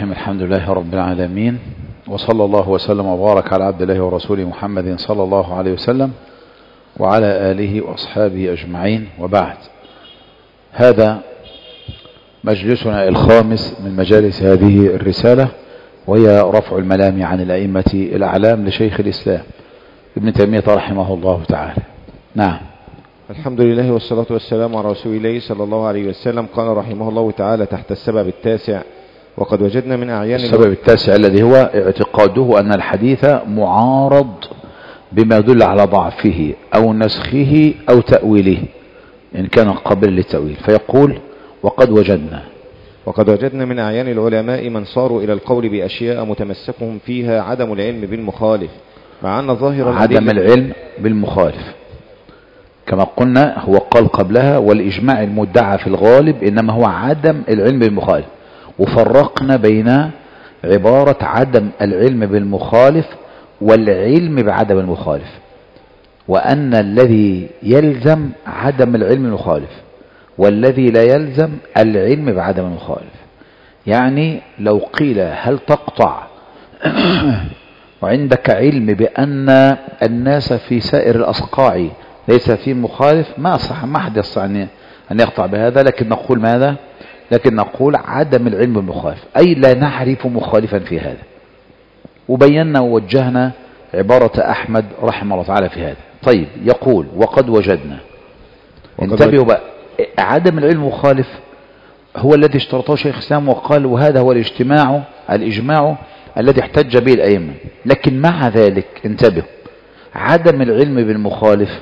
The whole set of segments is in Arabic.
الرحيم. الحمد لله رب العالمين، وصلى الله وسلم وبارك على عبد الله ورسوله محمد صلى الله عليه وسلم وعلى آله وأصحابه أجمعين، وبعد. هذا مجلسنا الخامس من مجالس هذه الرسالة، وهي رفع الملام عن الأئمة الأعلام لشيخ الإسلام ابن تيمية رحمه الله تعالى. نعم. الحمد لله والصلاة والسلام على رسول الله صلى الله عليه وسلم. قال رحمه الله تعالى تحت السبب التاسع: وقد وجدنا من أعيان السبب التاسع الذي هو اعتقاده أن الحديث معارض بما يدل على ضعفه أو نسخه أو تأويله إن كان قابل للتأويل، فيقول: وقد وجدنا من أعيان العلماء من صاروا إلى القول بأشياء متمسكهم فيها عدم العلم بالمخالف، مع أن ظاهر عدم العلم بالمخالف كما قلنا. هو قال قبلها: والإجماع المدعى في الغالب إنما هو عدم العلم بالمخالف، وفرقنا بين عبارة عدم العلم بالمخالف والعلم بعدم المخالف، وأن الذي يلزم عدم العلم بالمخالف والذي لا يلزم العلم بعدم المخالف. يعني لو قيل: هل تقطع وعندك علم بأن الناس في سائر الأصقاع ليس فيه مخالف، ما صح، ما حد يستطيع أن يقطع بهذا، لكن نقول ماذا؟ لكن نقول عدم العلم بالمخالف، أي لا نعرف مخالفا في هذا. وبينا ووجهنا عبارة أحمد رحمه الله تعالى في هذا. طيب، يقول: وقد وجدنا. انتبهوا بقى، عدم العلم مخالف هو الذي اشترطه شيخ الإسلام وقال: وهذا هو الإجماع الذي احتج به الأئمة. لكن مع ذلك انتبهوا، عدم العلم بالمخالف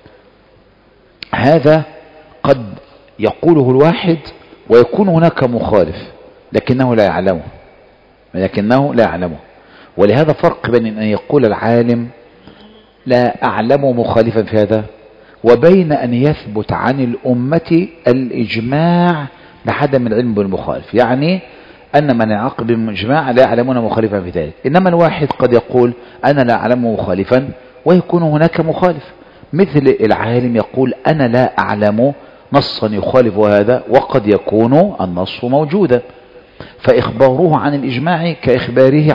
هذا قد يقوله الواحد ويكون هناك مخالف لكنه لا يعلمه. ولهذا فرق بين أن يقول العالم: لا أعلم مخالفا في هذا، وبين أن يثبت عن الأمة الإجماع لعدم العلم بالمخالف، يعني أن من يعقد بالإجماع لا يعلمون مخالفا في ذلك. إنما الواحد قد يقول: أنا لا أعلم مخالفا ويكون هناك مخالف، مثل العالم يقول: أنا لا أعلم نصا يخالف هذا، وقد يكون النص موجودا. فإخباره عن الإجماع كإخباره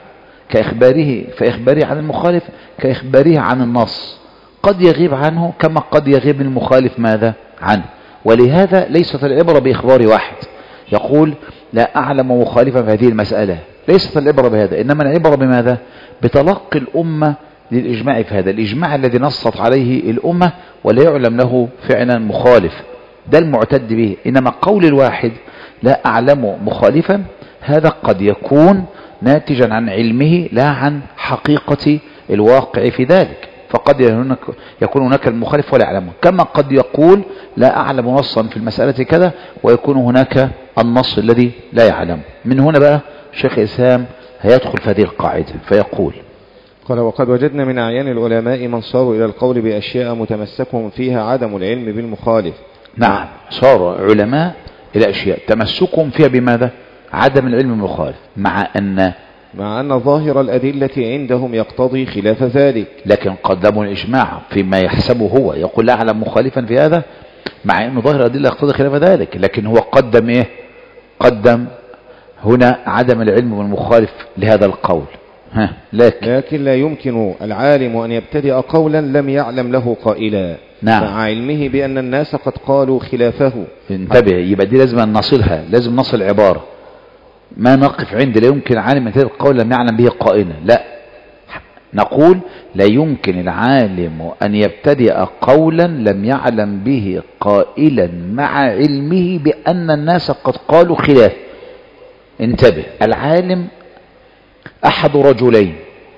عن المخالف كإخباره عن النص، قد يغيب عنه كما قد يغيب المخالف ماذا عنه. ولهذا ليست العبرة بإخبار واحد يقول: لا أعلم مخالفا في هذه المسألة، ليست العبرة بهذا، إنما العبرة بماذا؟ بتلقي الأمة للإجماع في هذا، الإجماع الذي نصت عليه الأمة ولا يعلم له فعلا مخالف، ده المعتد به. إنما قول الواحد: لا أعلم مخالفا، هذا قد يكون ناتجا عن علمه لا عن حقيقة الواقع في ذلك، فقد يكون هناك المخالف ولا يعلمه، كما قد يقول: لا أعلم نصا في المسألة كذا، ويكون هناك النص الذي لا يعلم. من هنا بقى شيخ الإسلام هيدخل في هذه القاعدة فيقول: قال: وقد وجدنا من أعيان العلماء من صاروا إلى القول بأشياء متمسكهم فيها عدم العلم بالمخالف. نعم، صار علماء إلى أشياء تمسكهم فيها بماذا؟ عدم العلم بالمخالف، مع أن ظاهر الأدلة عندهم يقتضي خلاف ذلك. لكن قدموا الإجماع فيما يحسبه هو، يقول: لا أعلم مخالفا في هذا، مع أن ظاهر الأدلة يقتضي خلاف ذلك، لكن هو قدم إيه؟ قدم هنا عدم العلم بالمخالف لهذا القول. لكن لا يمكن العالم أن يبتدئ قولا لم يعلم له قائلا، نعم، مع علمه بأن الناس قد قالوا خلافه. انتبه، يبقى دي لازم نصلها، لازم نصل عبارة، ما نقف عند لا يمكن العالم أن يبتدئ قولا لم يعلم به قائلا، لا، نقول: لا يمكن العالم أن يبتدئ قولا لم يعلم به قائلا مع علمه بأن الناس قد قالوا خلاف. انتبه، العالم أحد رجلين،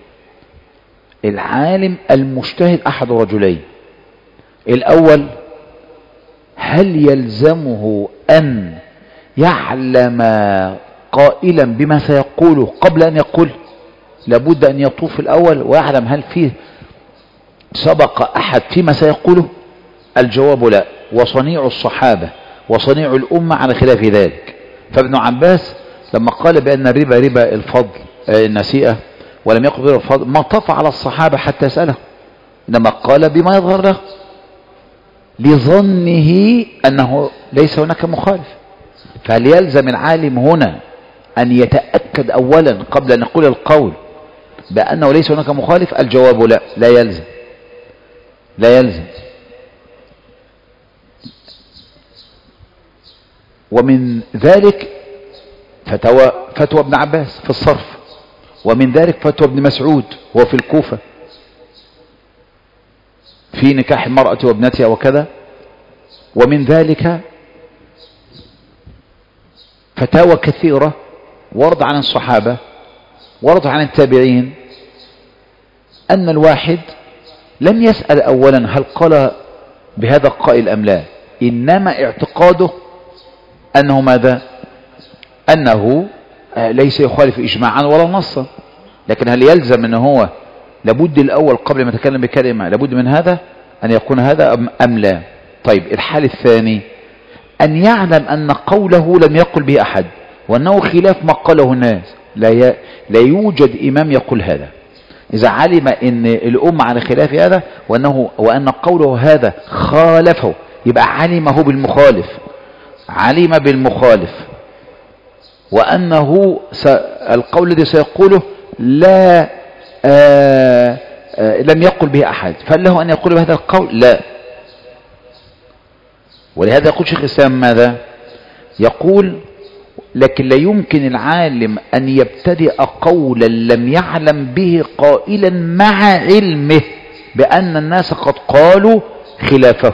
العالم المجتهد أحد رجلين. الأول: هل يلزمه أن يعلم قائلا بما سيقوله قبل أن يقول؟ لابد أن يطوف الأول ويعلم هل فيه سبق أحد فيما سيقوله. الجواب: لا. وصنيع الصحابة وصنيع الأمة على خلاف ذلك. فابن عباس لما قال بأن الربا ربا الفضل النسيئة ولم يقل ربا الفضل، ما طف على الصحابة حتى يسأله، إنما قال بما يظهر له لظنه أنه ليس هناك مخالف. فهل يلزم العالم هنا أن يتأكد أولا قبل أن نقول القول بأنه ليس هناك مخالف؟ الجواب لا، لا يلزم، لا يلزم. ومن ذلك فتوى ابن عباس في الصرف، ومن ذلك فتوى ابن مسعود هو في الكوفة في نكاح المرأة وابنتها وكذا، ومن ذلك فتاوى كثيرة ورد عن الصحابة ورد عن التابعين أن الواحد لم يسأل أولا هل قال بهذا القائل أم لا، إنما اعتقاده أنه ماذا؟ أنه ليس يخالف إجماعا ولا نصا. لكن هل يلزم أنه هو لابد الأول قبل ما يتكلم بكلمة لابد من هذا أن يكون هذا أم لا؟ طيب الحال الثاني أن يعلم أن قوله لم يقل به أحد وأنه خلاف ما قاله الناس. لا يوجد إمام يقول هذا. إذا علم أن الأمة على خلاف هذا وأن قوله هذا خالفه يبقى علمه بالمخالف، علم بالمخالف، وأنه القول الذي سيقوله لا لم يقل به أحد، فهل له أن يقول بهذا القول؟ لا. ولهذا يقول شيخ الإسلام ماذا؟ يقول لكن لا يمكن العالم أن يبتدئ قولا لم يعلم به قائلا مع علمه بأن الناس قد قالوا خلافه،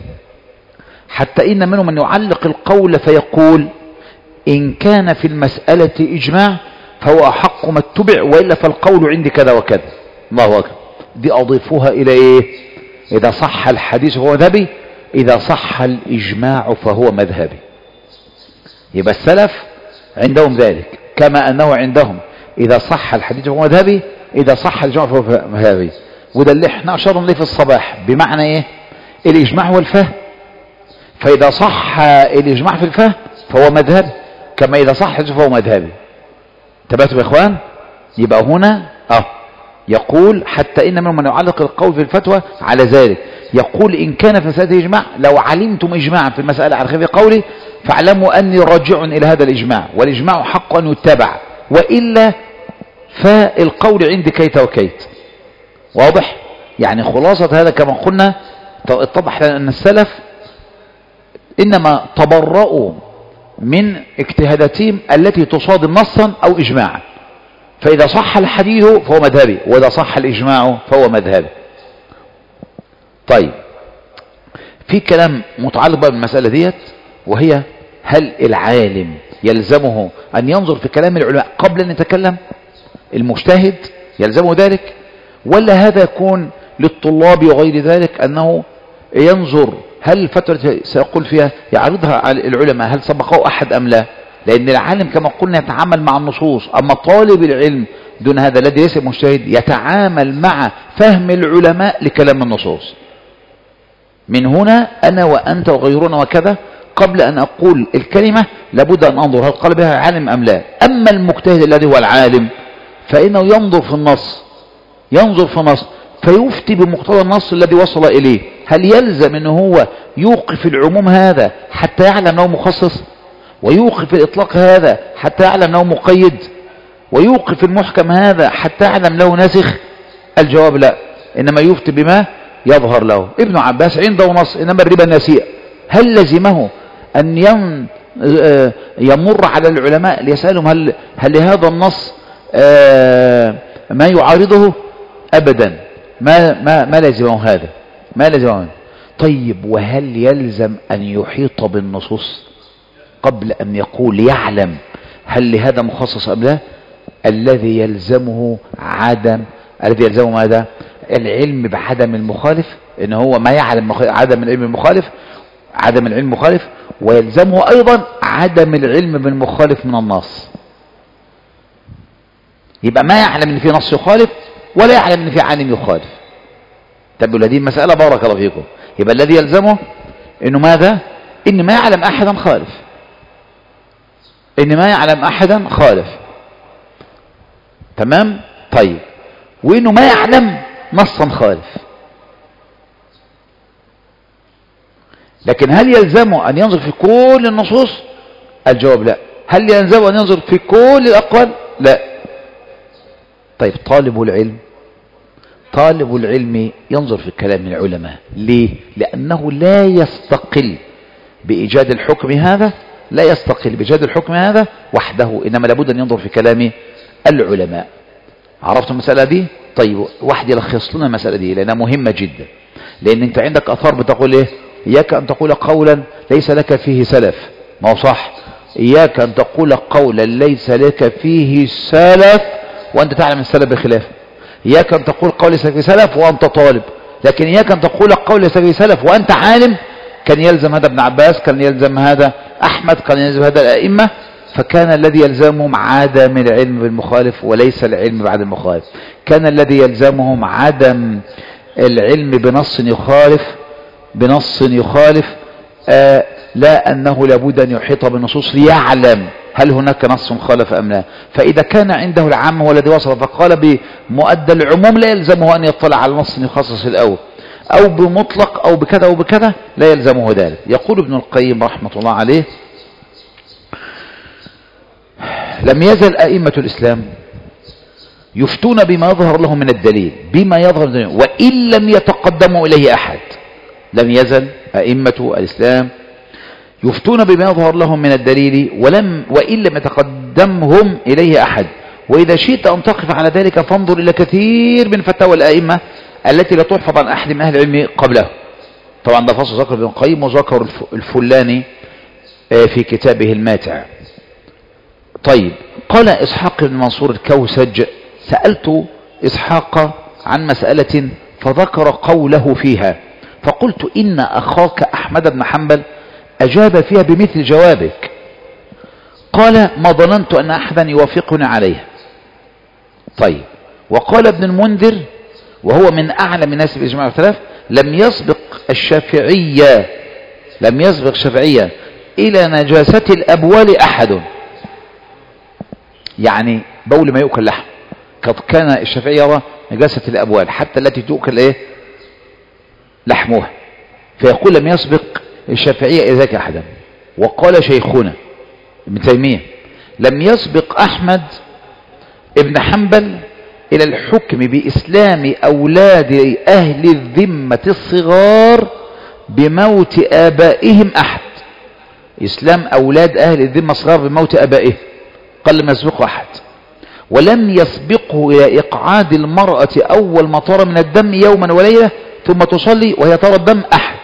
حتى إن منهم من يعلق القول فيقول إن كان في المسألة إجماع فهو أحق ما اتبع وإلا فالقول عندي كذا وكذا. الله أكبر. دي أضيفوها إلى إيه؟ إذا صح الحديث فهو مذهبي، إذا صح الإجماع فهو مذهبي. يبقى السلف عندهم ذلك كما أنه عندهم إذا صح الحديث فهو مذهبي، إذا صح الإجماع فهو مذهبي. وده اللي احنا أشرنا ليه في الصباح، بمعنى إيه؟ الإجماع والفهم. فإذا صح الإجماع في الفهم فهو مذهبي كما إذا صح الحديث فهو مذهبي. تبعتوا يا إخوان؟ يبقى هنا يقول حتى إن من يعلق القول في الفتوى على ذلك، يقول إن كان في مسألة إجماع لو علمتم إجماعا في المسألة على خلاف قولي فاعلموا أني راجع إلى هذا الإجماع، والإجماع حق أن يتبع، وإلا فالقول عندي كيت وكيت. واضح؟ يعني خلاصة هذا كما قلنا اتضح لنا أن السلف إنما تبرؤوا من اجتهاداتهم التي تصادم نصا أو إجماعا، فإذا صح الحديث فهو مذهبي وإذا صح الإجماع فهو مذهبي. طيب في كلام متعلق بقى بالمسألة ديت، وهي هل العالم يلزمه أن ينظر في كلام العلماء قبل أن يتكلم؟ المجتهد يلزمه ذلك، ولا هذا يكون للطلاب وغير ذلك أنه ينظر هل الفترة سيقول فيها يعرضها على العلماء هل سبقه أحد أم لا؟ لأن العالم كما قلنا يتعامل مع النصوص، أما طالب العلم دون هذا الذي ليس مجتهد يتعامل مع فهم العلماء لكلام النصوص. من هنا أنا وأنت وغيرنا وكذا قبل أن أقول الكلمة لابد أن أنظر هل قال بها عالم أم لا. أما المجتهد الذي هو العالم فإنه ينظر في النص، ينظر في النص فيفتي بمقتضى النص الذي وصل إليه. هل يلزم أنه هو يوقف العموم هذا حتى يعلم أنه مخصص، ويوقف الإطلاق هذا حتى يعلم أنه مقيد، ويوقف المحكم هذا حتى يعلم له نسخ؟ الجواب لا، إنما يفتي بما يظهر له. ابن عباس عنده نص إنما الربا النسيئة، هل لزمه أن يمر على العلماء ليسألهم هل لهذا النص ما يعارضه؟ أبدا، ما لزمه هذا، ما لزمه. طيب وهل يلزم أن يحيط بالنصوص قبل أن يقول يعلم هل لهذا مخصص أم لا؟ الذي يلزمه ماذا؟ العلم بعدم المخالف، إن هو ما يعلم عدم العلم المخالف، عدم العلم مخالف، ويلزمه أيضا عدم العلم بالمخالف من النص. يبقى ما يعلم ان في نص يخالف ولا يعلم ان في عالم يخالف. تبقى هذه المسألة بارك الله فيكم. يبقى الذي يلزمه انه ماذا؟ ان ما يعلم احدا خالف، ان ما يعلم احدا خالف. تمام؟ طيب وانه ما يعلم نصا خالف. لكن هل يلزمه ان ينظر في كل النصوص؟ الجواب لا، هل يلزم أن ينظر في كل الأقوال؟ لا. طيب طالب العلم ينظر في كلام العلماء. ليه؟ لأنه لا يستقل بإيجاد الحكم هذا، لا يستقل بإيجاد الحكم هذا وحده، إنما لابد أن ينظر في كلام العلماء. عرفت المسألة دي؟ طيب واحد يلخص لنا المسألة دي لأنها مهمة جدا. لأن أنت عندك أثار بتقول إيه؟ إياك أن تقول قولا ليس لك فيه سلف. ما هو صح؟ إياك أن تقول قولا ليس لك فيه سلف وأنت تعلم السلف بخلافه. إياك أن تقول قول ليس فيه سلف وأنت طالب، لكن إياك أن تقول قول ليس فيه سلف وأنت عالم. كان يلزم هذا ابن عباس، كان يلزم هذا أحمد، كان يلزم هذا الأئمة. فكان الذي يلزمهم عدم العلم بالمخالف وليس العلم بعد المخالف. كان الذي يلزمهم عدم العلم بنص يخالف لا أنه لابد أن يحيط بالنصوص ليعلم هل هناك نص خالف أم لا. فإذا كان عنده العام هو الذي وصل فقال بمؤدى العموم لا يلزمه أن يطلع على نص يخصص الأول، أو بمطلق أو بكذا أو بكذا لا يلزمه ذلك. يقول ابن القيم رحمة الله عليه: لم يزل أئمة الإسلام يفتون بما يظهر لهم من الدليل، وإن لم يتقدموا إليه أحد. لم يزل أئمة الإسلام يفتون بما يظهر لهم من الدليل وإن لم يتقدمهم إليه أحد. وإذا شئت أن تقف على ذلك فانظر إلى كثير من فتاوى الأئمة التي لا تحفظ عن أحد من أهل العلم قبله. طبعا ده فصل ذكر ابن القيم وذكر الفلاني في كتابه الماتع. طيب، قال إسحاق بن منصور الكوسج: سألت إسحاق عن مسألة فذكر قوله فيها، فقلت: إن أخاك أحمد بن حنبل أجاب فيها بمثل جوابك. قال: ما ظننت أن أحدا يوافقني عليها. طيب، وقال ابن المنذر وهو من أعلم الناس بالإجماع والخلاف: لم يسبق الشافعية إلى نجاسة الأبوال أحد. يعني بول ما يؤكل لحم، قد كان الشافعي يرى نجاسة الأبوال حتى التي تؤكل إيه؟ لحمها. فيقول: لم يسبق الشافعية إلى ذلك أحدا. وقال شيخنا ابن تيمية: لم يسبق أحمد ابن حنبل إلى الحكم بإسلام أولاد أهل الذمة الصغار بموت آبائهم أحد. إسلام أولاد أهل الذمة الصغار بموت آبائهم، قال لم يسبقه أحد. ولم يسبقه إلى إقعاد المرأة أول ما طار من الدم يوما وليلة ثم تصلي وهي ترى الدم أحد.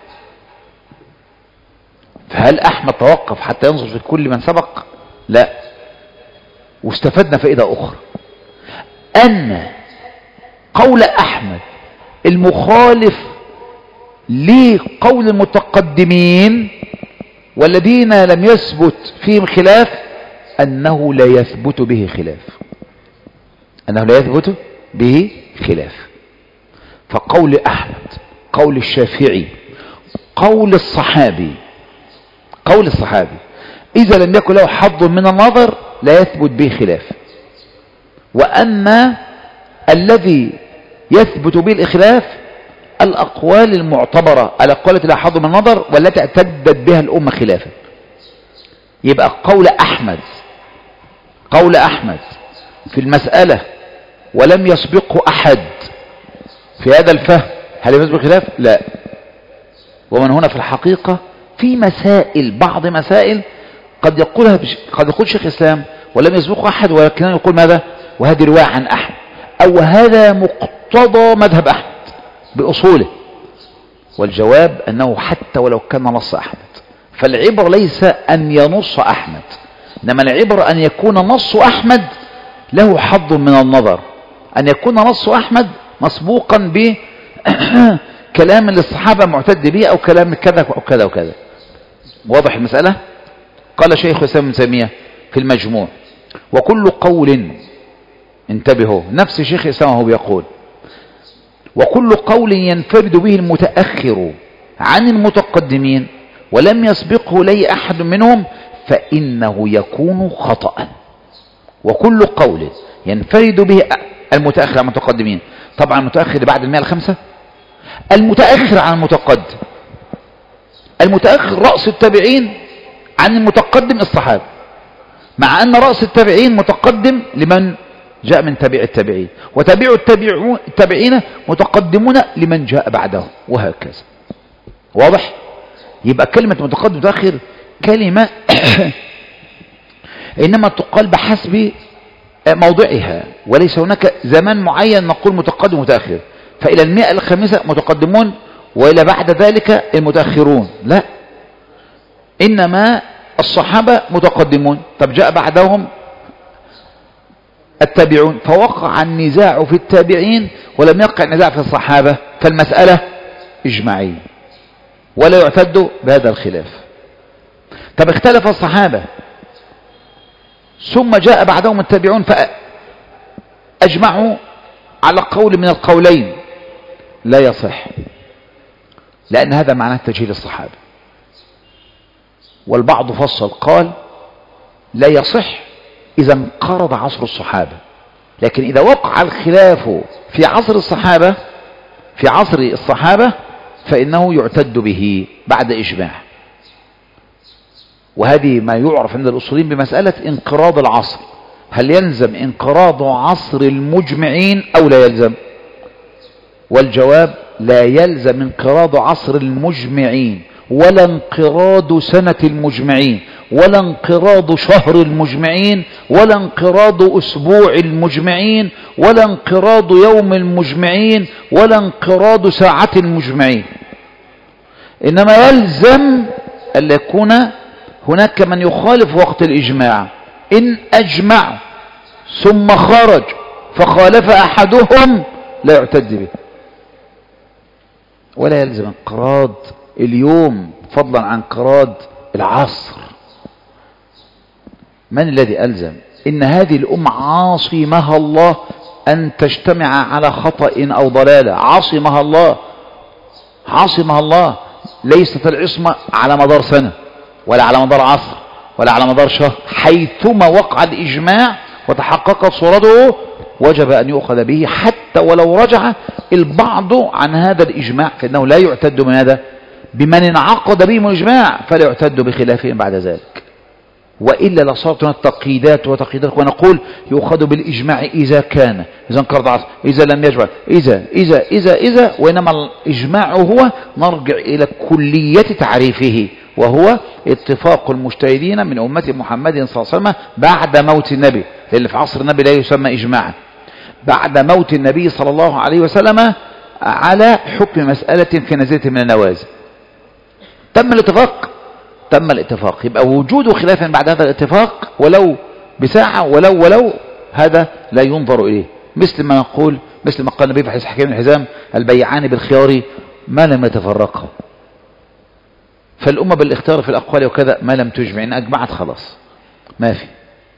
فهل أحمد توقف حتى ينظر في كل من سبق؟ لا. واستفدنا فائدة أخرى، أن قول أحمد المخالف لقول المتقدمين والذين لم يثبت فيهم خلاف أنه لا يثبت به خلاف. فقول أحمد، قول الشافعي، قول الصحابي إذا لم يكن له حظ من النظر لا يثبت به خلاف. وأن الذي يثبت به الخلاف الأقوال المعتبرة، الأقوال التي لا حظ من النظر والتي اعتدت بها الأمة خلافا. يبقى قول أحمد في المسألة ولم يسبقه أحد في هذا الفهم، هل يسبق خلاف؟ لا. ومن هنا في الحقيقة في بعض مسائل قد يقول شيخ الإسلام ولم يسبقه أحد، ولكنه يقول ماذا؟ وهذه رواية عن أحمد، أو هذا مقتضى مذهب أحمد بأصوله. والجواب أنه حتى ولو كان نص أحمد، فالعبر ليس أن ينص أحمد، إنما العبر أن يكون نص أحمد له حظ من النظر، أن يكون نص أحمد مسبوقا بكلام للصحابة معتد به، أو كلام كذا أو كذا وكذا. واضح المسألة؟ قال شيخ الإسلام ابن تيمية في المجموع: وكل قول، انتبهوا، نفس شيخ الإسلام هو بيقول: وكل قول ينفرد به المتأخر عن المتقدمين ولم يسبقه لي أحد منهم فإنه يكون خطأ. وكل قول ينفرد به المتأخر عن المتقدمين، طبعا المتأخر بعد 105، المتأخر عن المتقدم، المتأخر رأس التابعين عن المتقدم الصحابة. مع أن رأس التابعين متقدم لمن جاء من تابع التابعين، وتابع التابعين متقدمون لمن جاء بعدهم، وهكذا. واضح؟ يبقى كلمة متقدم متأخر كلمة إنما تقال بحسب موضعها، وليس هناك زمان معين نقول متقدم متأخر، فإلى 100 الخامسة متقدمون وإلى بعد ذلك المتأخرون، لا، إنما الصحابة متقدمون، طب جاء بعدهم التابعون، فوقع النزاع في التابعين ولم يقع النزاع في الصحابة، فالمسألة إجماعية ولا يعتد بهذا الخلاف. طب اختلف الصحابة ثم جاء بعدهم التابعون فأجمعوا على قول من القولين، لا يصح، لأن هذا معناه تجهيل الصحابة. والبعض فصل قال لا يصح إذا انقرض عصر الصحابة، لكن إذا وقع الخلاف في عصر الصحابة فإنه يعتد به بعد إجماع. وهذه ما يعرف عند الأصوليين بمسألة انقراض العصر، هل يلزم انقراض عصر المجمعين أو لا يلزم؟ والجواب لا يلزم انقراض عصر المجمعين، ولا انقراض سنة المجمعين، ولا انقراض شهر المجمعين، ولا انقراض أسبوع المجمعين، ولا انقراض يوم المجمعين، ولا انقراض ساعة المجمعين. إنما يلزم أن يكون هناك من يخالف وقت الإجماع، إن أجمع ثم خرج فخالف أحدهم لا يعتد به. ولا يلزم انقراض اليوم فضلا عن انقراض العصر. من الذي ألزم؟ إن هذه الأمة عاصمها الله أن تجتمع على خطأ أو ضلالة، عاصمها الله، ليست العصمة على مدار سنة ولا على مدار عصر ولا على مدار شهر، حيثما وقع الإجماع وتحققت صورته وجب أن يؤخذ به حتى ولو رجع البعض عن هذا الإجماع، فإنه لا يعتد من هذا بمن انعقد بهم الإجماع، فلا يعتد بخلافهم بعد ذلك. وإلا لصارت هناك تقييدات وتقييدات، ونقول يؤخذ بالإجماع إذا كان، إذا انقرض عصر، إذا لم يجمع، إذا، وإنما الإجماع هو نرجع إلى كلية تعريفه، وهو اتفاق المجتهدين من أمة محمد صلى الله عليه وسلم بعد موت النبي، لأن في عصر النبي لا يسمى إجماعا، بعد موت النبي صلى الله عليه وسلم على حكم مسألة في نزلة من النوازل. تم الاتفاق، يبقى وجود خلاف بعد هذا الاتفاق ولو بساعة ولو هذا لا ينظر إليه، مثل ما قال النبي في حديث حكيم الحزام: البيعان بالخيار ما لم يتفرقا. فالأمة بالاختيار في الأقوال وكذا ما لم تجمع، إن أجمعت خلاص ما في.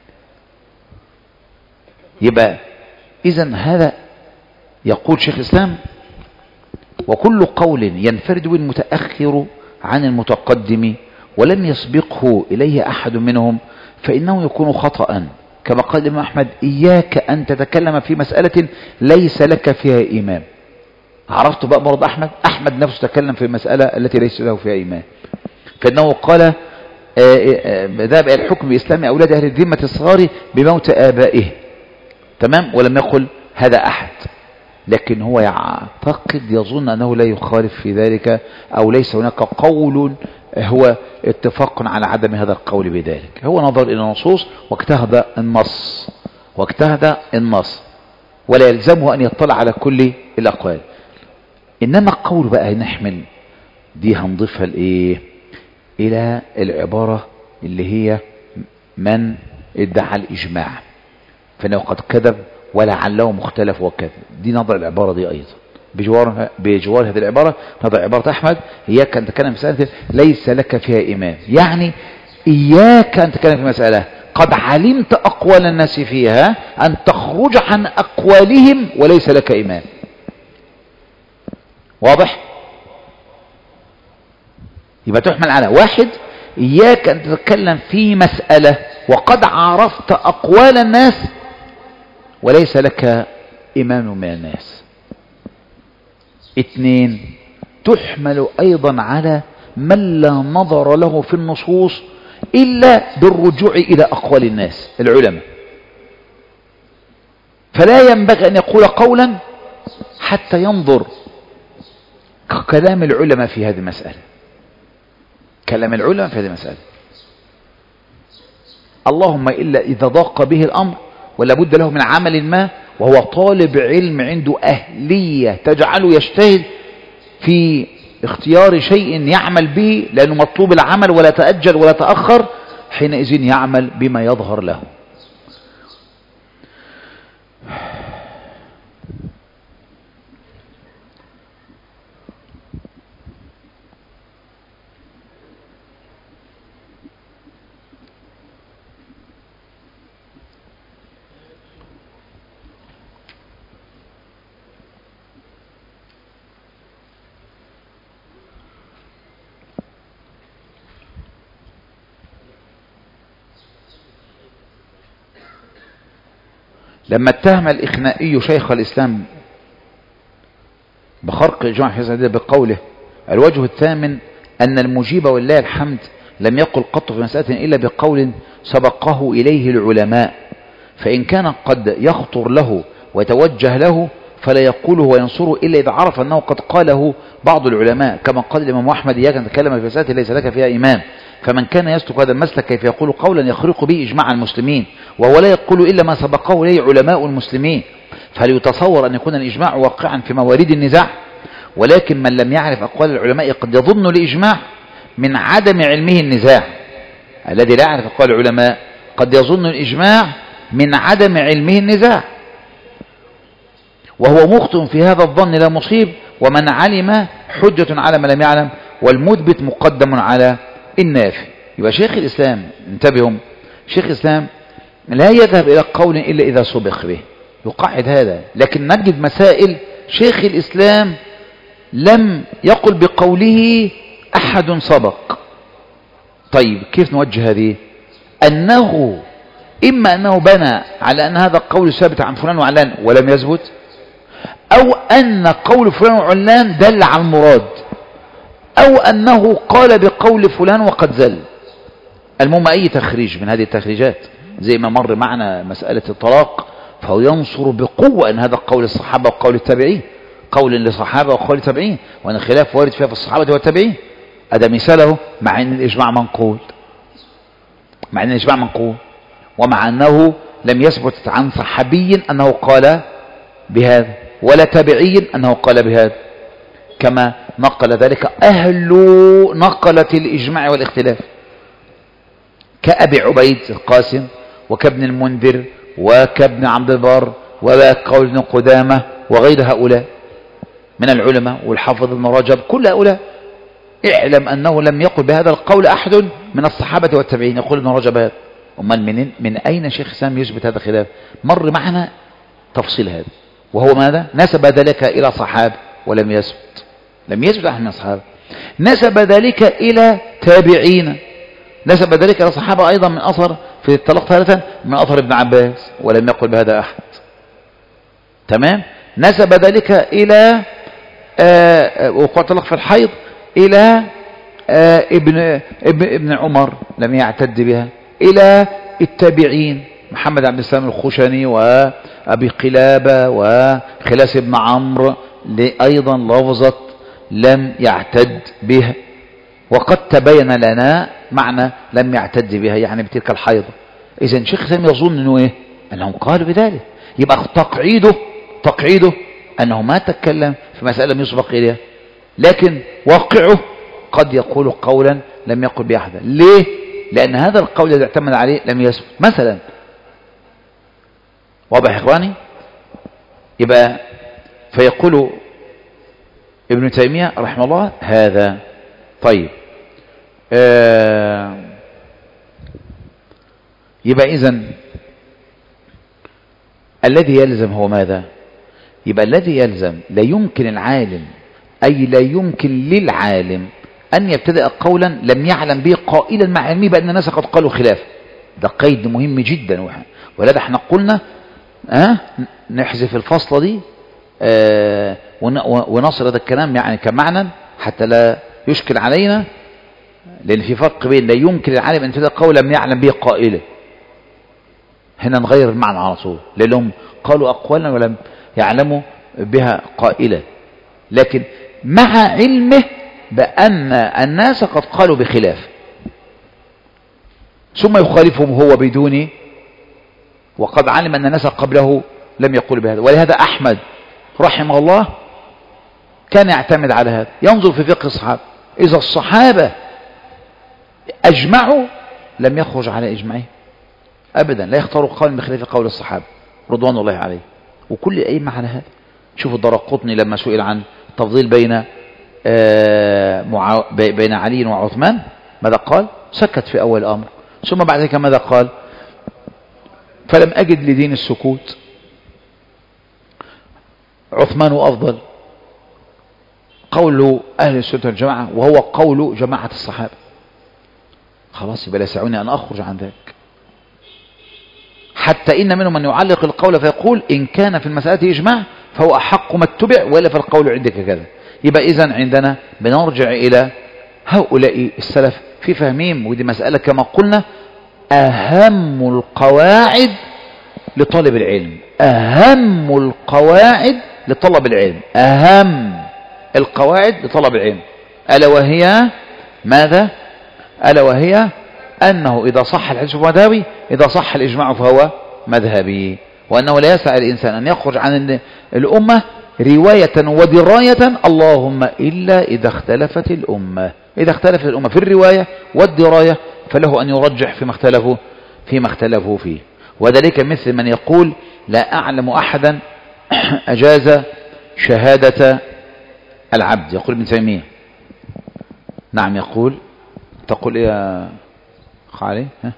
يبقى إذن هذا يقول شيخ الإسلام: وكل قول ينفرد بالمتأخر عن المتقدم ولم يسبقه إليه أحد منهم فإنه يكون خطأ، كما قال الإمام أحمد: إياك أن تتكلم في مسألة ليس لك فيها إمام. عرفت بقى مرض أحمد نفسه تكلم في المسألة التي ليس له فيها إمام، فإنه قال: ذهب إلى الحكم بإسلام أولاد أهل الذمة الصغار بموت آبائه، تمام، ولم يقل هذا أحد، لكن هو يعتقد يظن أنه لا يخالف في ذلك، أو ليس هناك قول هو اتفاق على عدم هذا القول بذلك. هو نظر إلى النصوص واجتهد النص ولا يلزمه أن يطلع على كل الأقوال. إنما قول بقى نحمل دي هنضيفها إلى العبارة اللي هي من ادعى الإجماع فإنه قد كذب ولعله مختلف وكذب. دي نظر العبارة دي أيضا بجوار هذه العبارة نظر عبارة أحمد: إياك أن تتكلم في مسألة ليس لك فيها إمام، يعني إياك أن تتكلم في مسألة قد علمت أقوال الناس فيها أن تخرج عن أقوالهم وليس لك إمام. واضح؟ يبقى تحمل على واحد: إياك أن تتكلم في مسألة وقد عرفت أقوال الناس وليس لك إمام من الناس. 2 تحمل أيضا على من لا نظر له في النصوص إلا بالرجوع إلى أقوال الناس العلماء. فلا ينبغي أن يقول قولا حتى ينظر كلام العلماء في هذه المسألة. كلام العلماء في هذه المسألة، اللهم إلا إذا ضاق به الأمر ولا بد له من عمل ما، وهو طالب علم عنده أهلية تجعله يجتهد في اختيار شيء يعمل به لأنه مطلوب العمل ولا تأجل ولا تأخر، حينئذ يعمل بما يظهر له. لما اتهم الإخنائي شيخ الإسلام بخرق إجماع في هذا بقوله: الوجه الثامن أن المجيب ولله الحمد لم يقل قط في مسألة إلا بقول سبقه إليه العلماء، فإن كان قد يخطر له ويتوجه له فلا يقوله وينصره إلا إذا عرف أنه قد قاله بعض العلماء، كما قال الإمام أحمد: إياك أن تتكلم في مسألة ليس لك فيها إمام. فمن كان يسلك هذا المسلك كيف يقول قولا يخرق به إجماع المسلمين وهو لا يقول إلا ما سبقه إليه علماء المسلمين؟ فهل يتصور أن يكون الإجماع واقعا في موارد النزاع؟ ولكن من لم يعرف أقوال العلماء قد يظن الإجماع من عدم علمه النزاع. الذي لا يعرف أقوال العلماء قد يظن الإجماع من عدم علمه النزاع، وهو مخطئ في هذا الظن لا مصيب، ومن علم حجة على من لم يعلم، والمثبت مقدم على النافي. يبقى شيخ الإسلام، انتبهوا، شيخ الإسلام لا يذهب إلى قول إلا إذا سبق به، يقعد هذا. لكن نجد مسائل شيخ الإسلام لم يقل بقوله أحد سبق. طيب كيف نوجه هذه؟ أنه إما أنه بنى على أن هذا القول ثابت عن فلان وعلان ولم يثبت، أو أن قول فلان وعلان دل على المراد، أو أنه قال بقول فلان وقد زل. المهم أي تخريج من هذه التخريجات، زي ما مر معنا مسألة الطلاق، فهو ينصر بقوة أن هذا قول الصحابة وقول التابعين، قول للصحابة وقول التابعين، وأن الخلاف وارد فيها في الصحابة والتابعين. هذا مثاله، مع أن الإجماع منقول، مع أن الإجماع منقول، ومع أنه لم يثبت عن صحابي أنه قال بهذا ولا تابعي أنه قال بهذا، كما نقل ذلك أهل نقلة الإجماع والاختلاف كأبي عبيد القاسم وكابن المنذر وكابن عبد البر وقول ابن قدامة وغير هؤلاء من العلماء، والحافظ ابن رجب، كل هؤلاء. اعلم أنه لم يقل بهذا القول أحد من الصحابة والتابعين. يقول ابن رجب هذا، ومن من أين شيخ الإسلام يثبت هذا الخلاف؟ مر معنا تفصيل هذا، وهو ماذا؟ نسب ذلك إلى صحابة ولم يثبت، لم يثبت أحد من الصحابة. نسب ذلك إلى تابعين، نسب ذلك إلى صحابة أيضا من أثر في الطلاق ثالثا من أثر ابن عباس ولم يقل بهذا أحد. تمام؟ نسب ذلك إلى وقوع الطلاق في الحيض إلى ابن عمر لم يعتد بها، إلى التابعين محمد عبد السلام الخشني وأبي قلابة وخلاس بن عمرو أيضا لفظة لم يعتد بها. وقد تبين لنا معنى لم يعتد بها، يعني بتلك الحيضة. إذن شيخ الإسلام يظن أنه إيه؟ أنهم قالوا بذلك. يبقى تقعيده أنه ما تكلم في مسألة لم يسبق إليها، لكن واقعه قد يقول قولا لم يقل به أحدا. ليه؟ لأن هذا القول الذي اعتمد عليه لم يثبت. مثلا، واضح يا إخواني؟ يبقى فيقول ابن تيمية رحمه الله هذا. طيب يبقى إذن الذي يلزم هو ماذا؟ يبقى الذي يلزم لا يمكن العالم، أي لا يمكن للعالم أن يبتدأ قولا لم يعلم به قائلا مع علمه بأن الناس قد قالوا خلاف. ده قيد مهم جدا، ولذا احنا قلنا نحذف الفصلة دي ونصل هذا الكلام يعني كمعنى حتى لا يشكل علينا. لأن في فرق بين لا يمكن العالم أن ينفذ قول لم يعلم به قائله. هنا نغير المعنى على طول، لأنهم قالوا أقوالا ولم يعلموا بها قائلا، لكن مع علمه بأن الناس قد قالوا بخلاف، ثم يخالفهم هو بدون، وقد علم أن الناس قبله لم يقولوا بهذا. ولهذا أحمد رحمه الله كان يعتمد على هذا، ينظر في فقه الصحابة، إذا الصحابة أجمعوا لم يخرج على إجماعهم أبدا، لا يختاروا قول بخلاف قول الصحابة رضوان الله عليه. وكل الأئمة على هذا. شوفوا الدرقطني لما سئل عن التفضيل بين علي وعثمان ماذا قال؟ سكت في أول الأمر، ثم بعد ذلك ماذا قال؟ فلم أجد لدين السكوت، عثمان أفضل، قول أهل السنة والجماعة وهو قول جماعة الصحابة. خلاص يبقى لا يسعني أن أخرج عن ذلك. حتى إن منهم من يعلق القول فيقول إن كان في المسألة إجماع فهو أحق ما اتبع، وإلا فالقول عندك كذا. يبقى إذن عندنا بنرجع إلى هؤلاء السلف في فهمهم، ودي مسألة كما قلنا أهم القواعد لطالب العلم، أهم القواعد لطلب العلم، أهم القواعد لطلب العلم، ألا وهي ماذا؟ ألا وهي أنه إذا صح الحديث مذهبي، إذا صح الإجماع فهو مذهبي، وأنه لا يسع الإنسان أن يخرج عن الأمة رواية ودراية، اللهم إلا إذا اختلفت الأمة. إذا اختلفت الأمة في الرواية والدراية فله أن يرجح فيما اختلفوا فيه. وذلك مثل من يقول لا أعلم أحدا أجاز شهادة العبد، يقول ابن تيمية. نعم يقول، تقول إيه يا خالي؟ ها؟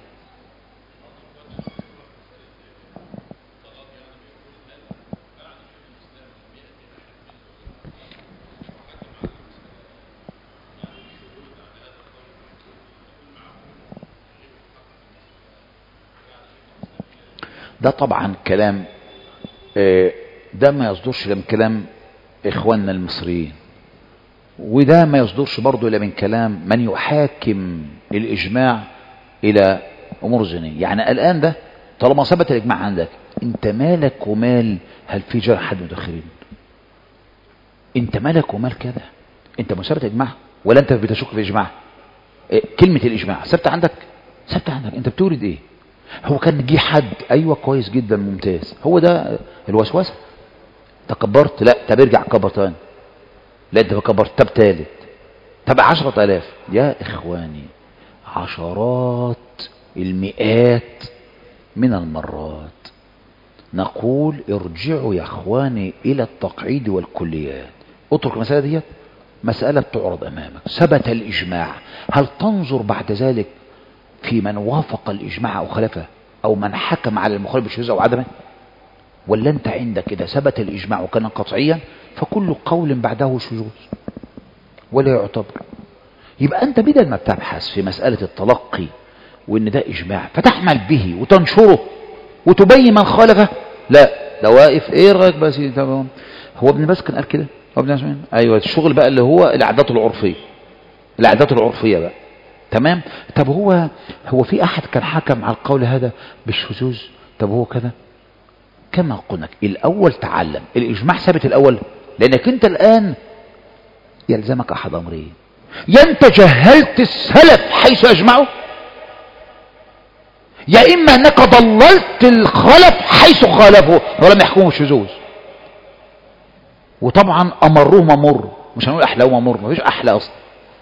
ده طبعا كلام ده ما يصدرش إلا من كلام إخواننا المصريين، وده ما يصدرش برضه إلا من كلام من يحاكم الإجماع إلى أمور زينية. يعني الآن ده طالما ثبت الإجماع عندك، أنت مالك ومال هل في جرح حد متأخرين؟ أنت مالك ومال كده؟ أنت مثبت إجماع ولا أنت بتشك في إجماع؟ كلمة الإجماع ثبت عندك؟ ثبت عندك. أنت بتورد إيه؟ هو كان جه حد أيوة كويس جدا ممتاز، هو ده الوسوسة. تكبرت؟ لا، طب ارجع كبر تاني. لا انت كبرت، طب تالت، طب 10,000. يا إخواني عشرات المئات من المرات نقول ارجعوا يا إخواني إلى التقعيد والكليات. اترك المسألة ديت، مسألة تعرض أمامك ثبت الإجماع، هل تنظر بعد ذلك في من وافق الإجماع أو خلفه، أو من حكم على المخالف بالشذوذ أو عدمه؟ ولا أنت عندك إذا ثبت الإجماع وكان قطعيا فكل قول بعده شذوذ ولا يعتبر؟ يبقى أنت بدل ما بتبحث في مسألة التلقي وإن ده إجماع فتحمل به وتنشره وتبين من خالفه، لا ده واقف إيه رأيك بس؟ هو ابن باز كان قال كده، هو ابن باز أيوة. الشغل بقى اللي هو العادات العرفية، العادات العرفية بقى تمام. طب هو في أحد كان حكم على القول هذا بالشذوذ؟ طب هو كذا. كما قلنا الأول تعلم الإجماع ثابت الأول، لأنك أنت الآن يلزمك أحد أمرين: يا أنت جهلت السلف حيث أجمعوا، يا إما أنك ضللت الخلف حيث خالفوا ولم يحكموا الشذوذ. وطبعا أمرهم أمر، مش هنقول أحلاهم أمر، مفيش أحلى أصلا.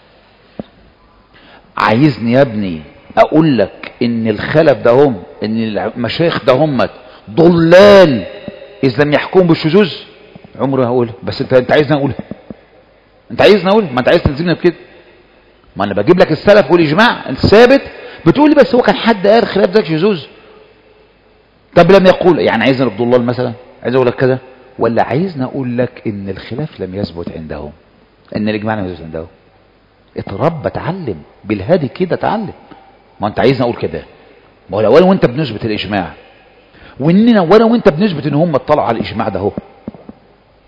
عايزني يا ابني أقول لك إن الخلف ده هم، إن المشايخ ده هم ضلال إذ لم يحكموا بالشذوذ؟ عمري هقولها. بس أنت عايزني أقولها، أنت عايزني أقولها، ما أنت عايز تلزمني بكده. ما أنا بجيب لك السلف والإجماع الثابت، بتقول لي بس هو كان حد قال خلاف ذلك شذوذ. طب لم يقول، يعني عايزني أقول ضلال مثلا؟ عايز أقول لك كده؟ ولا عايزني أقول لك إن الخلاف لم يثبت عندهم، إن الإجماع لم يثبت عندهم؟ اتربى، اتعلم بالهادي كده، اتعلم. ما أنت عايزني أقول كده؟ ما هو الأول وأنت بنثبت الإجماع، وإننا ولا وأنت بنثبت إن هم اطلعوا على الإجماع ده هو،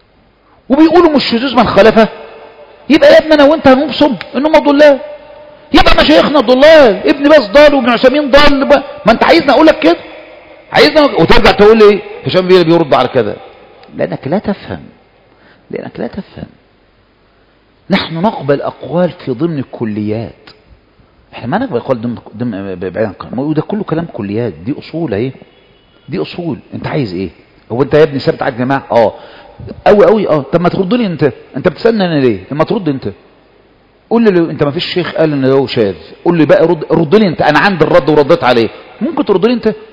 وبيقولوا مش شذوذ من خالفه، يبقى يا ابني أنا وأنت هنبصم إنهم ضلال. يبقى مشايخنا ضلال، ابن باز ضال وابن عثيمين ضال. ما انت عايزني اقول لك كده، عايزني وترجع تقول لي هشام بيرد على كده. لانك لا تفهم، لانك لا تفهم. نحن نقبل اقوال في ضمن الكليات، احنا ما نقبل اقوال ضمن بعيد عن القانون، وده كله كلام كليات. دي اصول اهي، دي اصول. انت عايز ايه؟ هو انت يا ابني ثابت على الجماعه؟ قوي طب ما ترد لي انت بتسالني انا ليه؟ لما ترد انت قول لي انت ما فيش شيخ قال ان ده شاذ، قول لي بقى رد لي انت. انا عندي الرد ورديت عليه، ممكن ترد لي انت؟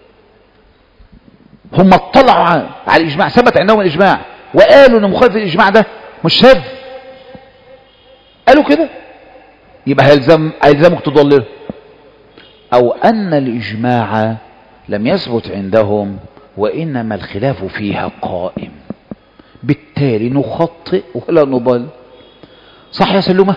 هم اطلعوا على الاجماع، ثبت عندهم الاجماع وقالوا ان مخالف الاجماع ده مش شاذ، قالوا كده، يبقى هيلزمك تضلله. او ان الاجماع لم يثبت عندهم وانما الخلاف فيها قائم، بالتالي نخطئ ولا نضل. صح يا سلومة؟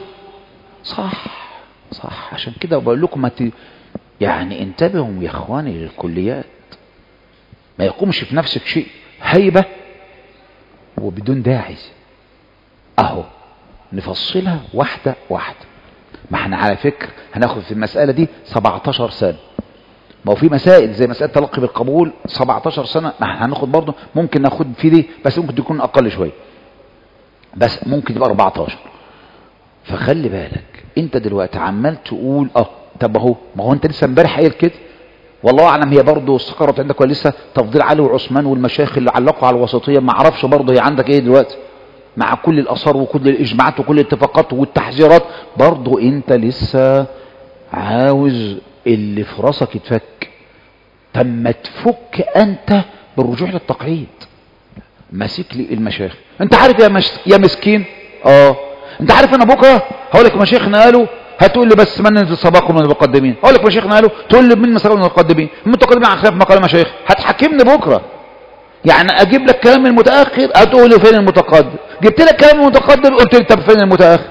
صح. عشان كده بقول لكم يعني انتبهوا يا اخواني للكليات، ما يقومش في نفسك شيء هيبة وبدون داعي. اهو نفصلها واحدة واحدة. ما احنا على فكر هناخد في المسألة دي 17 سنة. ما هو في مسائل زي مسألة تلقي بالقبول 17 سنة، ما احنا هناخد برضه، ممكن ناخد في دي بس ممكن تكون اقل شوية، بس ممكن تبقى 14. فخلي بالك انت دلوقتي عمال تقول طب اهو، ما هو انت لسه امبارح قايل كده، والله اعلم هي برضه استقرت عندك ولا لسه. تفضيل علي وعثمان والمشايخ اللي علقوا على الوسطيه، ما اعرفش برضه هي عندك ايه دلوقتي، مع كل الاثار وكل الاجماعات وكل الاتفاقات والتحذيرات، برضه انت لسه عاوز اللي في راسك يتفك. طب ما تفك انت بالرجوع للتقعيد. ماسك لي المشايخ، انت عارف يا مسكين، انت عارف انا بكره هقول لك مشايخنا قالوا، هتقول لي بس من السباق من المتقدمين، هقول لك مشايخنا قالوا، تقول لي من مسابق المتقدمين عن خلاف مقال مشايخ، هتحكمني بكره. يعني اجيب لك كلام المتاخر هتقول لي فين المتقدم، جبت لك كلام المتقدم قلت لي طب فين المتاخر.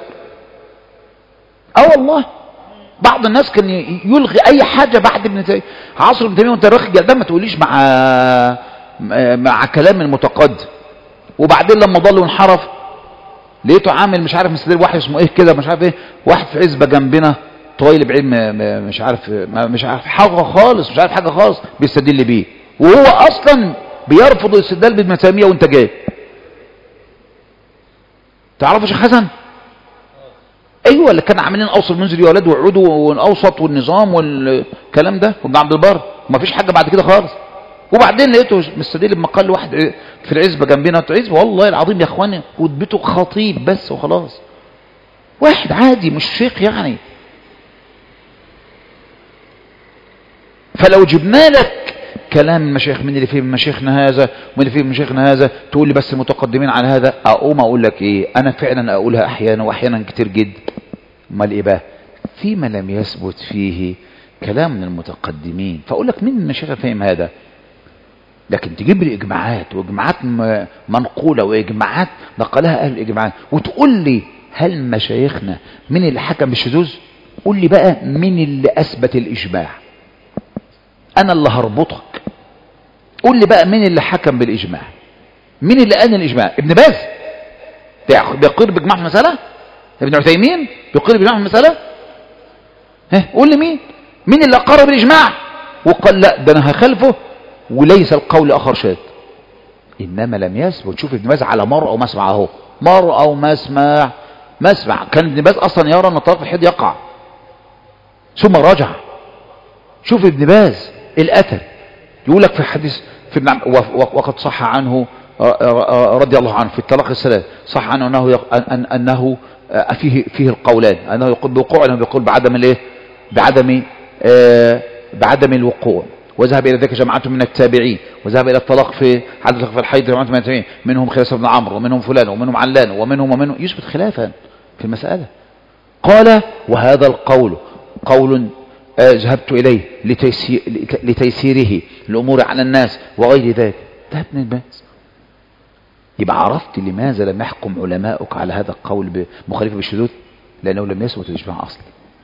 والله بعض الناس كان يلغي اي حاجه بعد ابن تيميه، عصر ابن تيميه وانت راخي ده، ما تقوليش مع كلام المتقدم. وبعدين لما ضل وانحرف لقيته عامل مش عارف مستدل واحد اسمه ايه كده، مش عارف ايه، واحد في عزبه جنبنا طويل بعلم مش عارف حاجه خالص، مش عارف حاجه خالص بيستدل بيه، وهو اصلا بيرفض الاستدلال بابن تيميه وانت جاي. تعرفوا يا شيخ حسن؟ ايوه اللي كان عاملين اوصل منزل يا ولاد وعودوا والاوسط والنظام والكلام ده وابن عبد البر، ومفيش حاجه بعد كده خالص. وبعدين لقيته مستدل بمقال واحد في العزبه جنبنا، عزبه والله العظيم يا اخواني وثبته خطيب بس وخلاص، واحد عادي مش شيخ يعني. فلو جبنا لك كلام المشايخ من اللي فيه من مشايخنا هذا ومن اللي فيه من مشايخنا هذا، تقول لي بس المتقدمين على هذا، اقوم اقول لك ايه، انا فعلا اقولها احيانا واحيانا كتير جدا. امال ايه بقى؟ فيما لم يثبت فيه كلام من المتقدمين فاقول لك مين المشايخ فاهم هذا. لكن تجيب لي اجماعات واجماعات منقوله واجماعات نقلها اهل الاجماعات وتقول لي هل مشايخنا من اللي حكم بالشذوذ؟ قول لي بقى مين اللي اثبت الاجماع، انا اللي هربطك. قول لي بقى مين اللي حكم بالاجماع، مين اللي قال الاجماع؟ ابن باز بيقر باجماع في المساله؟ ابن عثيمين بيقر باجماع في المساله؟ قول لي مين اللي اقر بالاجماع وقال لا ده انا هخالفه وليس القول اخر شاذ؟ انما لم يثبت. شوف ابن باز على مرء او مسمع، اهو مرء او مسمع. كان ابن باز اصلا يرى ان طلاق الحيض يقع ثم رجع. شوف ابن باز الأثر يقول لك في حديث وقد صح عنه رضي الله عنه في الطلاق الثلاث، صح عنه انه فيه القولان، انه يقول بوقوع انه يقول بعدم الايه، بعدم الوقوع. وذهب الى ذلك جماعه من التابعين، وذهب الى الطلاق في عدد في الحيض جماعه من التابعين، منهم خلاص بن عمرو ومنهم فلان ومنهم علان ومنهم يثبت خلافا في المساله. قال وهذا القول قول ذهبت إليه لتيسيره الأمور على الناس وغير ذلك. ده ابن باز. يبقى عرفت لماذا لم يحكم علماؤك على هذا القول مخالفة بالشذوذ؟ لأنه لم يثبت الإجماع أصلا.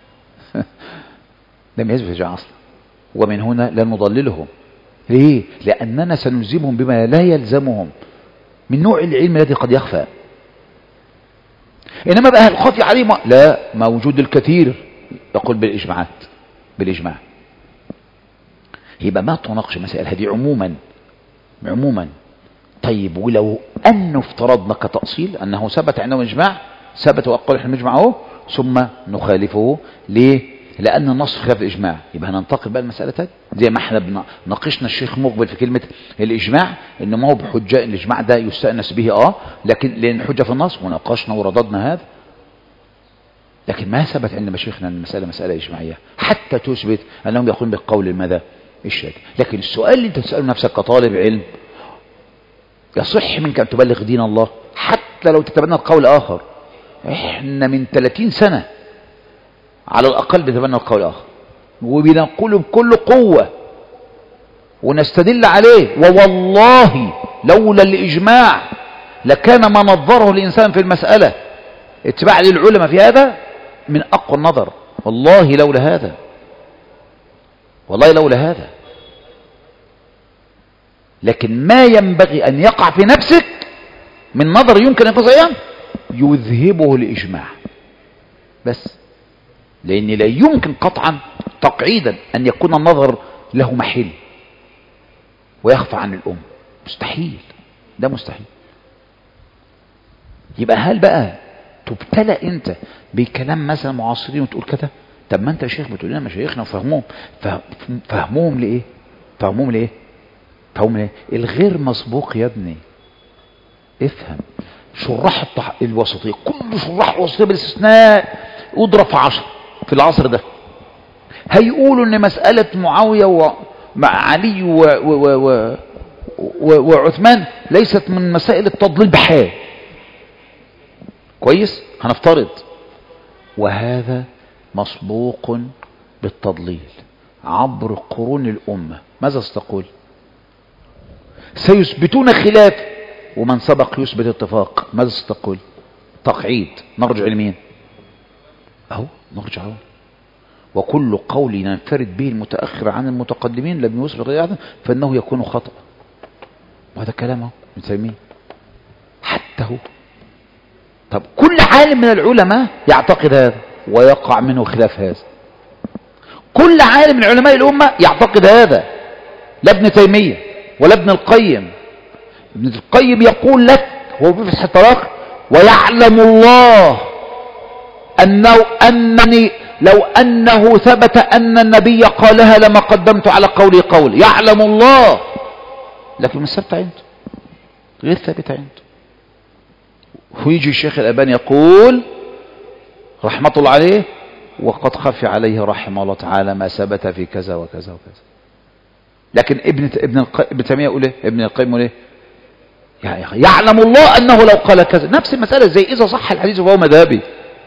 لم يثبت الإجماع أصلا، ومن هنا لا نضللهم. ليه؟ لأننا سنلزمهم بما لا يلزمهم من نوع العلم الذي قد يخفى. إنما بقى الخفي عليه لا، موجود الكثير يقول بالإجماع. يبقى ما تناقش مسائل هذه عموما. طيب ولو أنه افترضنا كتأصيل أنه ثبت عندهم إجماع، ثبت وأقول احنا نجمع اهو ثم نخالفه، ليه؟ لأن النص خلاف الإجماع. يبقى هننتقل بقى المسألة تاني زي ما احنا ناقشنا الشيخ مقبل في كلمة الإجماع، إنه ما هو بحجة الإجماع ده يستأنس به لكن لأن حجة في النص، وناقشنا ورددنا هذا. لكن ما ثبت عند مشايخنا أن المسألة مسألة إجماعية حتى تثبت أنهم يقولون بالقول ماذا الشاذ. لكن السؤال اللي أنت تسأله نفسك كطالب علم، يصح منك أن تبلغ دين الله حتى لو تتبنى القول آخر. احنا من 30 سنة على الأقل بنتبنى القول آخر، وبنقوله بكل قوة ونستدل عليه. ووالله لولا الإجماع لكان ما نظره الإنسان في المسألة اتباع للعلماء في هذا من أقوى النظر. والله لولا هذا. لكن ما ينبغي أن يقع في نفسك من نظر يمكن أن يكون يذهبه الإجماع بس، لأن لا يمكن قطعا تقعيدا أن يكون النظر له محل ويخفى عن الأم. مستحيل، ده مستحيل. يبقى هل بقى تبتلى أنت بكلام مثلا معاصرين وتقول كذا؟ طب ما أنت يا شيخ بتقول لنا مشايخنا فهموهم لإيه؟ الغير مسبوق يا ابني. افهم شراح الوسطية، كل شراح الوسطية بالاستثناء اضرب في 10 في العصر ده هيقولوا ان مسألة معاوية مع علي وعثمان ليست من مسائل التضليل بحال. كويس، هنفترض، وهذا مسبوق بالتضليل عبر قرون الأمة. ماذا ستقول؟ سيثبتون خلاف، ومن سبق يثبت اتفاق. ماذا ستقول؟ تقعيد. نرجع لمين؟ نرجع. وكل قول ينفرد به المتأخر عن المتقدمين لم يسبق إليه فإنه يكون خطأ. وهذا كلامه من تيمية حتى هو. طب كل عالم من العلماء يعتقد هذا ويقع منه خلاف هذا. كل عالم من علماء الأمة يعتقد هذا، لا ابن تيمية ولا ابن القيم. ابن القيم يقول لك هو في فتح الطلاق: ويعلم الله أنني لو أنه ثبت أن النبي قالها لما قدمت على قولي قول. يعلم الله، لكن مش ثابت عنده، غير ثابت عنده. ويجي الشيخ الألباني يقول رحمة الله عليه: وقد خفي عليه رحمه الله تعالى ما ثبت في كذا وكذا وكذا. لكن ابن تيمية يقول ايه؟ ابن القيم يقول ايه؟ يعلم الله أنه لو قال كذا. نفس المسألة زي إذا صح الحديث فهو مذهبي.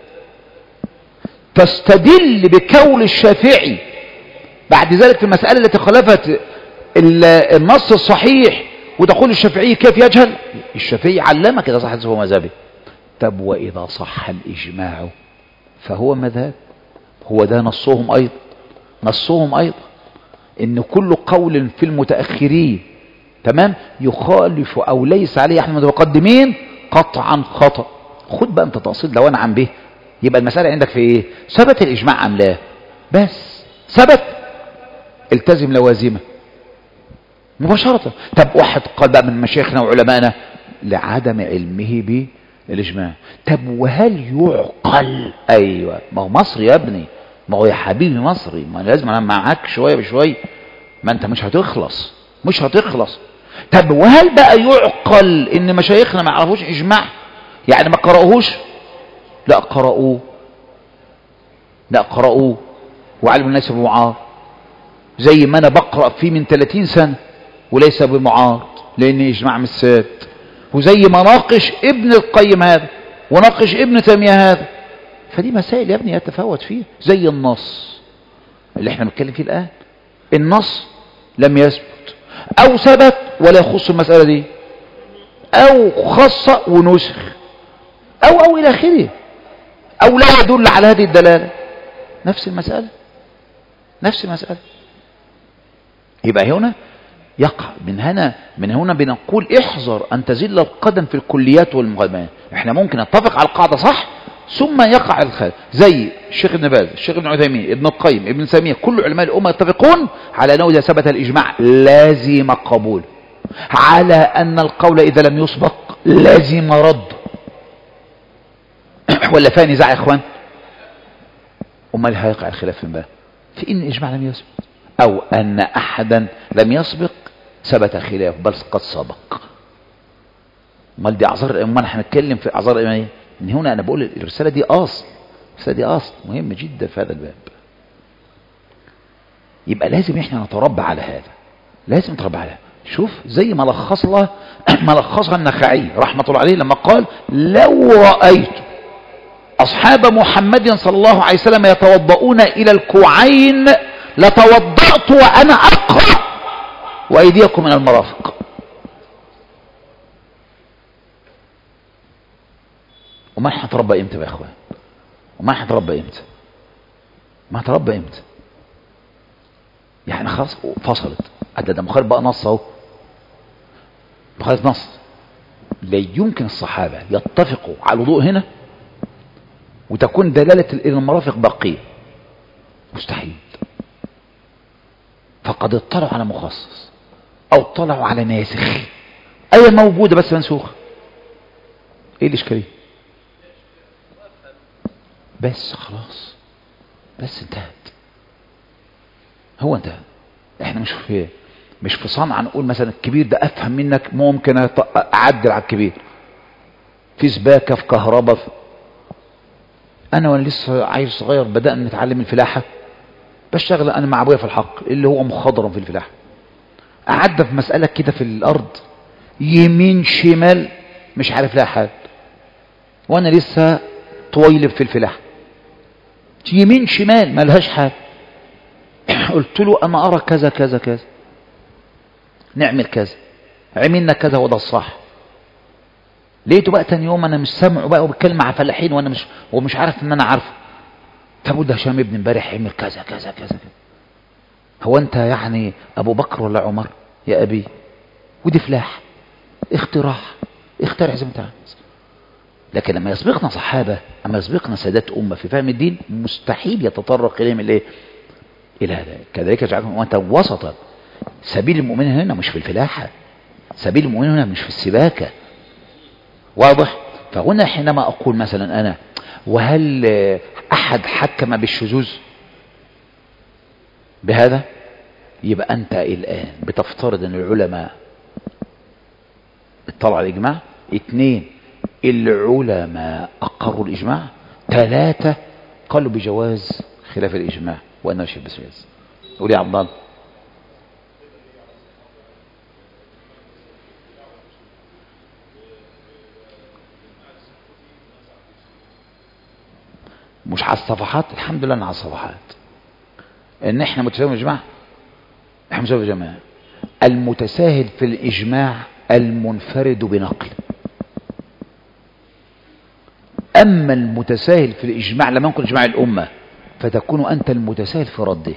تستدل بقول الشافعي بعد ذلك في المسألة التي خالفت النص الصحيح وتقول الشافعي كيف يجهل؟ الشافعي علمك إذا صح الحديث فهو مذهبي. طب وإذا صح الإجماع فهو مذهب. هو ده نصهم أيضا إن كل قول في المتأخرين تمام يخالف أو ليس عليه أحد المتقدمين قطعا خطأ. خد بقى أنت تأصيل لو أنا عن به. يبقى المسألة عندك في إيه؟ ثبت الإجماع أم لا؟ بس ثبت، التزم لوازمه مباشرة. طب واحد قال بقى من مشايخنا وعلمائنا لعدم علمه بالإجماع. طب وهل يعقل؟ أيوة، ما هو مصري يا ابني، ما هو يا حبيبي مصري، ما لازم أنا معاك شوية بشوية، ما أنت مش هتخلص. طب وهل بقى يعقل إن مشايخنا ما يعرفوش إجماع؟ يعني ما قرأوهوش؟ لا قرأوه وعلم الناس بمعارض، زي ما أنا بقرأ فيه من 30 سنة وليس بمعارض لأن إجماع مش ثابت. وزي ما ناقش ابن القيم هذا وناقش ابن تيمية هذا. فدي مسائل يا ابني يتفاوت فيها. زي النص اللي احنا بنتكلم فيه الآن، النص لم يثبت أو ثبت ولا يخص المسألة دي، أو خص ونسخ أو إلى آخره، أو لا يدل على هذه الدلالة. نفس المسألة. يبقى هنا يقع من هنا بنقول احذر أن تزل القدم في الكليات والمغالبات. احنا ممكن نتفق على القاعدة صح ثم يقع الخلاف، زي الشيخ ابن باز، الشيخ ابن عثيمين، ابن القيم، ابن تيمية، كل علماء الأمة يتفقون على أنه إذا ثبت الإجماع لازم قبول، على أن القول إذا لم يسبق لازم رد. ولا فيها نزاع يا إخوان؟ أمال هيقع الخلاف فين بقى؟ في إن الإجماع لم يسبق، أو أن أحدا لم يسبق ثبت خلاف بل قد سبق. امال دي اعذار، امال احنا هنتكلم في اعذار ايه؟ من هنا انا بقول الرساله دي اصل، الرساله دي اصل مهم جدا في هذا الباب. يبقى لازم احنا نتربى على هذا، لازم نتربى على هذا. شوف زي ما ملخصها النخعي رحمه الله عليه لما قال: لو رايت اصحاب محمد صلى الله عليه وسلم يتوضؤون الى الكوعين لتوضأت وانا اقرا وايديكم من المرافق. وما هنتربى امتى يا اخوان؟ وما هنتربى امتى؟ ما هنتربى امتى؟ يعني خلاص فصلت، ده مخالف بقى نص اهو، مخالف نص. لا يمكن الصحابه يتفقوا على الوضوء هنا وتكون دلاله المرافق باقيه، مستحيل. فقد اطلعوا على مخصص او اطلعوا على ناسخ، ايه موجوده بس منسوخه. ايه الاشكاليه؟ بس خلاص، بس انتهت، هو انتهى. احنا مش في صنعة نقول مثلا الكبير ده افهم منك، ممكن اعدل على الكبير في سباكة في كهرباء انا وانا لسه عيل صغير بدأنا نتعلم الفلاحة، بشتغل انا مع ابويا في الحق اللي هو مخضرم في الفلاحة، اعدى في مسألة كده في الارض يمين شمال مش عارف لها حاجة، وانا لسه طويلب في الفلاحة يمين شمال ملهاش حاجة. قلت له انا ارى كذا كذا كذا، نعمل كذا، عملنا كذا وده الصح. لقيته بقى تاني يوم انا مش سامعه بقى وبتكلم مع فلاحين وانا مش عارف ان انا عارفه. فبقول ده هشام ابن امبارح عمل كذا كذا كذا. هو انت يعني ابو بكر ولا عمر يا ابي؟ ودي فلاح اختراع، اخترع زي ما انت عايز. لكن لما يسبقنا صحابه، اما يسبقنا سادات امه في فهم الدين، مستحيل يتطرق اليهم الايه؟ الى هذا. كذلك جعلهم امه وسطا. سبيل المؤمنين هنا مش في الفلاحه، سبيل المؤمنين هنا مش في السباكه، واضح؟ فهنا حينما اقول مثلا انا وهل احد حكم بالشذوذ بهذا؟ يبقى انت الان بتفترض ان العلماء اطلعوا على الاجماع، 2 العلماء اقروا الاجماع، 3 قالوا بجواز خلاف الاجماع وانه شيء بس. قول يا عبد الله. مش على الصفحات، الحمد لله ان على الصفحات ان احنا متساهلين بالاجماع، احنا متساهلين بالجماعه. المتساهل في الاجماع المنفرد بنقل، اما المتساهل في الاجماع لما ينقل اجماع الامه فتكون انت المتساهل في رده.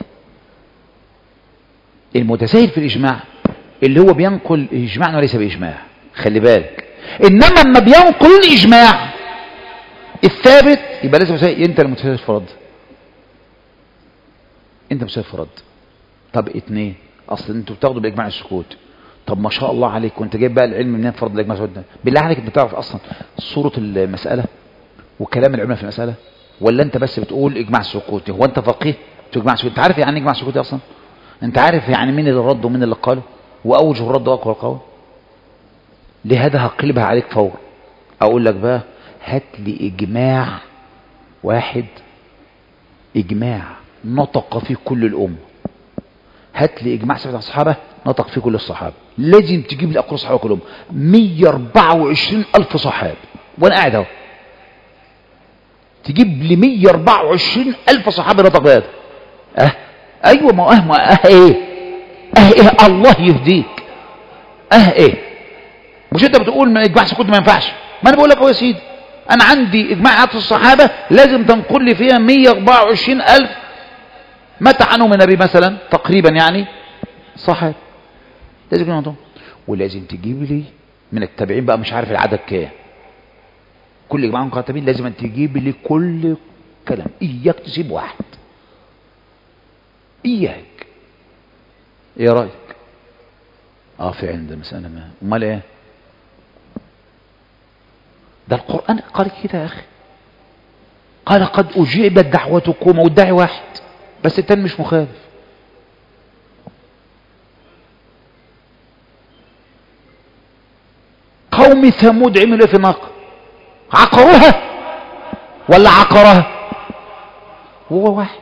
المتساهل في الاجماع اللي هو بينقل اجماع وليس باجماع، خلي بالك. انما لما بينقل الاجماع الثابت يبقى لازم انت المتساهل في رد، انت متساهل في رد. طب 2 اصل انتوا بتاخدوا بالاجماع السكوت. طب ما شاء الله عليك، وانت جايب بقى العلم منين فرض الاجماع السكوت؟ بالله عليك انت بتعرف اصلا صوره المساله وكلام العلماء في المساله، ولا انت بس بتقول اجماع سكوتي؟ هو انت فقيه اجماع سكوتي؟ انت عارف يعني اجماع سكوتي اصلا؟ انت عارف يعني مين اللي رد ومين اللي قاله واوجه الرد واقوى القول؟ لهذا هقلبها عليك فورا، اقول لك بقى هات لي اجماع واحد، اجماع نطق فيه كل الامه. هات لي اجماع 7 الصحابه نطق فيه كل الصحابه. لازم تجيب لي اقوال الصحابه كلهم 124,000 صحابي وانا قاعد اهو، تجيب لي 124,000 صحابي نطق بهذا. ايوه، ما ايه الله يهديك. ايه مش انت بتقول ما اجماع سكوت ما ينفعش؟ ما انا بقول لك اهو يا سيدي، انا عندي اجماعات الصحابه لازم تنقل لي فيها 124,000 متى عنهم النبي مثلا تقريبا يعني صحابه، لازم يكون عندهم. ولازم تجيب لي من التابعين بقى مش عارف العدد كام، كل جماعة مكاتبين لازم أن تجيب لي كل كلام، إياك تسيب واحد، إياك. إيه رأيك؟ في عند مسألة ما، أمال إيه؟ ده القرآن قال كده يا أخي، قال قد أجيبت دعوتكم، والداعي واحد بس التاني مش مخالف. قوم ثمود عملوا في الناقة، عقروها ولا عقرها؟ هو واحد.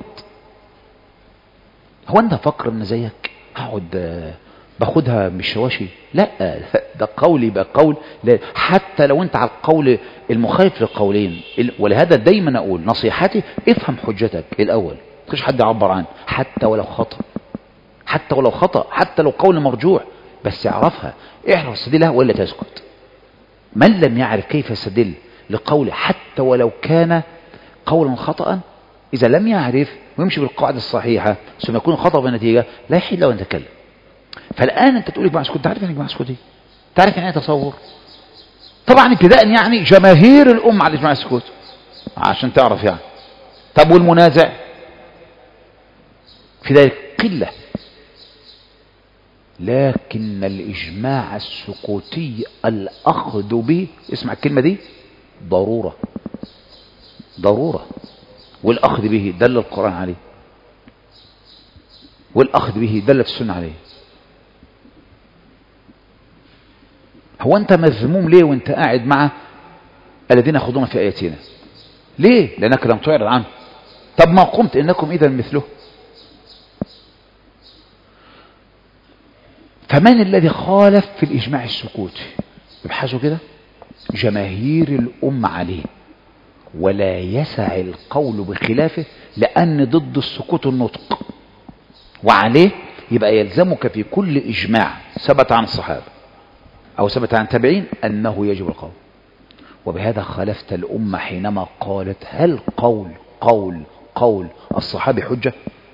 هو انت فكر ان زيك هقعد باخدها من الشواشي؟ لا، ده قولي يبقى قول، لا حتى لو انت على القول المخالف للقولين. ولهذا دايما اقول نصيحتي افهم حجتك الاول، مفيش حد يعبر عنه حتى ولو خطأ، حتى ولو خطأ، حتى لو قول مرجوح، بس اعرفها، اعرف استدلها ولا تسكت. من لم يعرف كيف يستدل لقوله حتى ولو كان قولا خطأ، إذا لم يعرف ويمشي بالقاعدة الصحيحة ثم يكون خطأ بالنتيجة، لا يحل له أن يتكلم. فالآن أنت تقول لك جماعة سكوت، تعرف يعني جماعة سكوت؟ تعرف يعني تصور؟ طبعا ابتداء يعني جماهير الأمة على إجماع السكوت عشان تعرف يعني. طب والمنازع في ذلك قلة، لكن الإجماع السكوتي الأخذ به، اسمع الكلمة دي، ضرورة، ضرورة. والأخذ به دل القرآن عليه، والأخذ به دلت السنة عليه. هو أنت مذموم ليه وأنت قاعد مع الذين يخوضون في آياتنا؟ ليه؟ لأنك لم تعرض عنه. طب ما قمت إنكم إذا مثله. فمن الذي خالف في الإجماع السكوتي؟ ابحثوا كده، جماهير الأمة عليه، ولا يسع القول بخلافه، لأن ضد السكوت النطق، وعليه يبقى يلزمك في كل إجماع ثبت عن الصحابة أو ثبت عن تابعين أنه يجب القول. وبهذا خالفت الأمة حينما قالت هل قول الصحابي حجة؟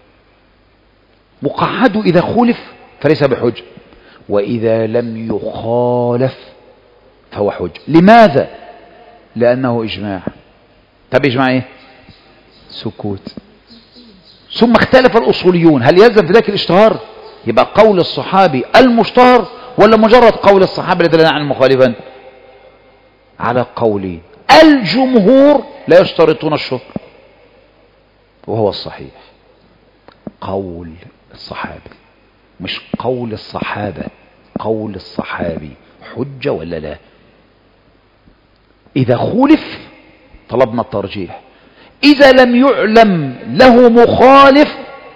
مقعد إذا خولف فليس بحجة، وإذا لم يخالف فهو حجة. لماذا؟ لأنه إجماع. طب إجماع إيه؟ سكوت. ثم اختلف الأصوليون، هل يلزم في ذلك الاشتهار؟ يبقى قول الصحابي المشتهر ولا مجرد قول الصحابي الذي دلنا عن المخالفين؟ على قولين. الجمهور لا يشترطون الشهر، وهو الصحيح قول الصحابي، مش قول الصحابة، قول الصحابي حجة ولا لا. إذا خولف طلبنا الترجيح، إذا لم يعلم له مخالف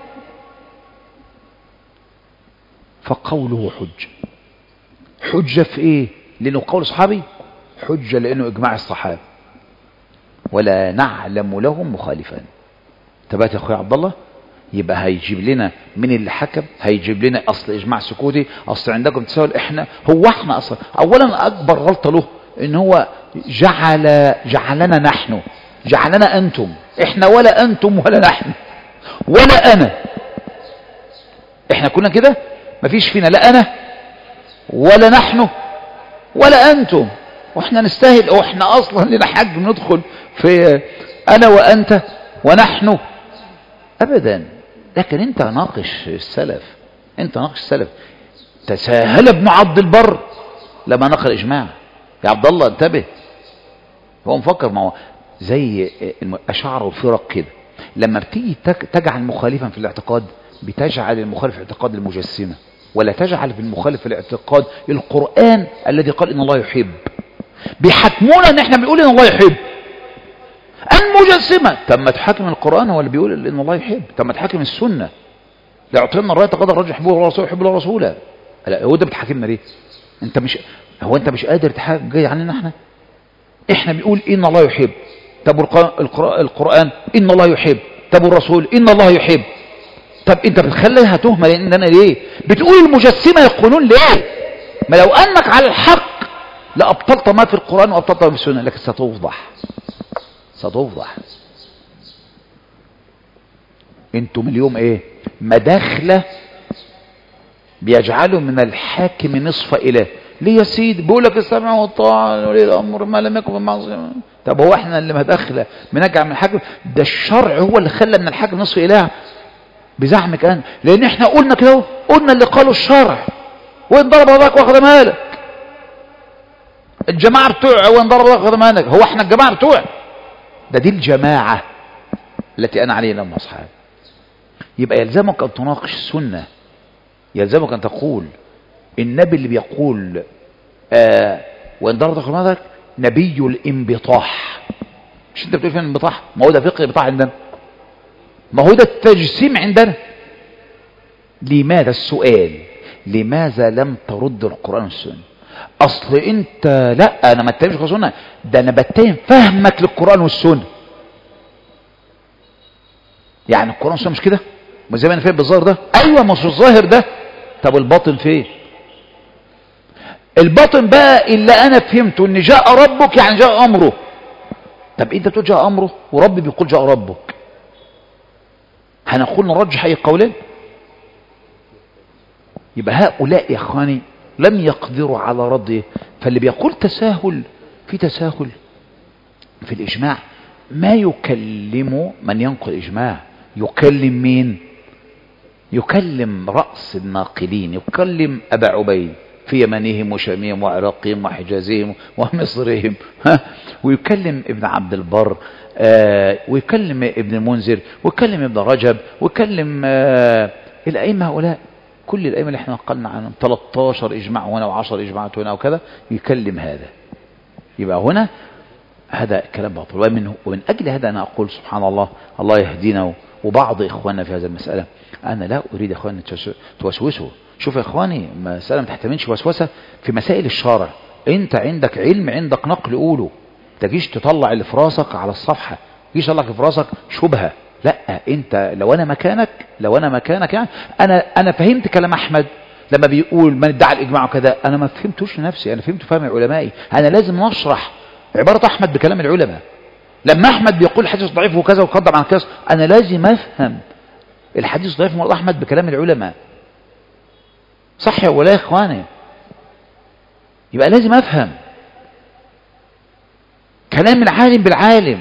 فقوله حجة. حجة في إيه؟ لأنه قول صحابي، حجة لأنه إجماع الصحابة ولا نعلم لهم مخالفا. تبات يا أخوي عبد الله، يبقى هيجيب لنا من اللي حكم، هيجيب لنا أصل إجماع سكوتي، أصل عندكم تساؤل. إحنا أصلا أولا أكبر غلطة له إن هو جعلنا نحن، جعلنا أنتم، إحنا ولا أنتم ولا نحن ولا أنا، إحنا كنا كده، مفيش فينا لا أنا ولا نحن ولا أنتم، وإحنا نستاهل، وإحنا أصلا لنا حق ندخل في أنا وأنت ونحن أبدا. لكن أنت ناقش السلف، أنت ناقش السلف. تساهل ابن عبد البر لما نقل إجماع. يا عبد الله انتبه، هو مفكر ما هو زي الأشاعرة والفرق كده، لما بتيجي تجعل مخالفا في الاعتقاد بتجعل المخالف في اعتقاد المجسمة، ولا تجعل في المخالف في الاعتقاد القرآن الذي قال إن الله يحب. بيحكمونا ان احنا بنقول ان الله يحب. المجسمة طب ما تحكم القرآن هو اللي بيقول ان الله يحب، طب ما تحكم السنة لا يعطينا الراية قدر الرجل يحبه الله ورسوله يحب الله ورسوله. لا هو ده بتحكمنا ليه؟ انت مش قادر تحكم جاي عننا احنا بنقول ان الله يحب. طب القرآن ان الله يحب، طب الرسول ان الله يحب. طب انت بتخليها تهمة لاننا ليه؟ بتقول المجسمة يقولون ليه؟ ما لو انك على الحق لأبطلت ما في القرآن وأبطلت ما في السنة، لكن ستفضح. انتم اليوم ايه؟ مداخلة بيجعلوا من الحاكم نصف إله. ليه يا سيدي؟ بيقول لك السمع والطاعة ولي الأمر ما لم يكن بالمعصية. طب هو احنا اللي مدخله بنرجع من الحاكم؟ ده الشرع هو اللي خلى من الحاكم نصف اله بزعمك انت، لان احنا قلنا كده، قلنا اللي قالوا الشرع، وان ضرب ذاك واخذ مالك. الجماعه بتوع وان ضرب ذاك واخذ مالك، هو احنا الجماعه بتوع ده؟ دي الجماعه التي انا عليها لما اصحابي. يبقى يلزمك ان تناقش السنه، يلزمك ان تقول النبي اللي بيقول وان ضرب ذاك واخذ مالك نبي الانبطاح. مش انت بتقول فين الانبطاح؟ ما هو ده فقه الانبطاح عندنا، ما هو ده التجسيم عندنا. لماذا السؤال؟ لماذا لم ترد القرآن والسنة؟ اصل انت لا، انا ما اتهمش القرآن والسنة، ده انا بتهم فهمك للقرآن والسنة. يعني القرآن والسنة مش كده؟ مش زي ما انا فاهم بالظاهر ده؟ ايوه مش الظاهر ده. طب الباطن فين؟ الباطن بقى اللي انا فهمته ان جاء ربك يعني جاء امره. طب انت بتقول جاء امره وربي بيقول جاء ربك، هنقول نرجح اي قولين؟ يبقى هؤلاء يا اخواني لم يقدروا على رده. فاللي بيقول تساهل، في تساهل في الاجماع ما يكلم من ينقل الاجماع. يكلم مين؟ يكلم رأس الناقلين، يكلم أبا عبيد في يمنهم وشامهم وعراقهم وحجازهم ومصرهم، ويكلم ابن عبد البر، ويكلم ابن المنذر، ويكلم ابن رجب، ويكلم الأئمة هؤلاء، كل الأئمة اللي احنا نقلنا عنهم 13 إجماع هنا و10 إجماعات هنا وكذا، يكلم هذا. يبقى هنا هذا كلام باطل. ومن أجل هذا أنا أقول سبحان الله، الله يهدينا وبعض إخواننا في هذه المسألة. أنا لا أريد إخواني توسوسوا. شوف يا إخواني، مسألة ما تحتملش وسوسة في مسائل الشرع. أنت عندك علم، عندك نقل قوله، تجيش تطلع اللي في راسك على الصفحة، تجيش تطلع في راسك شبهة. لا، أنت لو أنا مكانك يعني أنا فهمت كلام أحمد لما بيقول من ادعى الإجماع وكذا، أنا ما فهمتوش لنفسي، أنا فهمت فهم علمائي. أنا لازم نشرح عبارة أحمد بكلام العلماء. لما أحمد بيقول الحديث ضعيف وكذا وقدم عن كذا، أنا لازم أفهم الحديث ضعيف مرضى أحمد بكلام العلماء. صح ولا يا إخواني؟ يبقى لازم أفهم كلام العالم بالعالم.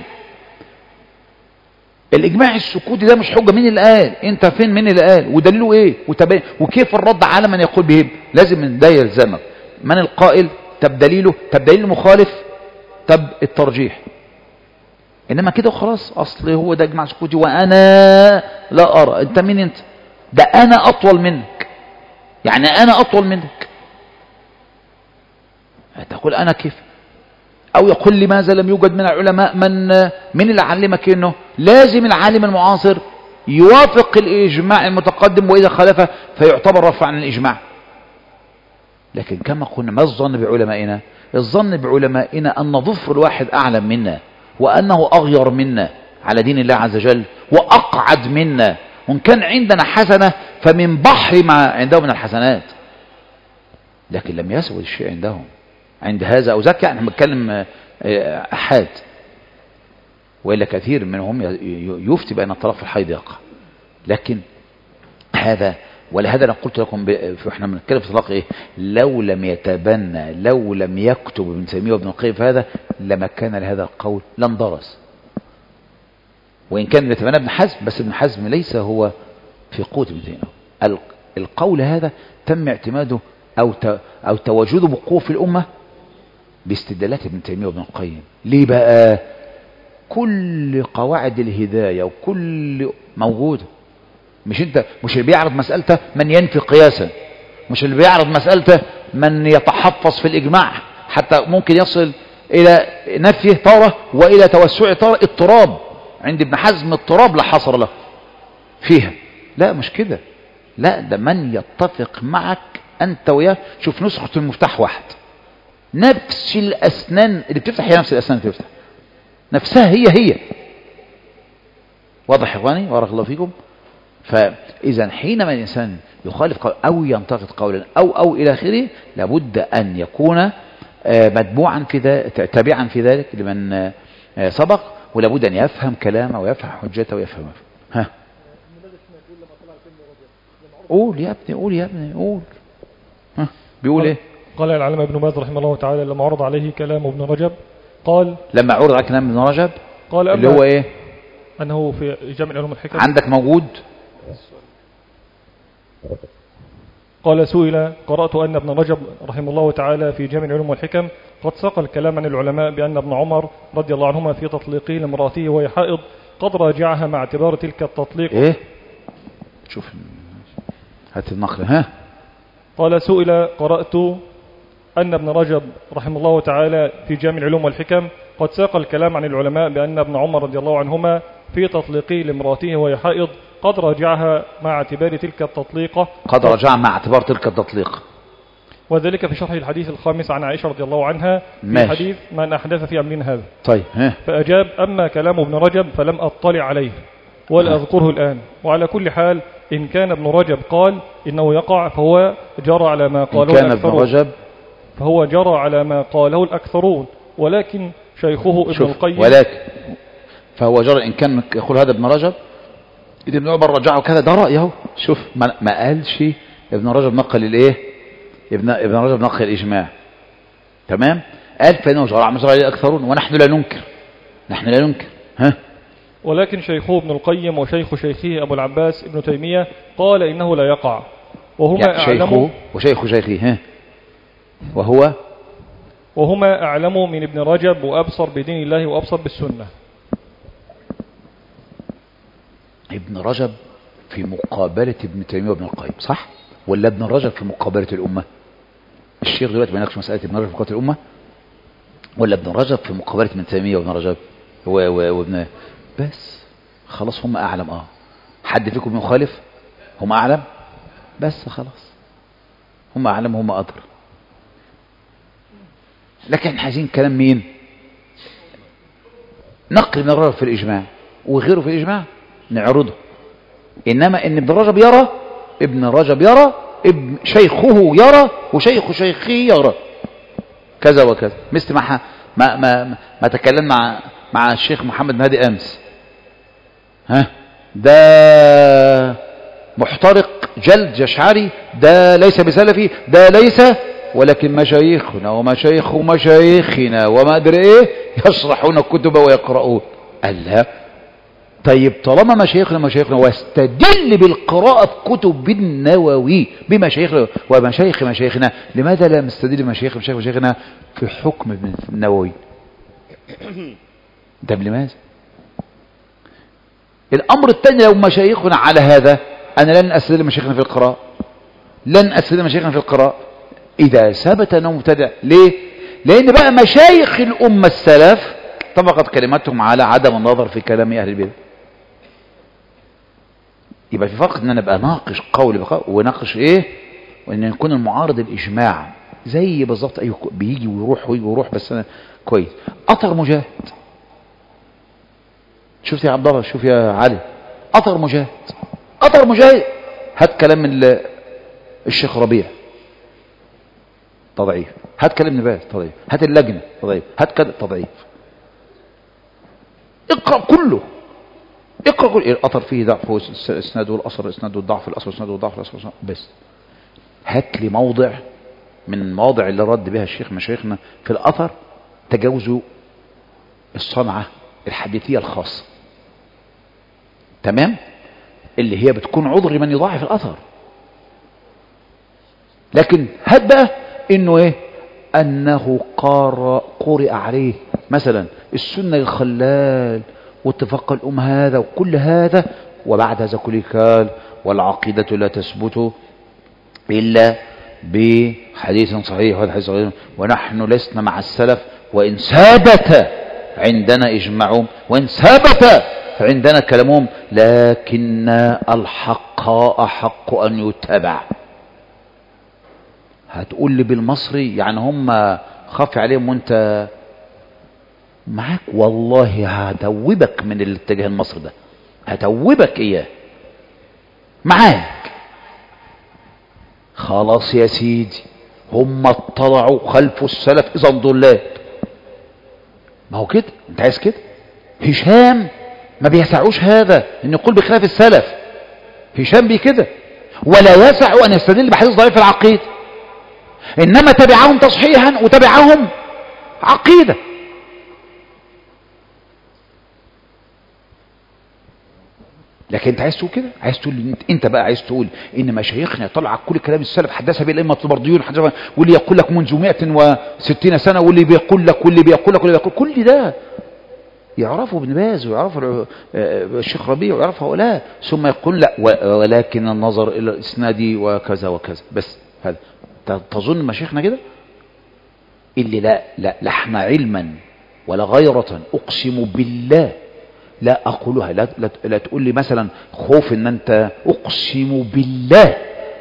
الإجماع السكوتي ده مش حجة. مين اللي قال؟ أنت فين؟ مين اللي قال؟ ودليله إيه؟ وكيف الرد على من يقول به؟ لازم ده يلزمك. من القائل؟ طب دليله؟ طب دليل مخالف؟ طب الترجيح. إنما كده وخلاص، أصل هو ده إجماع سكوتي وأنا لا أرى. أنت مين أنت؟ ده أنا أطول منك، يعني أنا أطول منك. تقول أنا كيف؟ أو يقول لماذا لم يوجد من العلماء من اللي علمك إنه لازم العالم المعاصر يوافق الإجماع المتقدم، وإذا خالفه فيعتبر رفع عن الإجماع. لكن كما قلنا، ما الظن بعلمائنا؟ الظن بعلمائنا أن ظفر الواحد أعلم منا، وأنه أغير منا على دين الله عز وجل، وأقعد منا. وإن كان عندنا حسنة فمن بحر ما عندهم من الحسنات، لكن لم يسود الشيء عندهم عند هذا أو ذاك. يعني بنتكلم أحاد، وإلا كثير منهم يفتي بأن الطلاق في الحيض يقع. لكن هذا، ولهذا أنا قلت لكم احنا بنتكلم في الطلاق إيه؟ لو لم يتبنى، لو لم يكتب ابن تيمية وابن القيم في هذا، لما كان لهذا القول لاندرس. وإن كان يتبنى ابن حزم، بس ابن حزم ليس هو في قوة ابن تيمية. القول هذا تم اعتماده أو تواجده بقوة في الأمة باستدلالات ابن تيمية وابن القيم. ليه بقى؟ كل قواعد الهداية وكل موجودة. مش اللي بيعرض مسألته من ينفي قياسا، مش اللي بيعرض مسألته من يتحفظ في الإجماع، حتى ممكن يصل إلى نفيه طارة وإلى توسع طارة. اضطراب عند ابن حزم، اضطراب لا حصر له فيها. لا مش كده، لا، ده من يتفق معك أنت وياه. شوف نسخة المفتاح واحد، نفس الأسنان اللي بتفتح هي نفس الأسنان اللي بتفتح، نفسها هي. واضح يا إخواني؟ بارك الله فيكم. فإذا حينما الإنسان يخالف قول أو ينتقد قولا أو إلى آخره، لابد أن يكون متبوعا في ذلك، تابعا في ذلك لمن سبق، ولابد أن يفهم كلامه ويفهم حجته ويفهم. ها، قول يا ابني قول. ها، بيقول ايه؟ قال العلامة ابن باز رحمه الله تعالى لما عرض عليه كلام ابن رجب قال لما عرض على كلام ابن رجب قال اللي هو ايه؟ أنه في جامع العلوم والحكم. عندك موجود؟ قال سئل قرأت أن ابن رجب رحمه الله تعالى في جامع العلوم والحكم قد ساق الكلام عن العلماء بأن ابن عمر رضي الله عنهما في تطليقه لامرأته وهي حائض قد راجعها مع اعتبار تلك التطليق. ايه شوف هات النقل. ها قال سئل قرأت أن ابن رجب رحمه الله تعالى في جامع العلوم والحكم قد ساق الكلام عن العلماء بأن ابن عمر رضي الله عنهما في تطليقه لامرأته وهي حائض قد راجعها مع اعتبار تلك التطليقة. قد راجعها مع اعتبار تلك التطليق، وذلك في شرح الحديث الخامس عن عائشة رضي الله عنها في ماشي. حديث من أحدث في أمرنا هذا. طيب ها. فأجاب أما كلام ابن رجب فلم أطلع عليه ولا أذكره الآن. وعلى كل حال إن كان ابن رجب قال إنه يقع فهو جرى على ما قاله إن كان ابن الأكثرون، رجب فهو جرى على ما قاله الأكثرون، ولكن شيخه ابن القيم ولكن فهو جرى إن كان يقول هذا ابن رجب إذا ابن عمر رجعه كذا، ده رأيه. شوف ما قالش ابن رجب نقل الايه، ابن رجب نقل الإجماع، تمام؟ قال فإنه جرى على ما جرى الأكثرون ونحن لا ننكر، نحن لا ننكر. ها. ولكن شيخه ابن القيم وشيخ شيخه أبو العباس ابن تيمية قال إنه لا يقع، وهما شيخه وشيخ شيخه. ها. وهما أعلم من ابن رجب وأبصر بدين الله وأبصر بالسنة. ابن رجب في مقابلة ابن تيمية وابن القيم، صح؟ ولا ابن رجب في مقابلة الأمة؟ الشيخ دلوقتي بيناقش مسألة ابن رجب في مقابلة الأمة، ولا ابن رجب في مقابلة ابن تيمية وابن رجب وابن بس خلاص هم أعلم. حد فيكم يخالف؟ هم أعلم بس خلاص، هم أعلم هم أدرى. لكن احنا عايزين كلام مين؟ نقل ابن رجب في الإجماع وغيره في الإجماع نعرضه. إنما إن ابن رجب يرى ابن شيخه يرى وشيخ شيخه يرى كذا وكذا، مثل ما تكلمنا مع الشيخ محمد هادي أمس. ها، ده محترق جلد جشعري، ده ليس بسلفي، ده ليس، ولكن مشايخنا ومشايخ مشايخنا وما أدري إيه يشرحون الكتب ويقرؤون. قال لا، طيب طالما مشايخنا واستدل بالقراءة في كتب النووي بمشايخنا ومشايخ مشايخنا، لماذا لا نستدل مشايخنا في حكم ابن النووي؟ ده لماذا؟ الأمر الثاني، لو مشايخنا على هذا أنا لن أستدل مشايخنا في القراءة، إذا ثبت أنه مبتدع. ليه؟ لأن بقى مشايخ الأمة السلف طبقت كلمتهم على عدم النظر في كلام أهل البدع. يبقى في فرق ان انا ابقى ناقش قول بقول وناقش ايه، وان يكون المعارض الاجماع زي بالظبط اي بيجي ويروح بس انا كويس. اطر مجاهد، شفت يا عبد الله، شوف يا علي، اطر مجاهد هات كلام من الشيخ ربيع تضعيف، هات كلام ابن باز تضعيف، هات اللجنه تضعيف، هات كذا تضعيف. اقرا كله الأثر فيه ضعف اسناد والأثر اسناد والضعف الأثر اسناد والضعف الأثر بس. هات لي موضع من المواضع اللي رد بها الشيخ مشايخنا في الأثر تجاوزوا الصنعة الحديثية الخاصة، تمام، اللي هي بتكون عذر لمن يضاعف الأثر. لكن هات بقى انه ايه، انه قرئ عليه مثلا السنة الخلال واتفاق الأم هذا وكل هذا، وبعد هذا كله قال والعقيدة لا تثبت إلا بحديث صحيح والحديث صحيح، ونحن لسنا مع السلف وإن ثبت عندنا إجماعهم وإن ثبت عندنا كلامهم، لكن الحق أحق أن يتبع. هتقول لي بالمصري يعني هم خاف عليهم وانت معاك، والله هتوبك من الاتجاه المصري ده، هتوبك اياه معاك. خلاص يا سيدي، هم اطلعوا خلف السلف اذا ضلال. ما هو كده، انت عايز كده. هشام ما بيسعوش هذا ان يقول بخلاف السلف، هشام بي كده، ولا يسع ان يستدل بحديث ضعيف العقيده، انما تبعهم تصحيحا وتبعهم عقيده. لكن انت عايز تقول كده، عايز تقول انت بقى عايز تقول ان مشايخنا طلع كل كلام السلف حدثها بالائمه البرديون، واللي يقول لك منذ 160 سنه، واللي بيقول لك واللي بيقول لك واللي بيقول كل ده يعرفه ابن باز ويعرفه الشيخ ربيع ويعرفه هؤلاء، ثم يقول لا ولكن النظر الى الاسناد وكذا وكذا. بس هذا تظن مشايخنا كده؟ اللي لا احنا علما ولا غيرة اقسم بالله لا اقولها، لا تقول لي مثلا خوف ان انت اقسم بالله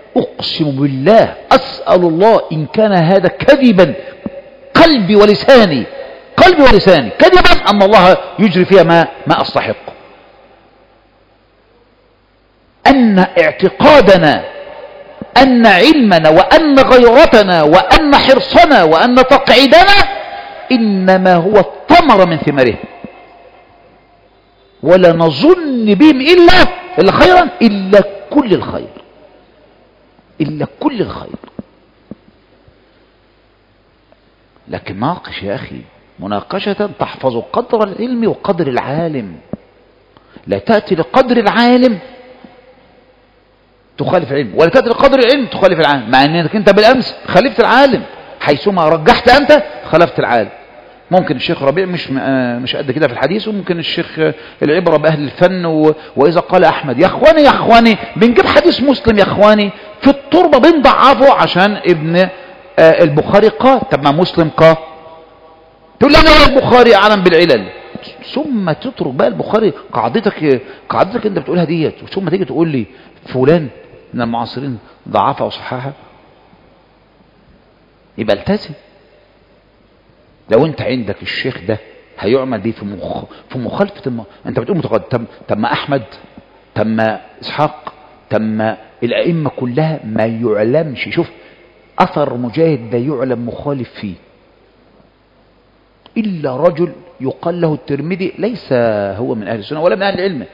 اسأل الله ان كان هذا كذبا قلبي ولساني كذبا ان الله يجري فيها ما استحق. ان اعتقادنا ان علمنا وان غيرتنا وان حرصنا وان تقعيدنا انما هو الثمر من ثمره، ولا نظن بهم الا خيرا، الا كل الخير. لكن ناقش يا اخي مناقشة تحفظ قدر العلم وقدر العالم، لا تأتي لقدر العالم تخالف العلم، ولا تأتي لقدر العلم تخالف العالم، مع انك انت بالامس خالفت العالم، حيثما رجحت انت خالفت العالم. ممكن الشيخ ربيع مش قد كده في الحديث، وممكن الشيخ العبرة بأهل الفن وإذا قال أحمد يا إخواني بنجيب حديث مسلم يا إخواني في التربة بنضعفه عشان ابن البخاري قال. طب ما مسلم قال تقول لنا البخاري أعلم بالعلل، ثم تترك بقى البخاري قاعدتك انت بتقولها ديت، ثم تيجي تقول لي فلان من المعاصرين ضعفها وصححها. يبقى التزم. لو انت عندك الشيخ ده هيعمل بيه في مخالفة انت بتقول متقدم، تم احمد، تم اسحاق، تم الائمة كلها ما يعلمش. شوف اثر مجاهد لا يعلم مخالف فيه الا رجل يقال له الترمذي، ليس هو من اهل السنة ولا من اهل العلم.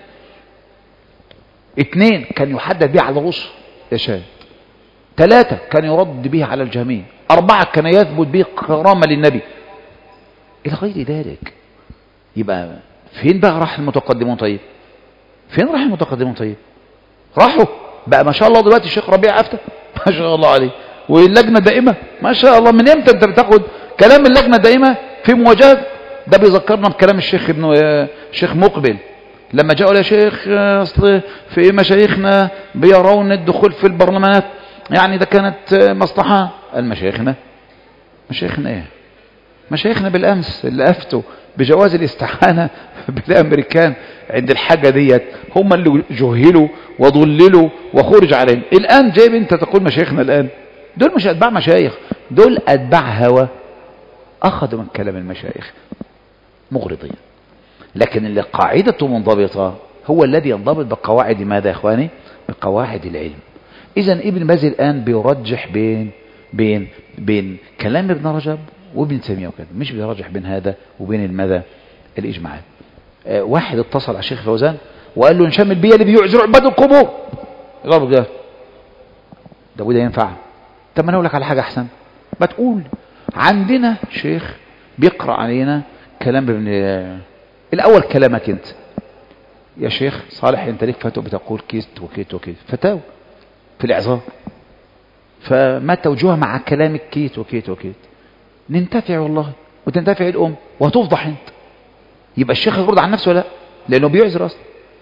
2 كان يحدد به على الرسل يشاهد. 3 كان يرد به على الجميع. 4 كان يثبت به كرامة للنبي إلى غير ذلك. يبقى فين بقى راح المتقدمون؟ طيب فين راح المتقدمون؟ طيب راحوا بقى ما شاء الله دلوقتي الشيخ ربيع أفتى ما شاء الله عليه، واللجنة دائمة ما شاء الله. من امتى انت بتاخد كلام اللجنة دائمة في مواجهة؟ ده بيذكرنا بكلام الشيخ مقبل لما جاءوا يا شيخ اصل في مشايخنا بيرون الدخول في البرلمانات، يعني ده كانت مصلحة. المشايخنا ايه؟ مشايخنا بالامس اللي افتوا بجواز الاستعانة بالامريكان عند الحاجة ديت هم اللي جهلوا وضللوا وخرج عليهم. الان جايب انت تقول مشايخنا الان؟ دول مش اتباع مشايخ، دول اتباع هوى اخذوا من كلام المشايخ مغرضين. لكن اللي قاعدته منضبطة هو الذي ينضبط بقواعد ماذا يا اخواني؟ بقواعد العلم. اذا ابن باز الان بيرجح بين كلام ابن رجب وابن تيمية وكذا، مش بيرجح بين هذا وبين الماذا؟ الاجماعات. واحد اتصل على الشيخ فوزان وقال له نشمل بيه اللي بيعذروا عباد القبور. الراجل ده وده ينفع؟ طب ما انا اقول لك على حاجه احسن، ما تقول عندنا شيخ بيقرا علينا كلام ابن الاول، كلامك انت يا شيخ صالح انت ليك فتوى بتقول كيت وكيت وكيت، فتاوى في الاعذار، فما توجهها مع كلامك كيت وكيت وكيت؟ ننتفع والله وتنتفع الام وهتفضح انت. يبقى الشيخ يرد عن نفسه ولا لا؟ لانه بيعذر اصلا.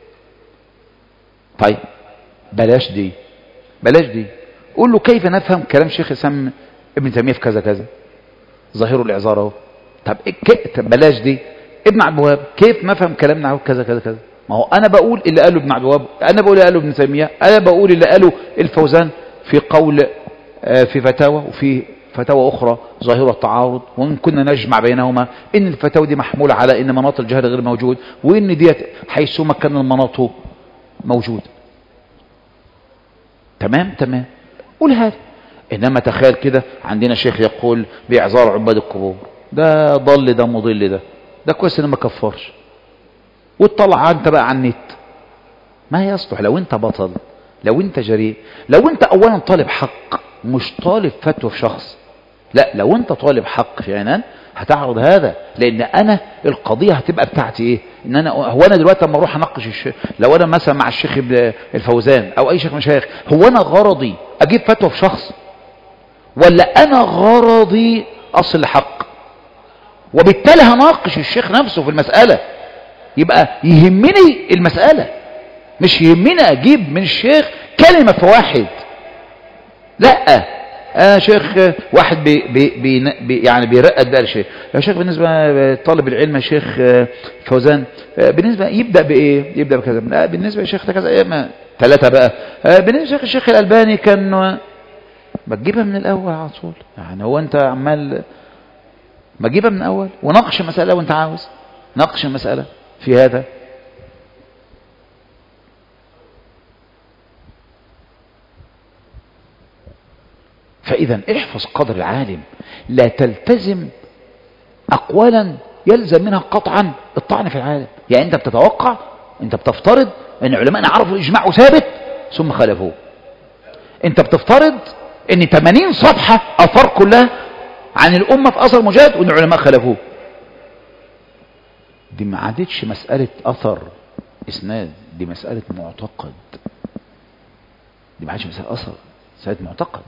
طيب بلاش دي قول له كيف نفهم كلام شيخ الاسلام ابن تيميه في كذا كذا، ظاهره الاعذار اهو. طب بلاش دي ابن عبد الوهاب كيف نفهم كلامنا اهو كذا كذا كذا. ما هو انا بقول اللي قاله ابن عبد الوهاب، انا بقول اللي قاله ابن تيميه، انا بقول اللي قاله الفوزان في قول في فتاوى، وفي فتاوى اخرى ظاهره التعارض، وان كنا نجمع بينهما ان الفتاوى دي محموله على ان مناط الجهل غير موجود، وان ديت حيثما كان المناط موجود. تمام قول هذا. انما تخيل كده عندنا شيخ يقول باعذار عباد القبور، ده ضل ده مضل ده كويس ان ما كفرش، وتطلع انت بقى على النت. ما يصلح لو انت بطل، لو انت جريء، لو انت اولا طالب حق مش طالب فتوى في شخص. لا، لو انت طالب حق فعلا هتعرض هذا، لان انا القضية هتبقى بتاعتي ايه؟ ان انا هو انا دلوقتي لما اروح اناقش الشيخ، لو انا مثلا مع الشيخ الفوزان او اي شيخ مشايخ، هو انا غرضي اجيب فتوى في شخص، ولا انا غرضي اصل الحق؟ وبالتالي هناقش الشيخ نفسه في المسألة. يبقى يهمني المسألة، مش يهمني اجيب من الشيخ كلمة في واحد. لا شيخ واحد يعني بيرقد بقى الشيخ، يا شيخ بالنسبة لطالب العلم يا شيخ فوزان، بالنسبة يبدأ بإيه؟ يبدأ بكذا. بالنسبة للشيخ ده كذا، إيه 3 بقى. بالنسبة للشيخ الألباني كان، ما تجيبها من الأول على طول. يعني هو أنت عمال ما تجيبها من الأول وناقش المسألة، وأنت عاوز ناقش المسألة في هذا. فإذا احفظ قدر العالم، لا تلتزم أقوالا يلزم منها قطعا الطعن في العالم. يعني أنت بتتوقع، أنت بتفترض أن علماءنا عرفوا الإجماع وثابت ثم خالفوه. أنت بتفترض أن 80 صفحة أثار كلها عن الأمة في أثر مجاهد وأن العلماء خالفوه. دي ما عادتش مسألة أثر إسناد، دي مسألة معتقد. دي ما عادش مسألة أثر، مسألة معتقد.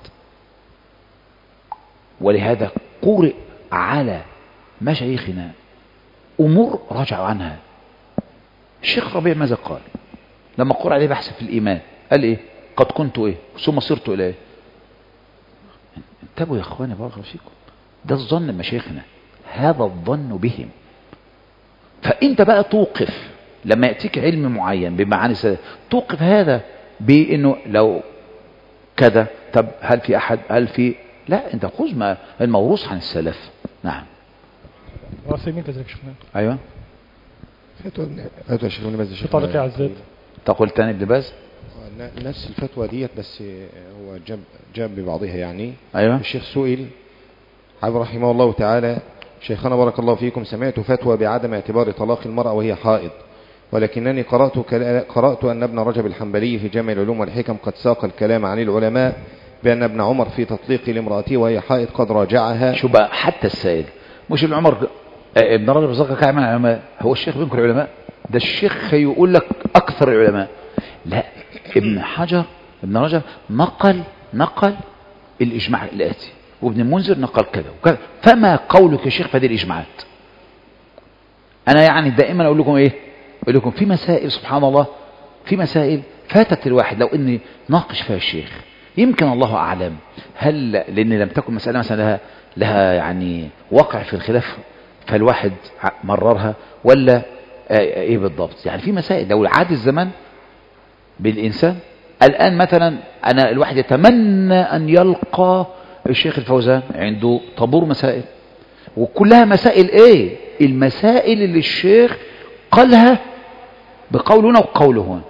ولهذا قرئ على مشايخنا أمور رجعوا عنها. الشيخ ربيع ماذا قال لما قرأ عليه بحث في الإيمان؟ قال إيه؟ قد كنت إيه ثم صرت إلى إيه. انتبهوا يا إخواني بارك الله فيكم، ده الظن مشايخنا، هذا الظن بهم. فأنت بقى توقف لما يأتيك علم معين بمعاني توقف هذا بأنه لو كذا، طب هل في أحد، هل في، لا، انت خذ ما الموروث عن السلف. نعم. راسمين كذلك شفنا. ايوه. فتوى الشيخ ابن باز في طريقة عزات. تقول تاني ابن باز؟ نفس الفتوى ديت، بس هو جاب ببعضها يعني. ايوه. الشيخ سئل رحمه الله تعالى: شيخنا بارك الله فيكم، سمعت فتوى بعدم اعتبار طلاق المرأة وهي حائض، ولكنني قرأت أن ابن رجب الحنبلي في جامع العلوم والحكم قد ساق الكلام عن العلماء بأن ابن عمر في تطليق لامرأته وهي حائض قد راجعها. شو بقى حتى السائل مش ابن عمر، ابن رجب ساق كلام عن العلماء، هو الشيخ بينكر العلماء؟ ده الشيخ يقول لك أكثر العلماء. لا، ابن رجب نقل الإجماع الآتي، وابن المنذر نقل كذا وكذا. فما قولك يا شيخ في هذه الإجماعات؟ أنا يعني دائما أقول لكم إيه؟ أقول لكم في مسائل سبحان الله، في مسائل فاتت الواحد لو إني ناقش فيها الشيخ، يمكن الله أعلم هل لأن لم تكن مسألة مثلا لها يعني وقع في الخلاف فالواحد مررها، ولا إيه بالضبط. يعني في مسائل لو عاد الزمان بالإنسان الآن مثلا، أنا الواحد يتمنى أن يلقى الشيخ الفوزان عنده طابور مسائل، وكلها مسائل إيه؟ المسائل اللي الشيخ قالها بقوله هنا وقوله هنا،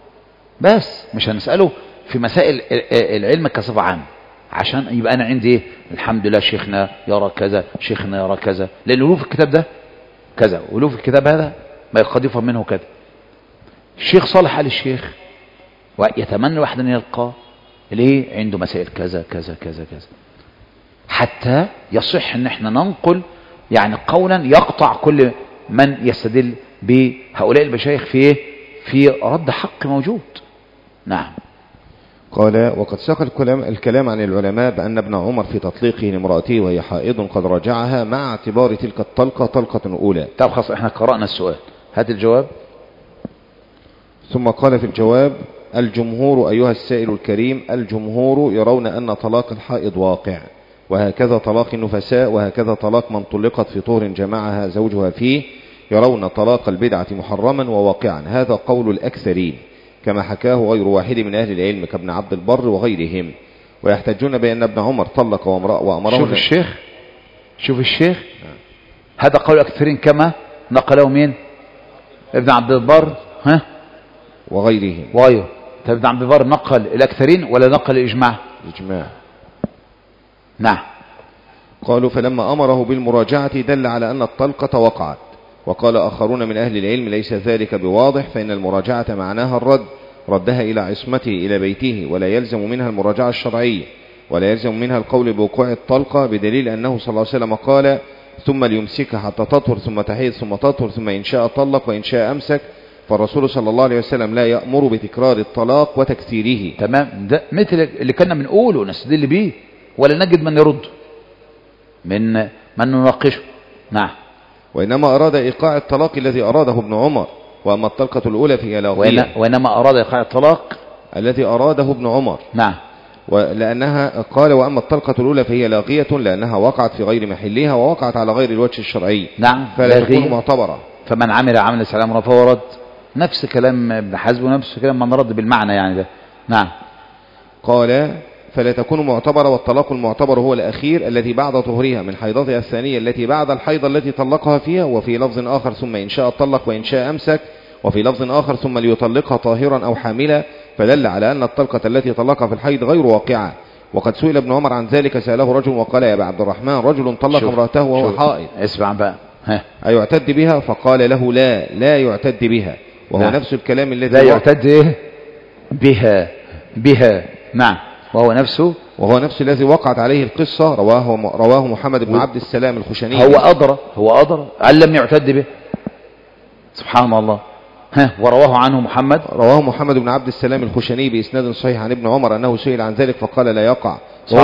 بس مش هنسأله في مسائل العلم كصفة عامة، عشان يبقى أنا عندي إيه؟ الحمد لله شيخنا يرى كذا، شيخنا يرى كذا، لأنه له في الكتاب ده كذا، وله في الكتاب هذا ما قد يفهم منه كذا. الشيخ صالح آل الشيخ ويتمنى واحد أن يلقاه ليه عنده مسائل كذا كذا كذا كذا، حتى يصح ان احنا ننقل يعني قولا يقطع كل من يستدل بهؤلاء المشايخ في رد حق موجود. نعم. قال: وقد ساق الكلام عن العلماء بأن ابن عمر في تطليقه لامرأته وهي حائض قد راجعها مع اعتبار تلك الطلقة طلقة أولى. طب خلاص احنا قرأنا السؤال، هات الجواب. ثم قال في الجواب: الجمهور أيها السائل الكريم، الجمهور يرون أن طلاق الحائض واقع، وهكذا طلاق النفساء، وهكذا طلاق من طلقت في طهر جمعها زوجها فيه، يرون طلاق البدعة محرما وواقعا. هذا قول الأكثرين كما حكاه غير واحد من أهل العلم كابن عبد البر وغيرهم، ويحتجون بأن ابن عمر طلق وأمره. شوف الشيخ هذا قول الأكثرين كما نقله مين؟ ابن عبد البر وغيرهم. طب ابن عبد البر نقل الأكثرين ولا نقل الإجماع؟ الإجماع. نعم. قالوا: فلما أمره بالمراجعة دل على أن الطلقة وقعت. وقال آخرون من أهل العلم: ليس ذلك بواضح، فإن المراجعة معناها الرد، ردها إلى عصمته إلى بيته، ولا يلزم منها المراجعة الشرعية، ولا يلزم منها القول بوقوع الطلقة، بدليل أنه صلى الله عليه وسلم قال: ثم ليمسكها حتى تطهر ثم تحيض ثم تطهر ثم إن شاء طلق وإن شاء أمسك، فالرسول صلى الله عليه وسلم لا يأمر بتكرار الطلاق وتكثيره. تمام، ده مثل اللي كنا بنقوله ونستدل بيه، ولا نجد من يرد من نناقشه. نعم. وإنما أراد إيقاع الطلاق الذي أراده ابن عمر، وأما الطلقة الأولى فهي لاغية. وإنما أراد إيقاع الطلاق الذي أراده ابن عمر. نعم. ولأنها قال وأما الطلقة الأولى فهي لاغية لأنها وقعت في غير محلها ووقعت على غير الوجه الشرعي. نعم. فلا تكون معتبرة. فمن عمل عمل السلام فهو رد. نفس كلام ابن حزم ونفس كلام من رد بالمعنى يعني ده. نعم. قال فلا تكون معتبرة، والطلاق المعتبر هو الأخير الذي بعد طهرها من حيضتها الثانية التي بعد الحيض التي طلقها فيها. وفي لفظ آخر ثم إن شاء طلق وإن شاء أمسك، وفي لفظ آخر ثم ليطلقها طاهرا أو حاملا، فدل على أن الطلقة التي طلقها في الحيض غير واقعة. وقد سئل ابن عمر عن ذلك، سأله رجل وقال يا أبا عبد الرحمن رجل طلق امرأته وهو حائض اسمع بقى أيعتد بها؟ فقال له لا يعتد بها. وهو نعم. نفس الكلام الذي لا يعتد بها. نعم. وهو نفس الذي وقعت عليه القصة. رواه محمد بن عبد السلام الخشني. هو أدرى أن لم يعتد به. سبحان الله. ورواه عنه محمد بن عبد السلام الخشني بإسناد صحيح عن ابن عمر أنه سئل عن ذلك فقال لا يقع.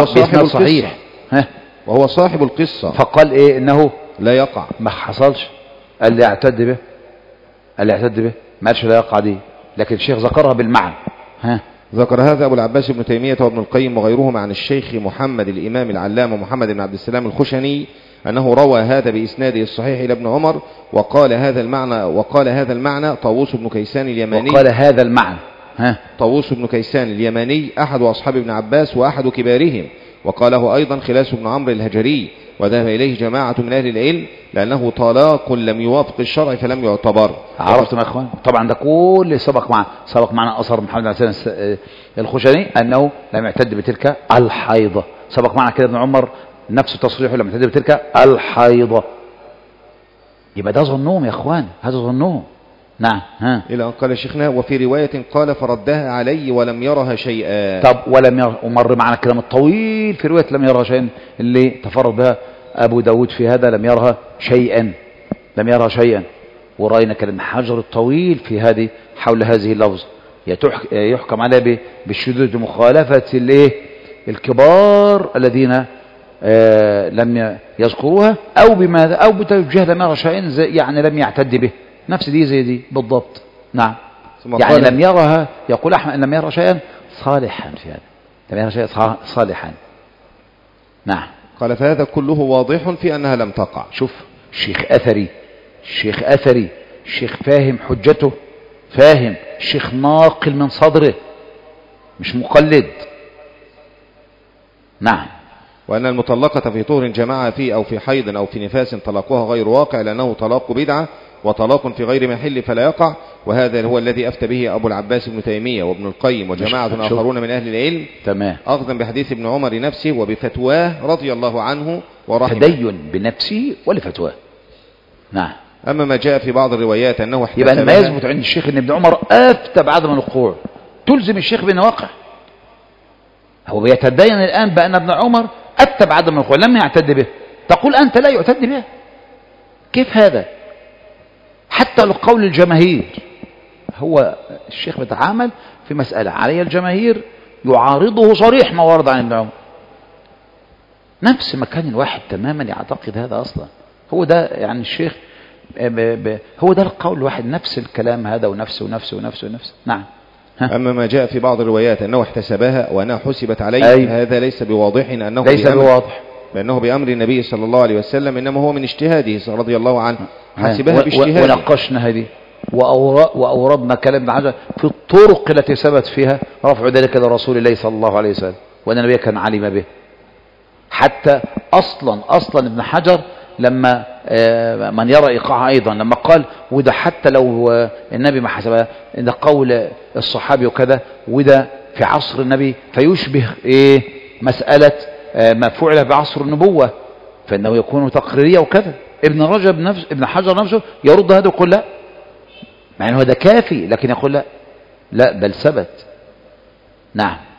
وهو صاحب القصة. فقال إيه؟ إنه لا يقع. ما حصلش. قال لي يعتد به. ما قالش لا يقع دي، لكن الشيخ ذكرها بالمعنى. ذكر هذا أبو العباس ابن تيمية وابن القيم وغيرهما عن الشيخ محمد الإمام العلامة محمد بن عبد السلام الخشني أنه روى هذا بإسناده الصحيح إلى ابن عمر. وقال هذا المعنى طاووس بن كيسان اليماني أحد أصحاب ابن عباس وأحد كبارهم. وقاله أيضا خلاس بن عمرو الهجري، وذهب إليه جماعة من أهل العلم لأنه طلاق لم يوافق الشرع فلم يعتبر. عرفتم يا إخوان؟ طبعا ده كل سبق معنا أثر محمد بن عبد السلام الخشني أنه لم يعتد بتلك الحيضة. سبق معنا كده ابن عمر نفس تصريحه لم يعتد بتلك الحيضة. يبقى ده ظنهم يا إخوان، هذا ظنهم. نعم. إلى أن قال شيخنا وفي رواية قال فردها علي ولم يرها شيئا. طب ولم يرى، ومر معنا الكلام الطويل في رواية لم يرها شيئا اللي تفرد بها أبو داود في هذا، لم يرها شيئا. ورأينا كلام حجر الطويل في هذه حول هذه اللفظ. يحكم عليها بالشذوذ مخالفة الكبار الذين لم يذكروها، أو بماذا، أو بتوجيه لم يرى شيئا يعني لم يعتد به. نفس دي زي دي بالضبط. نعم. يعني لم يرها، يقول أحمد لم يرى شيئا صالحا في هذا، لم يرى شيئا صالحا. نعم. قال فهذا كله واضح في أنها لم تقع. شوف الشيخ أثري، الشيخ فاهم حجته، فاهم، الشيخ ناقل من صدره مش مقلد. نعم. وأن المطلقة في طهر جماعة فيه أو في حيض أو في نفاس طلاقها غير واقع لأنه طلاق بدعة وطلاق في غير محل فلا يقع. وهذا هو الذي أفتى به أبو العباس ابن تيمية وابن القيم وجماعة آخرون من أهل العلم. تمام. أخذا بحديث ابن عمر نفسه وبفتواه رضي الله عنه ورحمه. تدين بنفسه ولفتواه. نعم. أما ما جاء في بعض الروايات أنه يبقى ما يثبت عند الشيخ أن ابن عمر أفتى بعدم الوقوع تلزم الشيخ بأنه واقع. هو بيتدين الآن بأن ابن عمر أفتى بعدم الوقوع لم يعتد به، تقول أنت لا يعتد به؟ كيف هذا؟ حتى لقول الجماهير. هو الشيخ بيتعامل في مسألة علي الجماهير يعارضه صريح ما ورد عن ابن عمر. نفس مكان الواحد تماما يعتقد هذا أصلا. هو ده يعني الشيخ هو ده القول الواحد، نفس الكلام هذا ونفسه. نعم. أما ما جاء في بعض الروايات أنه احتسبها وأنها حسبت عليه. هذا ليس بواضح أنه بأنه بأمر النبي صلى الله عليه وسلم، إنما هو من اجتهاده رضي الله عنه حسبها باجتهاده. وناقشنا هذه وأوردنا كلام ابن حجر في الطرق التي ثبت فيها رفع ذلك لرسول الله صلى الله عليه وسلم، وأن النبي كان علم به. حتى أصلا ابن حجر لما من يرى إيقاعها أيضا لما قال وده حتى لو النبي ما حسبها، ده قول الصحابي وكذا، وده في عصر النبي فيشبه مسألة ما فعل بعصر النبوة، فإنه يكون تقريرية وكذا. ابن حجر نفسه يرد هذا ويقول لا، مع أنه هذا كافي، لكن يقول لا بل ثبت. نعم.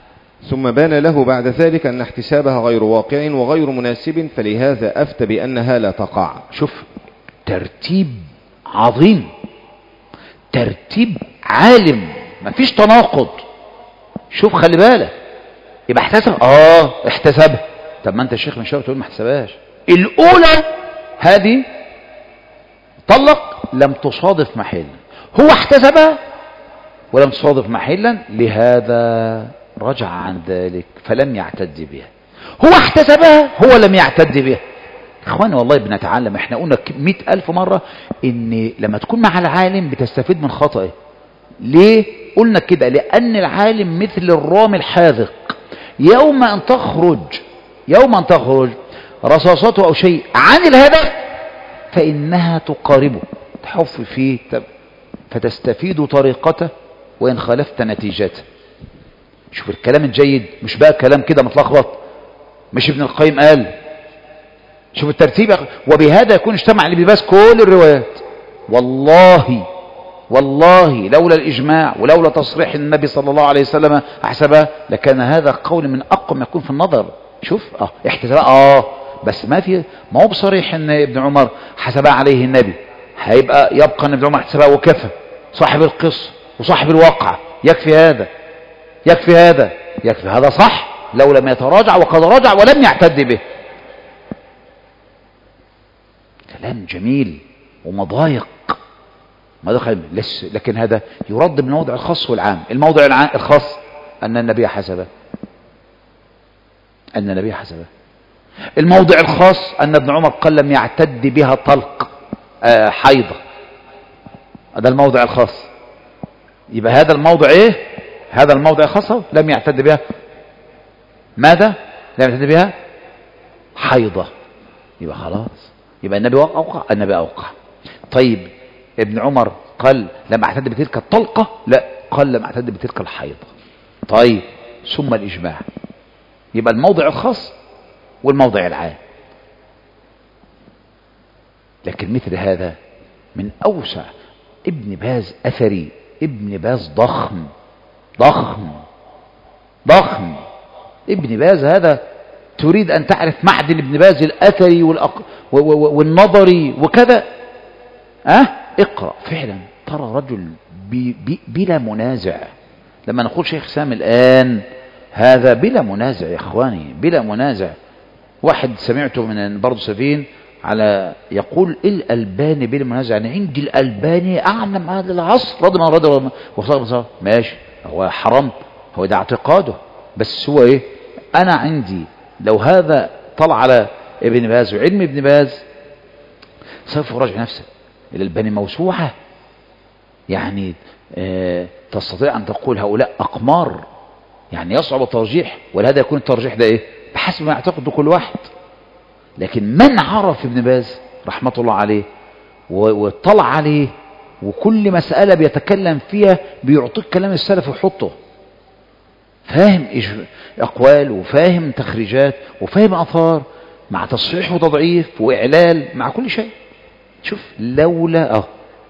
ثم بان له بعد ذلك أن احتسابها غير واقع وغير مناسب، فلهذا أفتى بأنها لا تقع. شوف ترتيب عظيم، ترتيب عالم، مفيش تناقض. شوف خلي بالك، يبقى احتسب احتسبها. طب ما انت الشيخ من شويه تقول ما احتسبهاش. الاولى هذه طلق لم تصادف محلا، هو احتسبها ولم تصادف محلا، لهذا رجع عن ذلك فلم يعتد بها. هو احتسبها، هو لم يعتد بها. اخواني والله بنتعلم، احنا قلنا 100,000 مرة ان لما تكون مع العالم بتستفيد من خطئه. ليه قلنا كده؟ لان العالم مثل الرامي الحاذق، يوم ان تخرج رصاصته او شيء عن الهدف فانها تقاربه، تحف فيه فتستفيد طريقته وان خالفت نتيجته. شوف الكلام الجيد، مش بقى كلام كده متلخبط، مش ابن القيم قال. شوف الترتيب، وبهذا يكون اجتمع لابن باز كل الروايات. والله لولا الإجماع ولولا تصريح النبي صلى الله عليه وسلم أحسبها لكان هذا قول من أقوى ما يكون في النظر. شوف احتسبها بس ما هو بصريح ان ابن عمر حسبها عليه النبي، يبقى ان ابن عمر حسبها وكفى، صاحب القصة وصاحب الواقع، يكفي هذا صح لو لم يتراجع، وقد رجع ولم يعتد به. كلام جميل ومضايق ما دخل لسه، لكن هذا يرد من الموضع الخاص والعام. الموضع الخاص أن النبي حسبه، الموضع الخاص أن ابن عمر قال لم يعتد بها طلق حيضة، هذا الموضع الخاص. يبقى هذا الموضع هذا الموضع الخاص لم يعتد بها ماذا؟ لم يعتد بها حيضة. يبقى خلاص، يبقى النبي أوقع. طيب ابن عمر قال لم اعتد بتلك الطلقة؟ لا، قال لم اعتد بتلك الحيضة. طيب ثم الإجماع، يبقى الموضع الخاص والموضع العام. لكن مثل هذا من أوسع ابن باز أثري، ابن باز ضخم ابن باز هذا تريد أن تعرف معدن ابن باز الأثري والنظري وكذا، اقرأ فعلا ترى رجل بلا منازع. لما نقول شيخ سامي الآن هذا بلا منازع يا إخواني، بلا منازع. واحد سمعته من برضو سفين على يقول الألباني بلا منازع، يعني عندي الألباني أعلم هذا العصر رضي الله عنه. ماشي، هو حرام، هو ده اعتقاده، بس هو أنا عندي لو هذا طلع على ابن باز وعلم ابن باز سوف يراجع نفسه. الألباني موسوعة، يعني تستطيع أن تقول هؤلاء أقمار، يعني يصعب الترجيح، ولهذا يكون الترجيح ده بحسب ما يعتقد كل واحد. لكن من عرف ابن باز رحمة الله عليه واطلع عليه، وكل مسألة بيتكلم فيها بيعطيك كلام السلف ويحطه، فاهم أقوال وفاهم تخريجات وفاهم أثار، مع تصحيح وتضعيف وإعلال، مع كل شيء. شوف لولا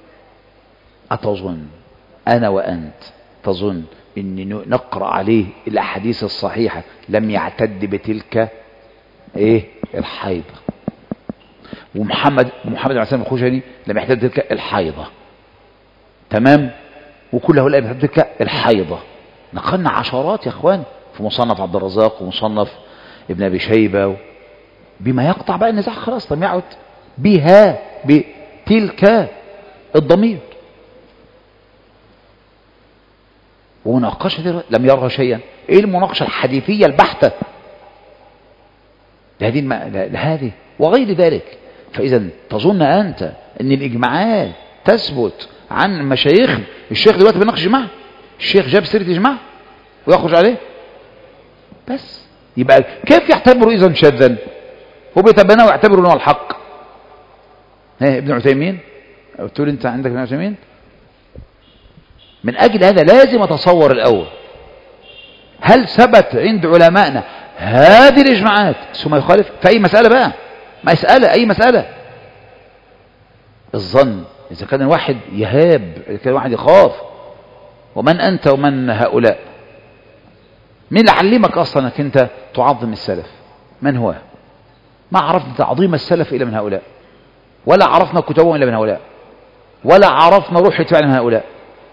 أتظن أنا وأنت تظن أن نقرأ عليه الأحاديث الصحيحة لم يعتد بتلك الحيضة، ومحمد بن عسام الخشني لم يعتد بتلك الحيضة، تمام، وكل هؤلاء يعتد بتلك الحيضة. نقلنا عشرات يا اخوان في مصنف عبد الرزاق ومصنف ابن ابي شيبة بما يقطع بقى النزاع، خلاص لم يعد بها بتلك الضمير. ومناقشة لم يرها شيئا. ايه المناقشة الحديثية البحتة لهذه وغير ذلك؟ فاذا تظن انت ان الاجماعات تثبت عن مشايخ؟ الشيخ دلوقتي بيناقش اجماع، الشيخ جاب سيرة اجماع ويخرج عليه بس، يبقى كيف يعتبره اذا شاذا؟ هو بيتبناه ويعتبره انه الحق. ابن عثيمين، قلت له انت عندك ابن عثيمين. من اجل هذا لازم اتصور الاول هل ثبت عند علمائنا هذه الاجماعات ثم يخالف في اي مسألة بقى، اي مسألة. الظن اذا كان الواحد يهاب، اذا كان الواحد يخاف، ومن انت ومن هؤلاء؟ مين اللي علمك أصلا أنك أنت تعظم السلف؟ من هو؟ ما عرفنا تعظيم السلف إلا من هؤلاء، ولا عرفنا كتبهم إلا من هؤلاء، ولا عرفنا روح اتباع من هؤلاء.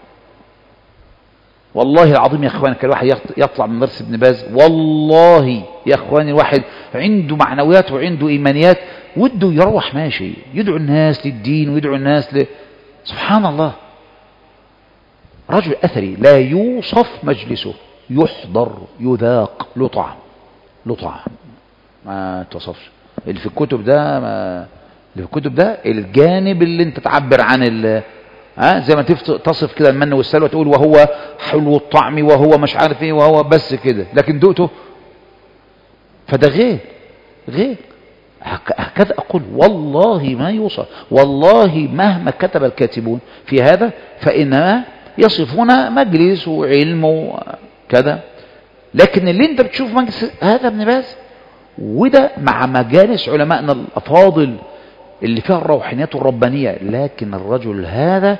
والله العظيم يا اخوان، كان الواحد يطلع من درس ابن باز، والله يا اخوان الواحد عنده معنويات وعنده ايمانيات، وده يروح ماشي يدعو الناس للدين ويدعو الناس سبحان الله. رجل اثري لا يوصف مجلسه، يحضر يذاق له طعم، له طعم ما توصفش. اللي في الكتب ده اللي في الكتب ده الجانب اللي انت تعبر عن زي ما تصف كده المن والسلوى، تقول وهو حلو الطعم وهو مش عارف ايه وهو بس كده، لكن دقته فده غير. هكذا أقول والله ما يوصف، والله مهما كتب الكاتبون في هذا فإنما يصفون مجلس وعلم وكذا، لكن اللي انت بتشوف مجلس هذا ابن باز، وده مع مجالس علمائنا الأفاضل اللي فيها الروحانيات الربانية، لكن الرجل هذا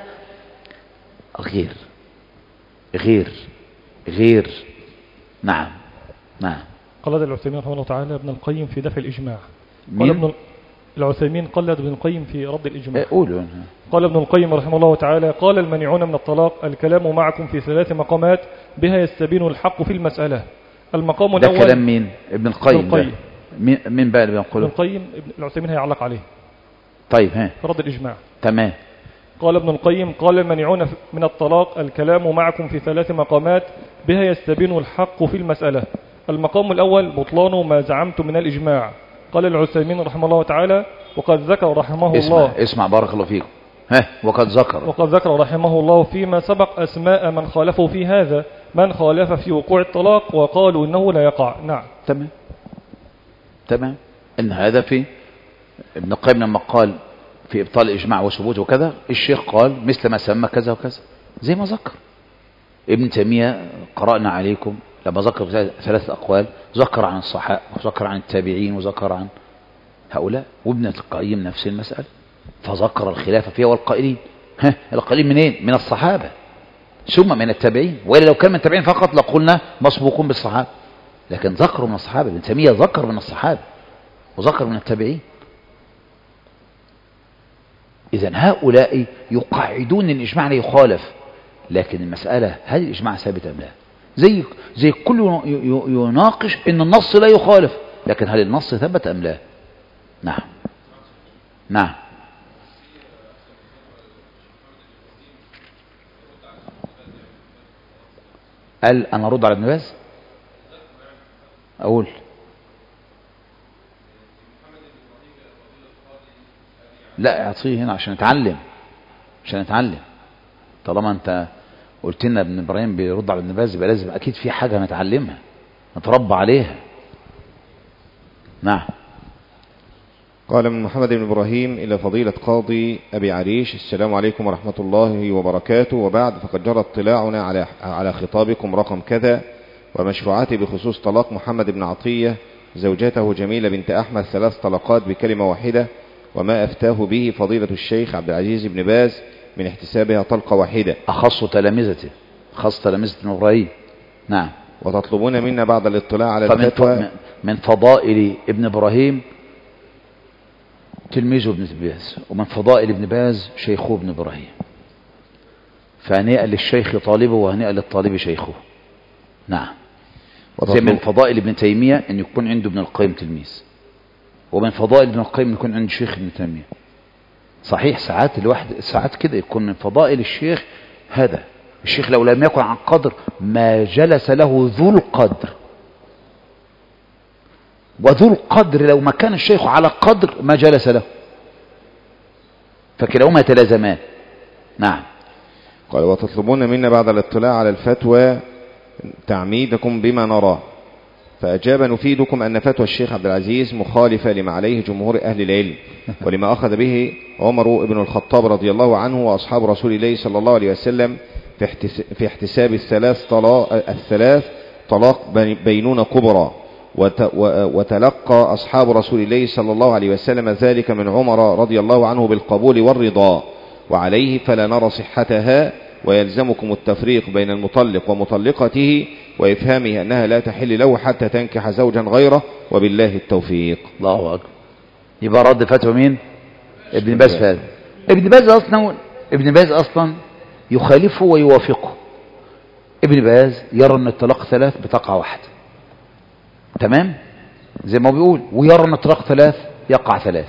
غير. نعم. قلد العثيمين رحمه الله تعالى ابن القيم في دفع الإجماع. قال العثيمين قلد ابن القيم في رد الإجماع. قال ابن القيم رحمه الله تعالى: قال المانعون من الطلاق: الكلام معكم في 3 مقامات بها يستبين الحق في المسألة. المقام الأول. ده كلام مين؟ ابن القيم. مين بقى اللي بينقله؟ ابن القيم. العثيمين هيعلق عليه. طيب في رد الإجماع. تمام. قال ابن القيم: قال المانعون من الطلاق: الكلام معكم في 3 مقامات بها يستبين الحق في المسألة. المقام الأول بطلان ما زعمت من الإجماع. قال العثيمين رحمه الله تعالى: وقد ذكر رحمه الله. اسمع بارك الله فيكم. وقد ذكر رحمه الله فيما سبق أسماء من خالفوا في هذا، من خالف في وقوع الطلاق وقالوا إنه لا يقع. نعم. تمام. إن هذا في ابن القيم لما قال في إبطال الإجماع وثبوت وكذا، الشيخ قال مثل ما سمى كذا وكذا، زي ما ذكر ابن تيمية. قرأنا عليكم لما ذكر 3 أقوال، ذكر عن الصحابة وذكر عن التابعين وذكر عن هؤلاء، وابن القيم نفس المسألة، فذكر الخلافة فيها والقائلين. القائلين منين؟ من الصحابة ثم من التابعين، وإلا لو كان من التابعين فقط لقلنا مسبوقون بالصحابة، لكن ذكروا من الصحابة. ابن تيمية ذكر من الصحابة وذكر من التابعين. إذن هؤلاء يقعدون الإجماع لا يخالف، لكن المسألة هل الإجماع ثابت أم لا؟ زي كل يناقش إن النص لا يخالف، لكن هل النص ثبت أم لا؟ نعم. قال أنا أرد على ابن باز؟ أقول لا، اعطيه هنا عشان نتعلم. طالما انت قلت لنا ابن ابراهيم بيرد على ابن باز، يبقى لازم اكيد في حاجه نتعلمها نتربى عليها. نعم. قال من محمد بن إبراهيم إلى فضيلة قاضي أبي عريش: السلام عليكم ورحمة الله وبركاته، وبعد، فقد جرى اطلاعنا على خطابكم رقم كذا ومشروعاتي بخصوص طلاق محمد بن عطية زوجته جميلة بنت أحمد 3 طلقات بكلمة واحدة، وما أفتاه به فضيلة الشيخ عبد العزيز بن باز من احتسابها طلقة واحدة، خاص تلامذة ابن إبراهيم. نعم. وتطلبون منا بعد الاطلاع على الفتوى من فضائل ابن إبراهيم تلميذه ابن باز، ومن فضائل ابن باز شيخه ابن إبراهيم، فهنيئا للشيخ طالبه وهنيئا للطالب شيخه. نعم. زي من فضائل ابن تيمية أن يكون عنده ابن القيم تلميذ، ومن فضائل ابن القيم يكون عنده شيخ ابن تيمية. صحيح ساعات كده يكون من فضائل الشيخ هذا الشيخ لو لم يكن عن قدر ما جلس له ذو القدر، وذو القدر لو ما كان الشيخ على قدر ما جلس له، فكلاهما يتلازمان. نعم. قال: وتطلبون منا بعد الاطلاع على الفتوى تعميدكم بما نراه، فأجاب: نفيدكم أن فتوى الشيخ عبد العزيز مخالفة لما عليه جمهور أهل العلم، ولما أخذ به عمر بن الخطاب رضي الله عنه وأصحاب رسول الله صلى الله عليه وسلم في احتساب الثلاث طلاق بينونة كبرى، وتلقى أصحاب رسول الله صلى الله عليه وسلم ذلك من عمر رضي الله عنه بالقبول والرضا، وعليه فلا نرى صحتها، ويلزمكم التفريق بين المطلق ومطلقته، وإفهامه أنها لا تحل له حتى تنكح زوجا غيره، وبالله التوفيق. الله أكبر. يبقى رد فتوى مين؟ ابن باز فهذا. ابن باز أصلا يخالفه ويوافقه. ابن باز يرى أن الطلاق 3 بتقع واحدة، تمام زي ما بيقول، ويرى أن الطلاق 3 يقع 3.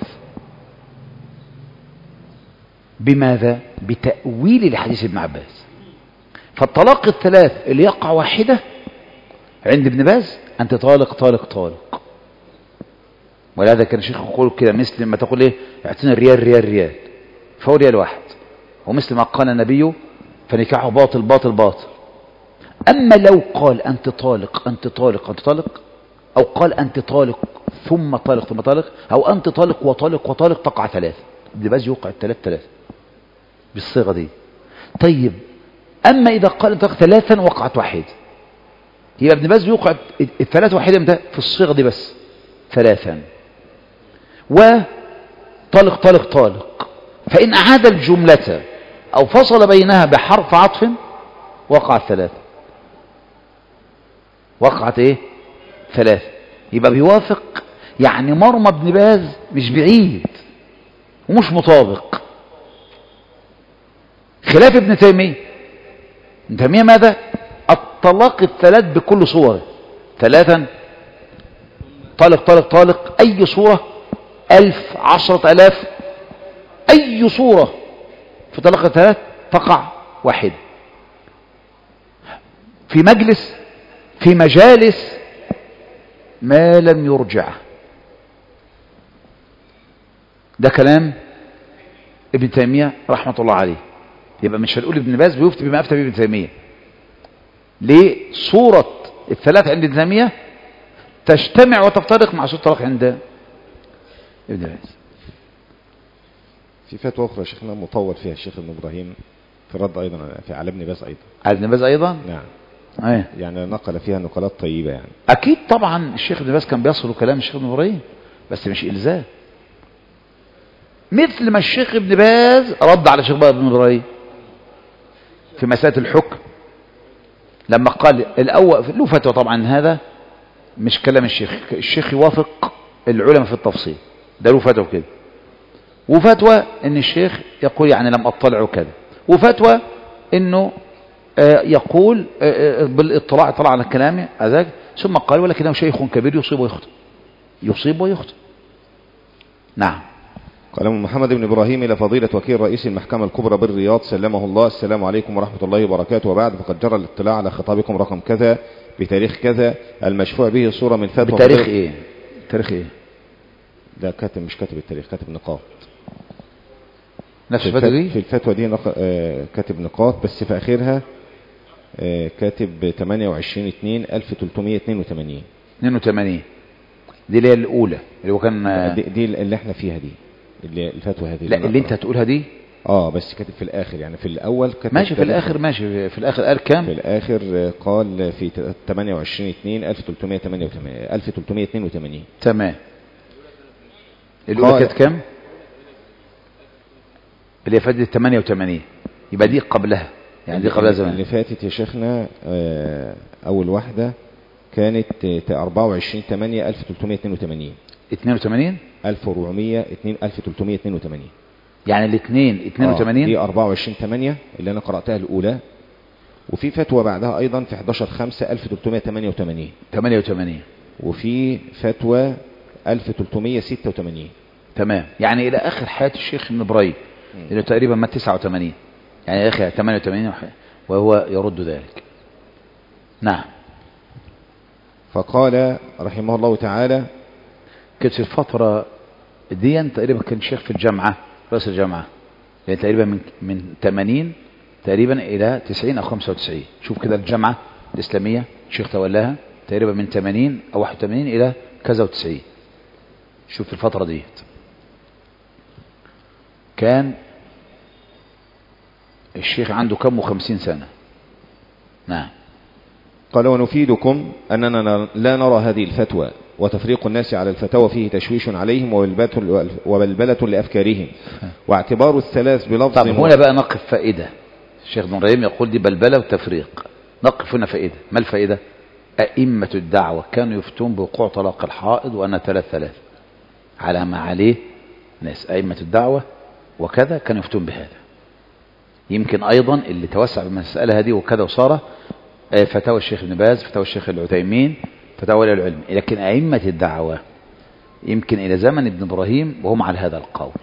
بماذا؟ بتأويل لحديث ابن عباس. فالطلاق 3 اللي يقع واحدة عند ابن باز أنت طالق طالق طالق. ولهذا كان الشيخ يقول كده، مثل ما تقول ايه، اعطينا الريال ريال ريال، فهو ريال واحد. ومثل ما قال النبي فنكاحه باطل باطل باطل. أما لو قال أنت طالق أنت طالق أنت طالق، أو قال أنت طالق ثم طالق ثم طالق، أو أنت طالق وطالق وطالق، تقع 3. ابن باز يوقع 3 بالصيغة دي. طيب أما إذا قال أنت 3 وقعت واحدة، يبقى ابن باز يوقع 3 واحدة متى؟ في الصيغة دي بس 3. وطالق طالق طالق، فإن أعاد الجملة أو فصل بينها بحرف عطف وقعت 3. وقعت ايه؟ 3. يبقى بيوافق، يعني مرمى ابن باز مش بعيد ومش مطابق، خلاف ابن تيمية. ابن تيمية ماذا؟ الطلاق 3 بكل صوره، 3 طالق طالق طالق، أي صورة، 1000 10,000، أي صورة في طلاق 3 تقع واحد. في مجلس، في مجالس، ما لم يرجع. ده كلام ابن تيمية رحمة الله عليه. يبقى مش هنقول ابن باز بيفتي بما أفتى به ابن تيمية. ليه؟ صورة 3 عند ابن تيمية تجتمع وتفترق مع صورة الطلاق عند ابن باز. في فتوى أخرى شيخنا مطول فيها الشيخ ابن إبراهيم في الرد أيضا على ابن باز أيضا. على ابن باز أيضا؟ نعم. أيه. يعني نقل فيها نقلات طيبة يعني. أكيد طبعا الشيخ ابن باز كان بيصل كلام الشيخ ابن إبراهيم، بس مش إلزام. مثل ما الشيخ ابن باز رد على الشيخ ابن إبراهيم في مسألة الحكم، لما قال الأول له فتوى. طبعا هذا مش كلام الشيخ يوافق العلماء في التفصيل، ده له فتوى كده، وفتوى ان الشيخ يقول يعني لم اطلع كذا، وفتوى انه يقول بالاطلاع طلع على كلامه هذاك، ثم قال ولكنه شيخ كبير يصيب ويخطئ، يصيب ويخطئ. نعم. قال محمد بن إبراهيم إلى فضيلة وكيل رئيس المحكمة الكبرى بالرياض سلمه الله: السلام عليكم ورحمة الله وبركاته، وبعد، فقد جرى الاطلاع على خطابكم رقم كذا بتاريخ كذا المشفوع به صورة من فتوى. بتاريخ ايه؟ تاريخ ايه؟ ده كاتب، مش كاتب التاريخ، كاتب نقاط. نفس الفتوى دي؟ في الفتوى دي كاتب نقاط، بس في آخرها كاتب 28/2/1382. 82 دي اللي هي الأولى اللي هو كان دي اللي احنا فيها دي، اللي الفتوى هذه. لا اللي انت هتقولها دي بس كاتب في الآخر، يعني في الأول كاتب ماشي، في الآخر ماشي، في الآخر قال كام؟ في الآخر قال في 28/2/1382. تمام. الأولى كانت كام؟ اللي فاتت 88، يبقى دي قبلها، يعني دي قبلها زمان. اللي فاتت يا شيخنا أول واحدة كانت 24/8/1382. 82 1400/1382. يعني الاثنين 82. دي 24/8 اللي أنا قرأتها الأولى، وفي فتوى بعدها أيضا في 11/5/1388. 88. وفي فتوى 1386. تمام. يعني إلى آخر حياة الشيخ ابن إبراهيم اللي تقريبا ما 89، يعني يا أخي 88 وهو يرد ذلك. نعم. فقال رحمه الله تعالى: كانت في الفترة دي تقريبا كان الشيخ في الجامعة، رئيس الجامعة، يعني تقريبا من 80 تقريبا إلى 90 أو 95. شوف كده الجامعة الإسلامية الشيخ تولاها تقريبا من 80 أو 81 إلى كذا و90. شوف الفترة دي كان الشيخ عنده كم 50 سنة. نعم. قال: ونفيدكم أننا لا نرى هذه الفتوى وتفريق الناس على الفتاوى فيه تشويش عليهم وبلبلة لأفكارهم، واعتبار الثلاث بلفظ. طب هنا بقى نقف فائدة. الشيخ ابن إبراهيم يقول دي بلبلة وتفريق، نقف هنا فائدة. ما الفائدة؟ أئمة الدعوة كانوا يفتون بوقوع طلاق الحائض وأن 3 على ما عليه ناس أئمة الدعوة وكذا كانوا يفتون بهذا. يمكن أيضا اللي توسع بالمسألة هذه وكذا وصار فتاوى الشيخ ابن باز، فتاوى الشيخ العثيمين، فتاوى أهل العلم. لكن أئمة الدعوة يمكن إلى زمن ابن إبراهيم وهم على هذا القول،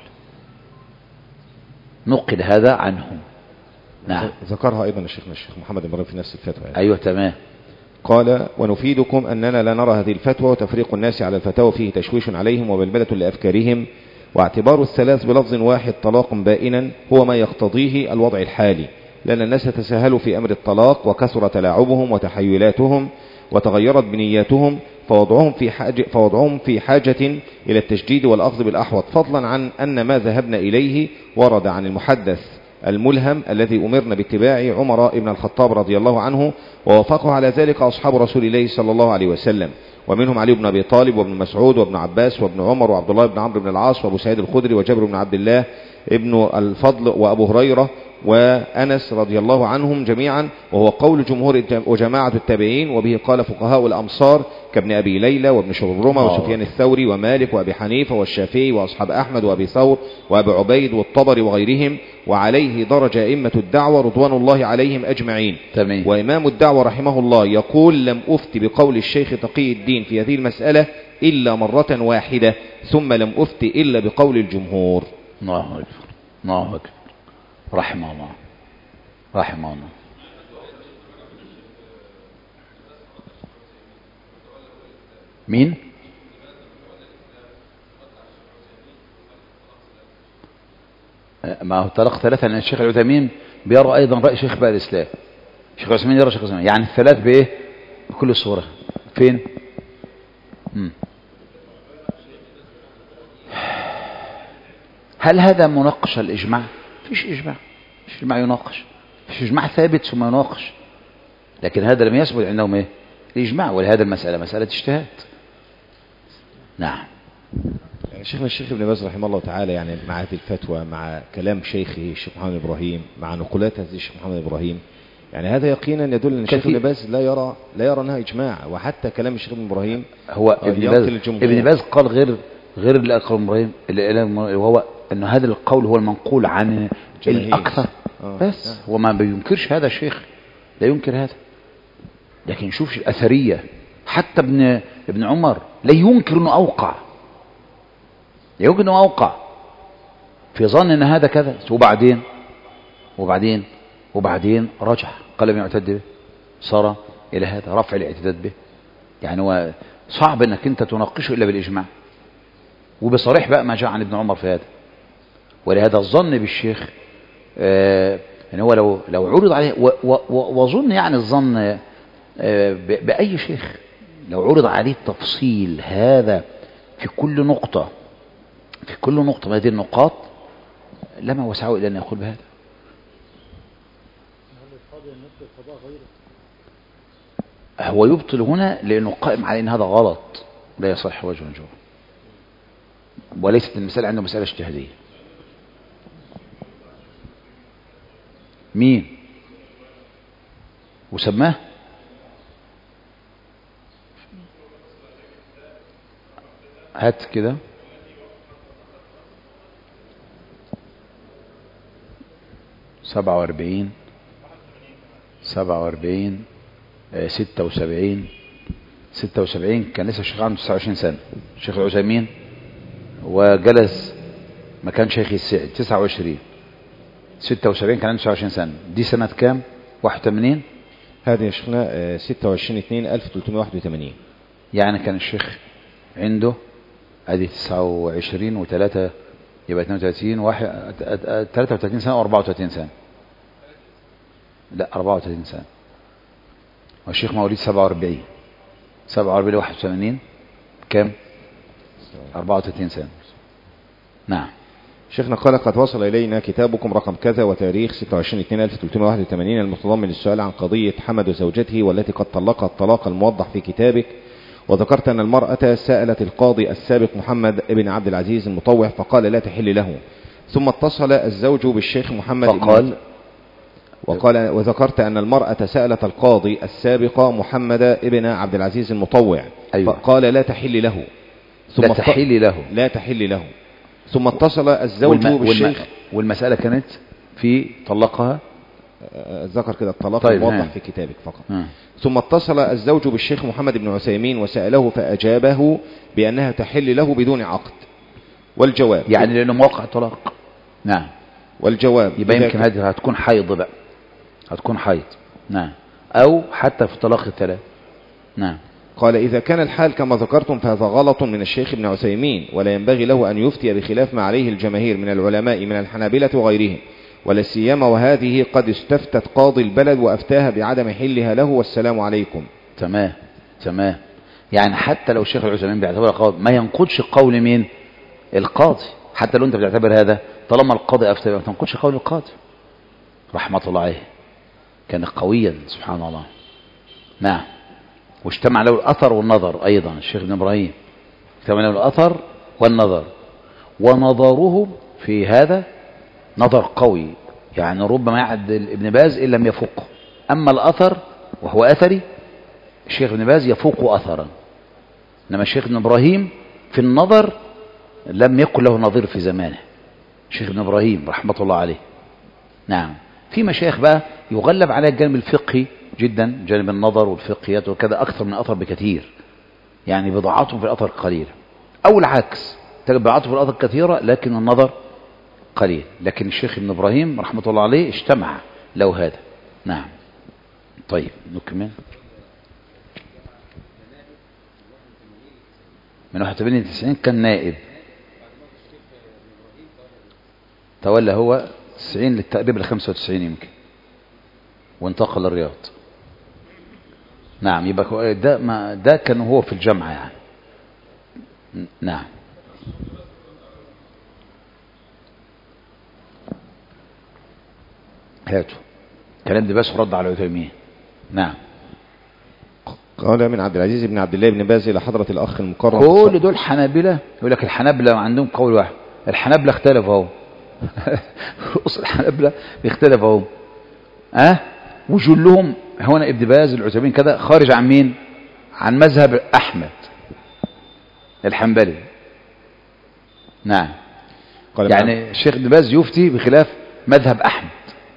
نقل هذا عنهم. نعم. ذكرها أيضا الشيخ محمد إبراهيم في نفس الفتوى يعني. أيوة تمام. قال: ونفيدكم أننا لا نرى هذه الفتوى وتفريق الناس على الفتاوى فيه تشويش عليهم وبلبلة لأفكارهم، واعتبار الثلاث بلفظ واحد طلاق بائنا هو ما يقتضيه الوضع الحالي، لأن الناس تساهلوا في أمر الطلاق وكثر تلاعبهم وتحيلاتهم وتغيرت بنياتهم، فوضعهم في حاجة إلى التجديد والأخذ بالأحوط، فضلا عن أن ما ذهبنا إليه ورد عن المحدث الملهم الذي أمرنا باتباع عمر بن الخطاب رضي الله عنه، ووافقه على ذلك أصحاب رسول الله صلى الله عليه وسلم، ومنهم علي بن أبي طالب وابن مسعود وابن عباس وابن عمر وعبد الله بن عمرو بن العاص وابو سعيد الخدري وجابر بن عبد الله ابن الفضل وأبو هريرة وأنس رضي الله عنهم جميعا، وهو قول جمهور وجماعة التابعين، وبه قال فقهاء الأمصار كابن أبي ليلى وابن شبرمة وسفيان الثوري ومالك وأبي حنيفة والشافعي وأصحاب أحمد وأبي ثور وأبي عبيد والطبري وغيرهم، وعليه درج أئمة الدعوة رضوان الله عليهم أجمعين. تمام. وإمام الدعوة رحمه الله يقول: لم أفت بقول الشيخ تقي الدين في هذه المسألة إلا مرة واحدة، ثم لم أفت إلا بقول الجمهور. الله أكبر، الله أكبر، رحمه الله، رحمه الله. مين؟ ما هو طلاق 3 لأن الشيخ العثيمين بيرى أيضا رأي شيخ بقى الإسلام. الشيخ العثيمين يرى شيخ الإسلام يعني 3 بإيه؟ بكل صورة. فين؟ هل هذا مناقش الإجماع؟ فيش إجماع، فيش إجماع يناقش، فيش إجماع ثابت ثم يناقش. لكن هذا لم يثبت عندهم إيه؟ الإجماع، ولهذا المسألة مسألة اجتهاد. نعم. يعني شيخنا الشيخ ابن باز رحمه الله تعالى يعني مع هذه الفتوى، مع كلام شيخه الشيخ محمد إبراهيم، مع نقولات هذه الشيخ محمد إبراهيم، يعني هذا يقينا يدل ان الشيخ ابن باز لا يرى انها اجماع، وحتى كلام الشيخ ابن ابراهيم هو ابن باز قال غير اللي قاله ابراهيم، وهو ان هذا القول هو المنقول عن الاكثر. بس هو ما بينكرش هذا الشيخ، لا ينكر هذا. لكن شوف الاثريه، حتى ابن عمر لا ينكر انه اوقع، لا ينكر انه اوقع في ظن ان هذا كذا، وبعدين رجع قال لم يعتد به، صار إلى هذا رفع الاعتداد به. يعني هو صعب أنك أنت تناقشه إلا بالإجماع، وبصريح بقى ما جاء عن ابن عمر في هذا. ولهذا الظن بالشيخ يعني هو لو عرض عليه، وظن يعني الظن بأي شيخ لو عرض عليه التفصيل هذا في كل نقطة من هذه النقاط لما وسعه إلى أن يقول بهذا. هو يبطل هنا لأنه قائم على أن هذا غلط لا يصح وجه من جوه، وليست المسألة عنده مسألة اجتهادية. مين وسماه؟ هات كده. سبعة واربعين 76 كان لسه الشيخ عنده 29 سنة الشيخ العثيمين، وجلس مكان شيخ السعد 26 كان عنده 29 سنة. دي سنة كام؟ 81. هذه يا شيخنا 26/2/1381. يعني كان الشيخ عنده ادي 29 و3 يبقى 32 33 سنة و34 سنة. لا 34 سنة. والشيخ مواليد 47 81 كم؟ 34 سنة. نعم. شيخنا قال: قد وصل إلينا كتابكم رقم كذا وتاريخ 26/2/1381 المتضمن للسؤال عن قضية حمد وزوجته والتي قد طلقها الطلاق الموضح في كتابك، وذكرت أن المرأة سألت القاضي السابق محمد ابن عبد العزيز المطوع فقال لا تحل له، ثم اتصل الزوج بالشيخ محمد فقال وقال وذكرت أن المرأة سألت القاضي السابق محمد ابن عبد العزيز المطوع. أيوة. فقال لا تحل له. لا تحل له. لا تحل له. ثم اتصل الزوج بالشيخ. والمسألة كانت في طلقها. ذكر كده الطلاق طيب الموضح في كتابك فقط. ها. ثم اتصل الزوج بالشيخ محمد بن عثيمين وسأله فأجابه بأنها تحل له بدون عقد. والجواب يعني لأنه موقع طلاق. نعم. والجواب يبقى يمكن هذه هتكون حيض بقى، هتكون حيض. نعم. أو حتى في طلاق الثلاث. نعم. قال إذا كان الحال كما ذكرتم فهذا غلط من الشيخ ابن عثيمين، ولا ينبغي له أن يفتي بخلاف ما عليه الجماهير من العلماء من الحنابلة وغيرهم، ولا سيما وهذه قد استفتت قاضي البلد وأفتاها بعدم حلها له، والسلام عليكم. تمام تمام. يعني حتى لو الشيخ العثيمين بيعتبر قاضي ما ينقضش قول مين؟ القاضي. حتى لو انت بتعتبر هذا، طالما القاضي افتى ما تنقضش قول القاضي رحمة الله عليه، كان قويا سبحان الله. نعم. واجتمع له الأثر والنظر أيضا الشيخ ابن إبراهيم، اجتمع له الأثر والنظر، ونظره في هذا نظر قوي، يعني ربما يعدل ابن باز إن لم يفوقه. أما الأثر وهو أثري، الشيخ ابن باز يفوق أثرا، إنما الشيخ ابن إبراهيم في النظر لم يكن له نظير في زمانه، الشيخ ابن إبراهيم رحمة الله عليه. نعم. في مشايخ بقى يغلب على الجانب الفقهي جدا، جانب النظر والفقهيات وكذا أكثر من الأثر بكثير، يعني بضاعتهم في الأثر قليلة، أو العكس تجد بضاعتهم في الأثر كثيرة لكن النظر قليل. لكن الشيخ ابن إبراهيم رحمة الله عليه اجتمع له هذا. نعم. طيب نكمل. من 81 90 كان نائب، تولى هو 90 للتقريب ل 95 يمكن، وانتقل الرياض. نعم. يبقى ده كان هو في الجامعة يعني. نعم. هاتوا كلام دي بس رد على عثيمين. نعم. قال من عبد العزيز بن عبد الله بن باز إلى حضرة الأخ المكرم. كل دول حنابلة، يقول لك الحنابلة عندهم قول واحد، الحنابلة اختلفوا اهو. رؤوس الحنابلة بيختلفوا اهو. وجلهم هنا ابن باز العثيمين كده خارج عن مين؟ عن مذهب أحمد الحنبلي. نعم. يعني الشيخ ابن باز يفتي بخلاف مذهب أحمد.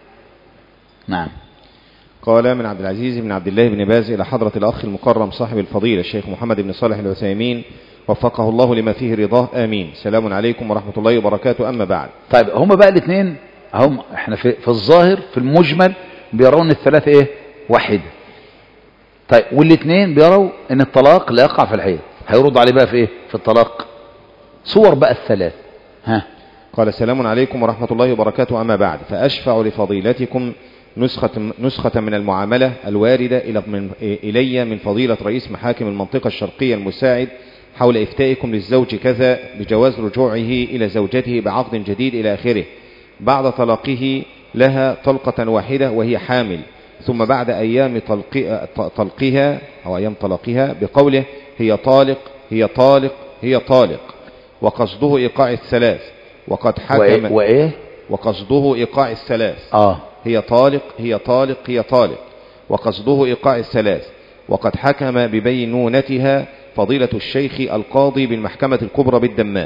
نعم. قال من عبد العزيز بن عبد الله بن باز إلى حضرة الأخ المكرم صاحب الفضيلة الشيخ محمد بن صالح العثيمين وفقه الله لما فيه رضاه آمين. سلام عليكم ورحمة الله وبركاته. أما بعد. طيب هم بقى الاثنين هم احنا في الظاهر في المجمل بيرون الثلاث ايه؟ واحدة. طيب والاثنين بيروا ان الطلاق لا يقع في الحيض، هيرد عليه بقى في ايه؟ في الطلاق صور بقى الثلاث. قال سلام عليكم ورحمة الله وبركاته. أما بعد، فأشفع لفضيلتكم نسخة من المعاملة الواردة إلي من فضيلة رئيس محاكم المنطقة الشرقية المساعد حول إفتائكم للزوج كذا بجواز رجوعه إلى زوجته بعقد جديد إلى آخره، بعد طلاقه لها طلقة واحدة وهي حامل، ثم بعد أيام طلقها أو أيام طلاقها بقوله هي طالق هي طالق هي طالق، وقصده إيقاع الثلاث، وقد حكم وإيه؟ وقصده إيقاع الثلاث. هي طالق هي طالق هي طالق، وقصده إيقاع الثلاث، وقد حكم ببينونتها فضيلة الشيخ القاضي بالمحكمة الكبرى بالدمام.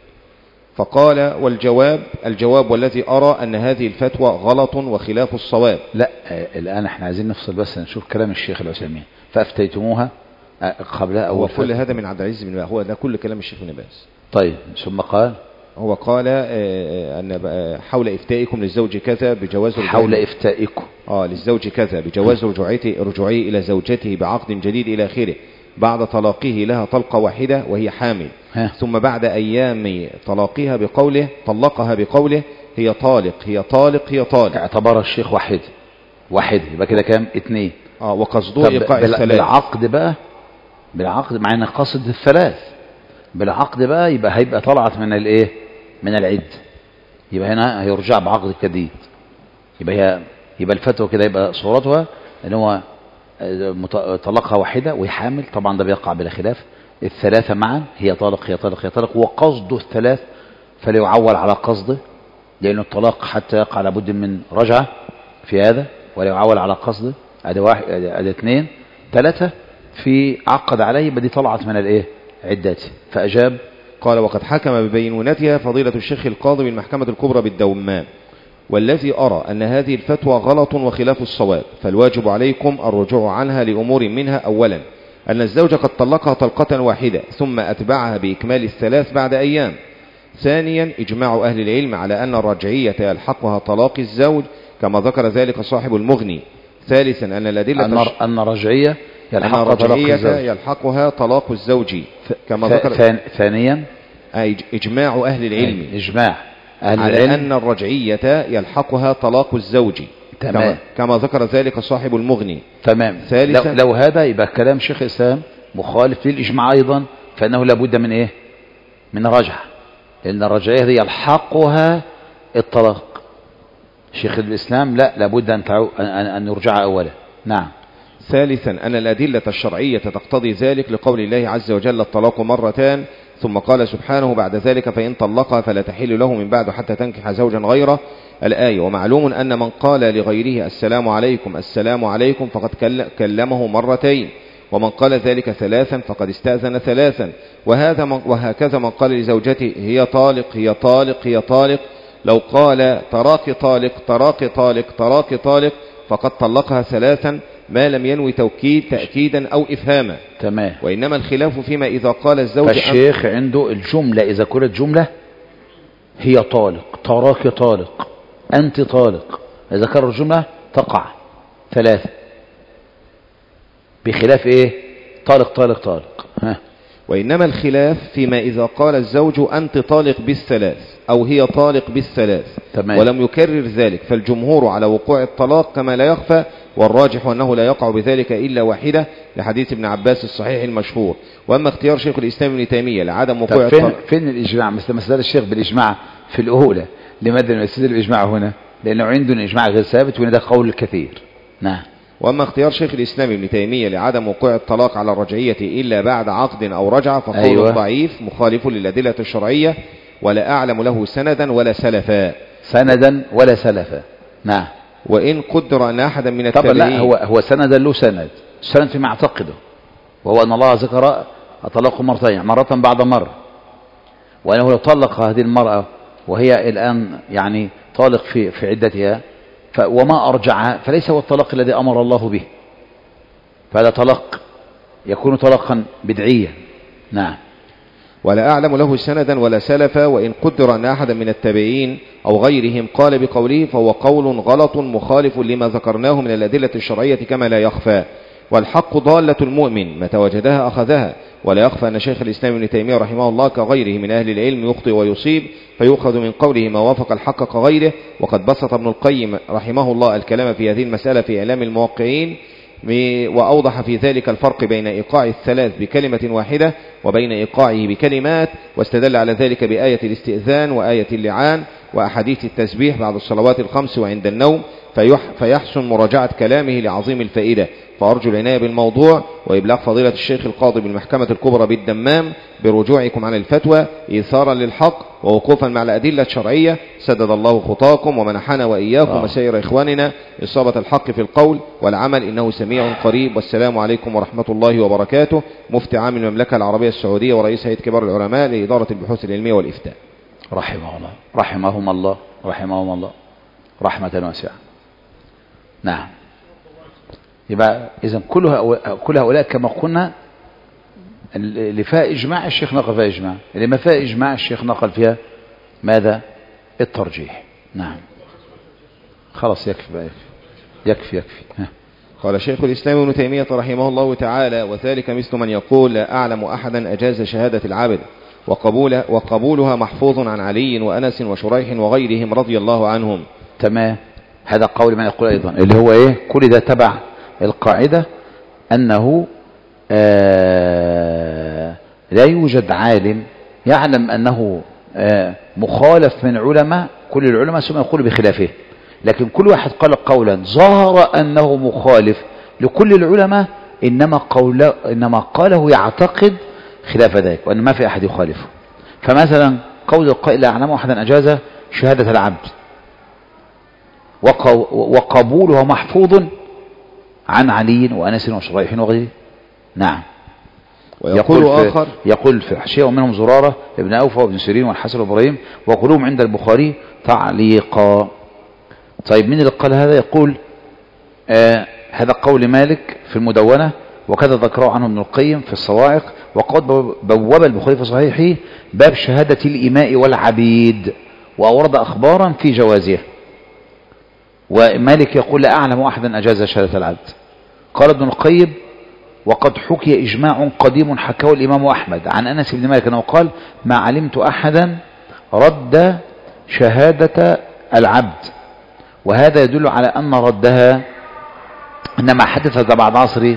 فقال الجواب والذي أرى أن هذه الفتوى غلط وخلاف الصواب. لا الآن احنا عايزين نفصل بس نشوف كلام الشيخ العثيمين. فأفتيتموها قبلها أو كل هذا من عبد العزيز بن باز، هو ده كل كلام الشيخ بن باز. طيب ثم قال هو قال أن حول إفتائكم للزوج كذا بجواز حول إفتائكم للزوج كذا بجواز رجوعه إلى زوجته بعقد جديد إلى آخره، بعد طلاقه لها طلقة واحدة وهي حامل، ثم بعد أيام طلاقها طلقها بقوله هي طالق هي طالق هي طالق. اعتبر الشيخ واحد يبقى كده كام؟ اثنين. وقصده إيقاع الثلاث. بالعقد مع أن قصد الثلاث، بالعقد بقى هيبقى طلعت من الايه؟ من العد، يبقى هنا هيرجع بعقد جديد. يبقى الفتوى كده يبقى صورتها ان هو طلقها واحدة وهي حامل، طبعا ده بيقع بلا خلاف. الثلاثة معا هي طالق هي طالق هي طالق، وقصده الثلاث فليعول على قصده، لأن الطلاق حتى يقع لابد من رجعة، في هذا ولا يعول على قصده، ادي واحد ادي اثنين ثلاثة، في عقد عليه بدي طلعت من الايه عدته، فأجاب قال وقد حكم ببينونتها فضيلة الشيخ القاضي بالمحكمة الكبرى بالدومان، والذي أرى أن هذه الفتوى غلط وخلاف الصواب، فالواجب عليكم الرجوع عنها لأمور منها: أولا أن الزوجة قد طلقها طلقة واحدة ثم أتبعها بإكمال الثلاث بعد أيام. ثانيا إجماع أهل العلم على أن الرجعية يلحقها طلاق الزوج كما ذكر ذلك صاحب المغني. ثالثا أن الأدلة أن الرجعية يلحقها طلاق الزوج كما ذكر. ثانيا إجماع أهل العلم على أن الرجعية يلحقها طلاق الزوج كما ذكر ذلك صاحب المغني. تمام. ثالثا لو هذا يبقى كلام شيخ الإسلام مخالف للإجماع أيضا، فإنه لابد من إيه؟ من رجعة، لأن الرجعية هي يلحقها الطلاق. شيخ الإسلام لا، لابد أن نرجع أولا. نعم. ثالثا أن الأدلة الشرعية تقتضي ذلك لقول الله عز وجل: الطلاق مرتان، ثم قال سبحانه بعد ذلك: فإن طلقها فلا تحل له من بعد حتى تنكح زوجا غيره، الآية. ومعلوم أن من قال لغيره السلام عليكم السلام عليكم فقد كلمه مرتين، ومن قال ذلك ثلاثا فقد استأذن ثلاثا، وهكذا من قال لزوجته هي طالق هي طالق هي طالق، لو قال تراك طالق تراك طالق تراك طالق فقد طلقها ثلاثا ما لم ينوي تأكيدا أو إفهاما. تمام. وإنما الخلاف فيما إذا قال الزوج فالشيخ عنده الجملة إذا كانت جملة هي طالق تراك طالق أنت طالق، إذا كانت الجملة تقع ثلاثة، بخلاف إيه؟ طالق طالق طالق. وإنما الخلاف فيما إذا قال الزوج أنت طالق بالثلاث أو هي طالق بالثلاث. تمام. ولم يكرر ذلك، فالجمهور على وقوع الطلاق كما لا يخفى، والراجح أنه لا يقع بذلك إلا واحدة لحديث ابن عباس الصحيح المشهور. وأما اختيار شيخ الإسلام ابن تيمية لعدم وقوع الطلاق، فين الإجماع؟ مثل الشيخ بالإجماع في الأولى، لماذا يستدل الإجماع هنا؟ لأنه عندنا إجماع غير ثابت، وهذا قول الكثير. نعم. وأما اختيار شيخ الإسلام ابن تيمية لعدم وقوع الطلاق على الرجعية إلا بعد عقد أو رجعة فقول ضعيف مخالف للأدلة الشرعية، ولا أعلم له سندا ولا سلفا. سندا ولا سلفا. نعم. وإن قدر أن أحدا من طبعا التابعين، لا، هو سندا له سند فيما اعتقده، وهو أن الله ذكر الطلاق مرتين، مرة بعد مرة، وأنه لو طلق هذه المرأة وهي الآن يعني طالق في عدتها وما أرجعها فليس هو الطلاق الذي أمر الله به، فهذا طلاق يكون طلاقا بدعيا. نعم. ولا أعلم له سندا ولا سلفا. وإن قدر أن أحدا من التابعين أو غيرهم قال بقوله فهو قول غلط مخالف لما ذكرناه من الأدلة الشرعية كما لا يخفى. والحق ضالة المؤمن متى وجدها أخذها، ولا يخفى أن شيخ الإسلام ابن تيمية رحمه الله كغيره من أهل العلم يخطئ ويصيب، فيؤخذ من قوله ما وافق الحق كغيره. وقد بسط ابن القيم رحمه الله الكلام في هذه المسألة في إعلام الموقعين، وأوضح في ذلك الفرق بين إيقاع الثلاث بكلمة واحدة وبين إيقاعه بكلمات، واستدل على ذلك بآية الاستئذان وآية اللعان وأحاديث التسبيح بعد الصلوات الخمس وعند النوم، فيحسن مراجعة كلامه لعظيم الفائدة. فأرجو العناية بالموضوع وإبلاغ فضيلة الشيخ القاضي بالمحكمة الكبرى بالدمام برجوعكم عن الفتوى إيثارا للحق ووقوفا مع الأدلة الشرعية. سدد الله خطاكم ومنحنا وإياكم وسائر إخواننا إصابة الحق في القول والعمل، إنه سميع قريب. والسلام عليكم ورحمة الله وبركاته. مفتي عام المملكة العربية السعودية ورئيس هيئة كبار العلماء لإدارة البحوث العلمية والإفتاء. رحمهم الله رحمة واسعة. نعم. يبقى إذن كل هؤلاء كما قلنا اللي فيها إجماع الشيخ نقل فيها إجماع، اللي ما فيها إجماع الشيخ نقل فيها ماذا؟ الترجيح. نعم. خلاص يكفي بقى، يكفي. قال شيخ الإسلام ابن تيمية رحمه الله تعالى: وذلك مثل من يقول لا أعلم أحدا أجاز شهادة العبد وقبولها محفوظ عن علي وأنس وشريح وغيرهم رضي الله عنهم. تمام. هذا قول من يقول أيضا اللي هو إيه؟ كل ده تبع القاعدة أنه لا يوجد عالم يعلم أنه مخالف من علماء كل العلماء ثم يقول بخلافه، لكن كل واحد قال قولا ظهر أنه مخالف لكل العلماء إنما قاله يعتقد خلاف ذلك، وأن ما في أحد يخالفه. فمثلا قول القائل لا أعلم أحدا أجاز شهادة العبد، وقبولها محفوظ عن علي وأنس وشريح وغيره. نعم. يقول في الحاشية ومنهم زرارة ابن أوفى وابن سيرين والحسن وإبراهيم وكلهم عند البخاري تعليقا. طيب من اللي قال هذا؟ يقول هذا قول مالك في المدونة، وكذا ذكره عنه ابن القيم في الصواعق، وقد بوب البخاري في صحيحه باب شهادة الإماء والعبيد، وأورد أخبارا في جوازها. ومالك يقول لا أعلم أحدا أجاز شهادة العبد. قال ابن القيم وقد حكي إجماع قديم حكاه الإمام أحمد عن أنس بن مالك أنه قال ما علمت أحدا رد شهادة العبد، وهذا يدل على أن ردها إنما حدث بعد عصر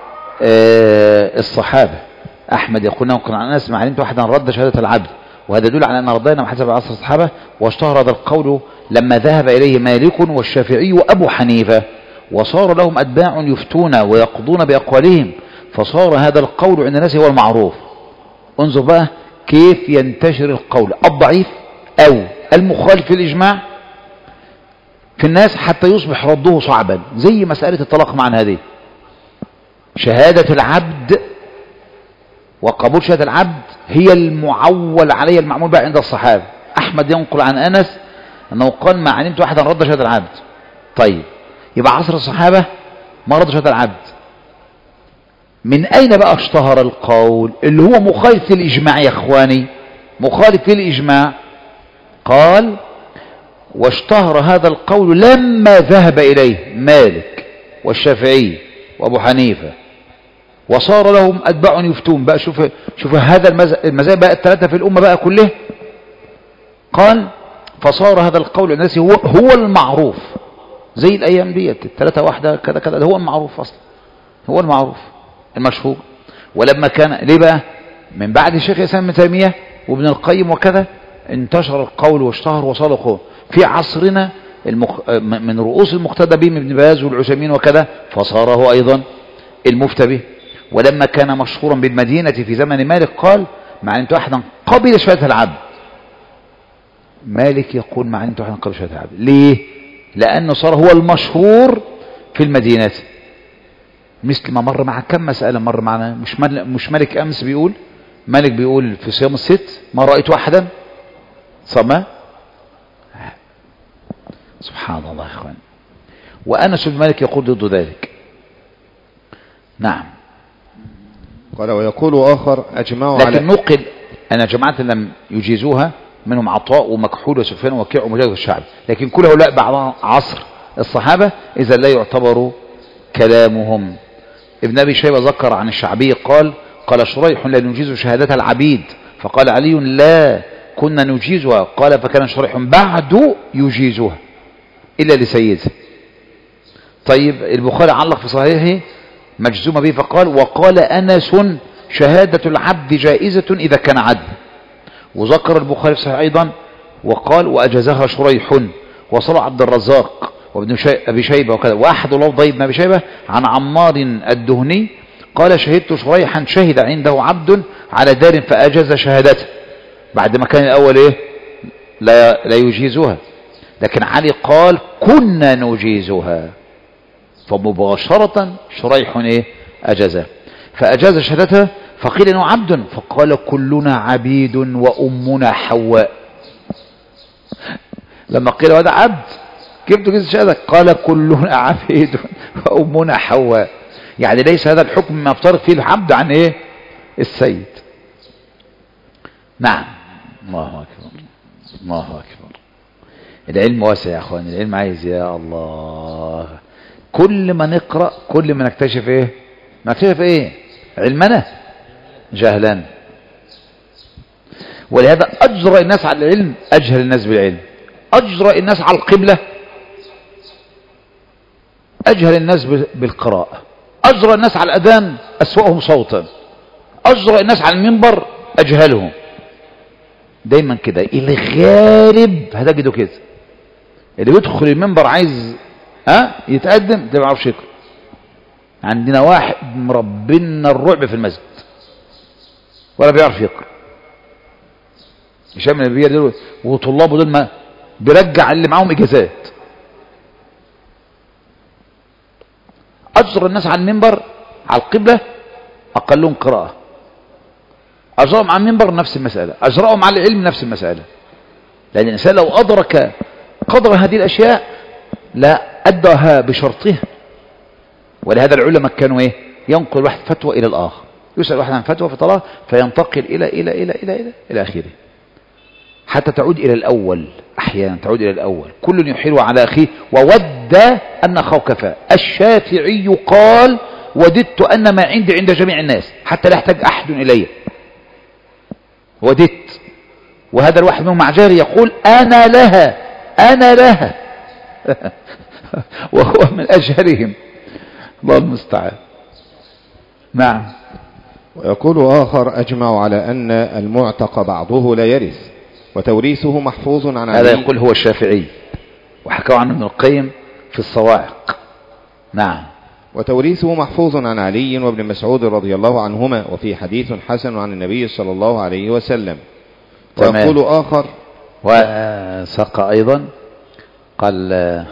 الصحابة. أحمد يقول نقل عن أنس ما علمت أحدا رد شهادة العبد، وهذا يدل على أن ردها إنما حدث بعد عصر الصحابة. واشتهر هذا القول لما ذهب إليه مالك والشافعي وأبو حنيفة، وصار لهم أتباع يفتون ويقضون بأقوالهم، فصار هذا القول عند الناس هو المعروف. انظر بقى كيف ينتشر القول الضعيف أو المخالف للإجماع في الناس حتى يصبح رده صعبا، زي مسألة الطلاق معا هذه. شهادة العبد وقبول شهادة العبد هي المعول عليها المعمول بقى عند الصحابة. أحمد ينقل عن أنس أنه قال ما علمت أحدا رد شهادة العبد. طيب يبقى عصر الصحابة ما رد شهادة العبد. من أين بقى اشتهر القول اللي هو مخالف للإجماع يا إخواني؟ مخالف للإجماع. قال واشتهر هذا القول لما ذهب إليه مالك والشافعي وأبو حنيفة، وصار لهم أتباع يفتون بقى. شوف هذا المذاهب بقى الثلاثة في الأمة بقى كله. قال فصار هذا القول الناس هو المعروف، زي الأيام ديت الثلاثة واحدة كذا كذا، هو المعروف أصلا، هو المعروف المشهور. ولما كان ليه بقى من بعد الشيخ الإسلام ابن تيمية وابن القيم وكذا انتشر القول واشتهر وصار قول. في عصرنا من رؤوس المقتدى بهم ابن باز والعثيمين وكذا، فصار هو أيضا المفتى به. ولما كان مشهورا بالمدينة في زمن مالك قال ما علمت أحدا قبل شهادة العبد. مالك يقول ما علمت أحدا قبل شهادة العبد. ليه؟ لأنه صار هو المشهور في المدينة. مثل ما مر مع كم مسألة مر معنا، مش مالك أمس بيقول، مالك بيقول في صيام الست ما رأيت أحدا صام. سبحان الله يا إخوان. وأنس بن مالك يقول ضد ذلك. نعم. قال ويقول آخر أجمعوا على، لكن نقل أن جماعة لم يجيزوها منهم عطاء ومكحول وسفيان ووكيع ومجاهد الشعبي، لكن كل هؤلاء بعد عصر الصحابة إذا لا يعتبر كلامهم. ابن أبي شيبة ذكر عن الشعبي قال شريح لا نجيز شهادة العبيد، فقال علي لا كنا نجيزها، قال فكان شريح بعد يجيزها إلا لسيده. طيب البخاري علق في صحيحه مجزوم به فقال وقال أنس شهادة العبد جائزة إذا كان عدل. وذكر البخاري في صحيح أيضا وقال وأجازها شريح وصل عبد الرزاق وابن أبي شيبة وكذا. وأحد لفظي ابن أبي شيبة عن عمار الدهني قال شهدت شريحا شهد عنده عبد على دار فأجاز شهادته، بعد ما كان الأول إيه لا يجيزها. لكن علي قال كنا نجيزها، فمباشرة شريح إيه أجازها، فأجاز شهادتها. فقيل إنه عبد، فقال كلنا عبيد وأمنا حواء. لما قيل هذا عبد كيف تجيز شهادتك؟ قال كلنا عبيد وأمنا حواء. يعني ليس هذا الحكم ما يفترض فيه العبد عن إيه السيد. نعم. الله أكبر الله أكبر. العلم واسع يا أخوان، العلم عايز يا الله كل ما نقرأ كل ما نكتشف إيه، نكتشف إيه علمنا جهلا. ولهذا أجرى الناس على العلم أجهل الناس بالعلم، أجرى الناس على القبلة أجهل الناس بالقراءة، أجرى الناس على الأذان أسوأهم صوتا، أجرى الناس على المنبر أجهلهم. دايما كده الغالب هتجده كده، اللي بيدخل المنبر عايز يتقدم ده ما يعرفش يقرأ. عندنا واحد مربنا الرعب في المسجد ولا بيعرف يقرأ، هشام النبي دول وطلابه دول ما بيرجع اللي معاهم إجازات، أجر الناس على المنبر على القبلة أقلهم قراءة، أجرهم على المنبر نفس المسألة، أجرهم على العلم نفس المسألة. لأن الإنسان لو أدرك قدر هذه الأشياء لا أدها بشرطها. ولهذا العلماء كانوا إيه؟ ينقل واحد فتوى إلى الآخر، يسأل واحد عن فتوى في طلاق فينتقل إلى آخره حتى تعود إلى الأول. أحيانا تعود إلى الأول، كل يحيل على أخيه وود أن أخاه كفى. الشافعي قال وددت أن ما عندي عند جميع الناس حتى لا يحتاج أحد إلي. وددت. وهذا الواحد منهم معجاري يقول أنا لها وهو من أجهلهم. الله المستعان. نعم. ويقول آخر أجمع على أن المعتق بعضه لا يرث وتوريثه محفوظ عن علي. هذا يقول هو الشافعي وحكوا عنه ابن القيم في الصواعق. نعم. وتوريثه محفوظ عن علي وابن مسعود رضي الله عنهما، وفي حديث حسن عن النبي صلى الله عليه وسلم. ويقول آخر وساق أيضا قال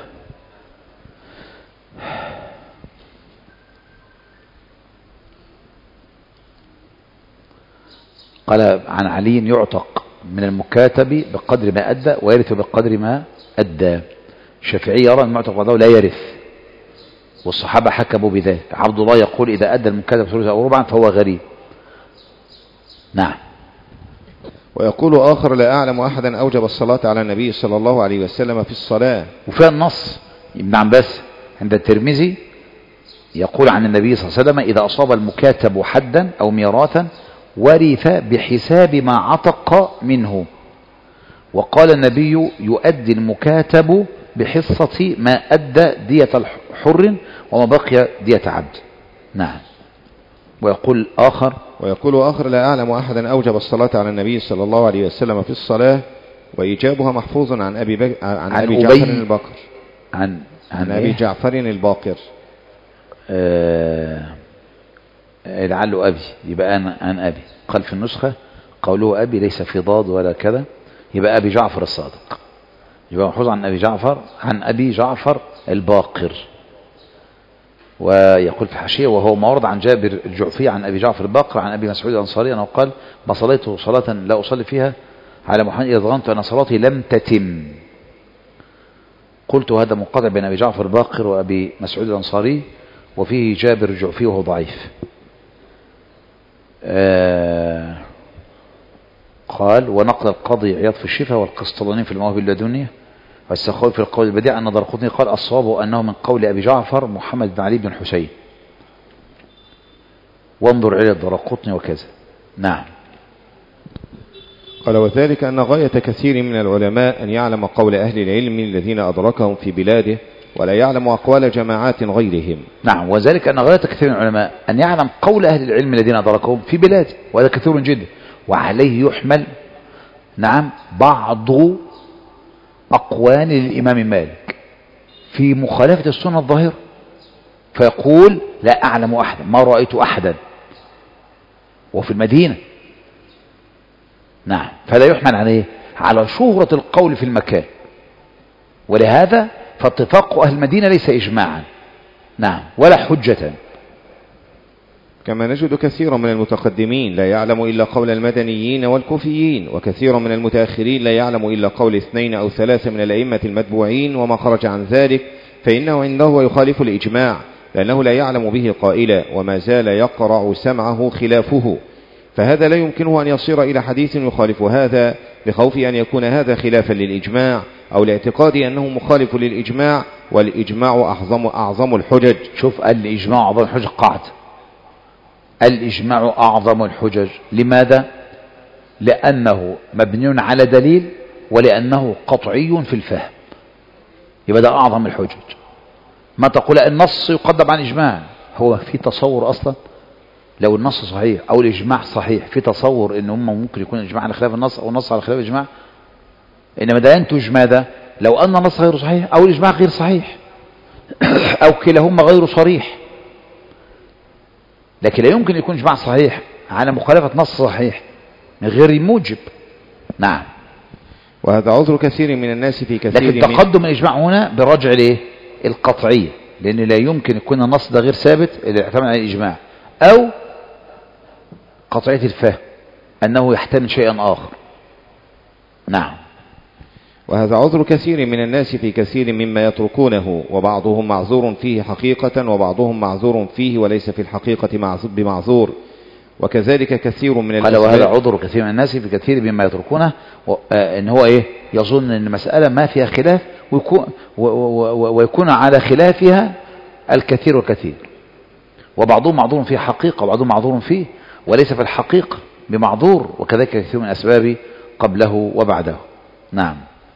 عن علي يعتق من المكاتب بقدر ما أدى ويرث بقدر ما أدى. الشافعي يرى المعتق بعضه لا يرث، والصحابة حكموا بذلك. عبد الله يقول إذا أدى المكاتب ثلثا أو ربعا فهو غريب. نعم. ويقول آخر لا أعلم أحدا أوجب الصلاة على النبي صلى الله عليه وسلم في الصلاة. وفيها النص ابن عباس عند الترمذي يقول عن النبي صلى الله عليه وسلم إذا أصاب المكاتب حدا أو ميراثا ورث بحساب ما عتق منه. وقال النبي يؤدي المكاتب بحصة ما أدى دية الحر وما بقي دية عبد. نعم. ويقول آخر لا أعلم أحدا أوجب الصلاة على النبي صلى الله عليه وسلم في الصلاة وإيجابها محفوظ عن أبي جعفر الباقر. عن أبي جعفر الباقر. لعله أبي، يبقى عن أبي. قال في النسخة قوله أبي ليس في ضاد ولا كذا، يبقى أبي جعفر الصادق، يبقى محفوظ عن أبي جعفر الباقر. ويقول في الحاشية وهو معرض عن جابر الجعفي عن أبي جعفر الباقر عن أبي مسعود الأنصاري أنه قال ما صليت صلاة لا أصلي فيها على محمد إذا ظننت أن صلاتي لم تتم. قلت هذا منقطع بين أبي جعفر الباقر وأبي مسعود الأنصاري وفيه جابر الجعفي وهو ضعيف. قال ونقل القاضي عياض في الشفا والقسطلاني في المواهب اللدنية والسخاوي في القول البديع أن دارقطني قال الصواب أنه من قول أبي جعفر محمد بن علي بن حسين. وانظر إلى الدارقطني وكذا. نعم. قال وذلك أن غاية كثير من العلماء أن يعلم قول أهل العلم الذين أدركهم في بلاده ولا يعلم أقوال جماعات غيرهم. نعم. وذلك أن غاية كثير من العلماء أن يعلم قول أهل العلم الذين أدركهم في بلاده، وهذا كثير جدا. وعليه يحمل نعم بعض أقوال الإمام مالك في مخالفة السنة الظاهرة، فيقول لا أعلم أحدا، ما رأيت أحدا، وفي المدينة. نعم. فلا يحمل عليه على شهرة القول في المكان، ولهذا فاتفاق أهل المدينة ليس إجماعا. نعم. ولا حجة. كما نجد كثيرا من المتقدمين لا يعلم إلا قول المدنيين والكوفيين، وكثيرا من المتأخرين لا يعلم إلا قول 2 أو 3 من الأئمة المتبوعين، وما خرج عن ذلك فإنه عنده يخالف الإجماع لأنه لا يعلم به قائلا وما زال يقرع سمعه خلافه، فهذا لا يمكنه أن يصير إلى حديث يخالف هذا لخوف أن يكون هذا خلافا للإجماع أو لاعتقاد أنه مخالف للإجماع، والإجماع أعظم الحجج. شوف الإجماع أعظم الحجج قاعدة. الإجماع أعظم الحجج. لماذا؟ لأنه مبني على دليل ولأنه قطعي في الفهم، يبقى ده أعظم الحجج. ما تقول النص يقدم عن إجماع، هو في تصور أصلا لو النص صحيح أو الإجماع صحيح في تصور إن هم ممكن يكون الإجماع على خلاف النص أو النص على خلاف الإجماع، إنما ده ينتج ماذا؟ لو أن النص غير صحيح أو الإجماع غير صحيح أو كلاهما غير صريح. لكن لا يمكن يكون إجماع صحيح على مخالفة نص صحيح من غير موجب. نعم. وهذا عذر كثير من الناس في كثير لكن تقدم الإجماع هنا برجع ليه؟ القطعية. لأن لا يمكن يكون النص ده غير ثابت اللي يعتمد على الإجماع، أو قطعية الفهم أنه يحتمل شيئا آخر. نعم. وهذا عذر كثير من الناس في كثير مما يتركونه، وبعضهم معذور فيه حقيقة وبعضهم معذور فيه وليس في الحقيقة بمعذور، وكذلك كثير من قال وهذا عذر كثير من الناس في كثير مما يتركونه، ان هو ايه يظن ان المسألة ما فيها خلاف ويكون على خلافها الكثير والكثير، وبعضهم معذور فيه حقيقة وبعضهم معذور فيه وليس في الحقيقة بمعذور، وكذلك كثير من الأسباب قبله وبعده. نعم.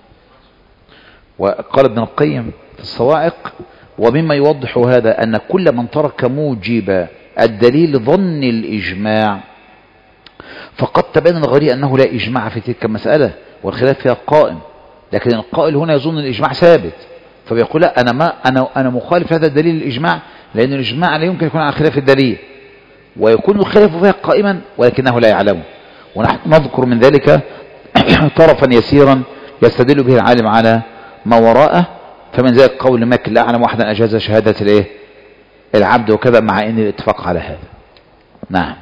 وقال ابن القيم في الصواعق: ومما يوضح هذا أن كل من ترك موجب الدليل ظن الإجماع فقد تبين الغريب أنه لا إجماع في تلك المسألة والخلاف فيها قائم، لكن القائل هنا يظن الإجماع ثابت، فبيقول لا أنا مخالف هذا الدليل الإجماع، لأن الإجماع لا يمكن يكون على خلاف الدليل ويكون الخلاف فيها قائما ولكنه لا يعلمه. ونحن نذكر من ذلك طرفا يسيرا يستدل به العالم على ما وراءه، فمن ذلك قول مالك: لا أعلم أحدا أجاز شهادة الايه العبد وكذا، مع ان الاتفاق على هذا. نعم.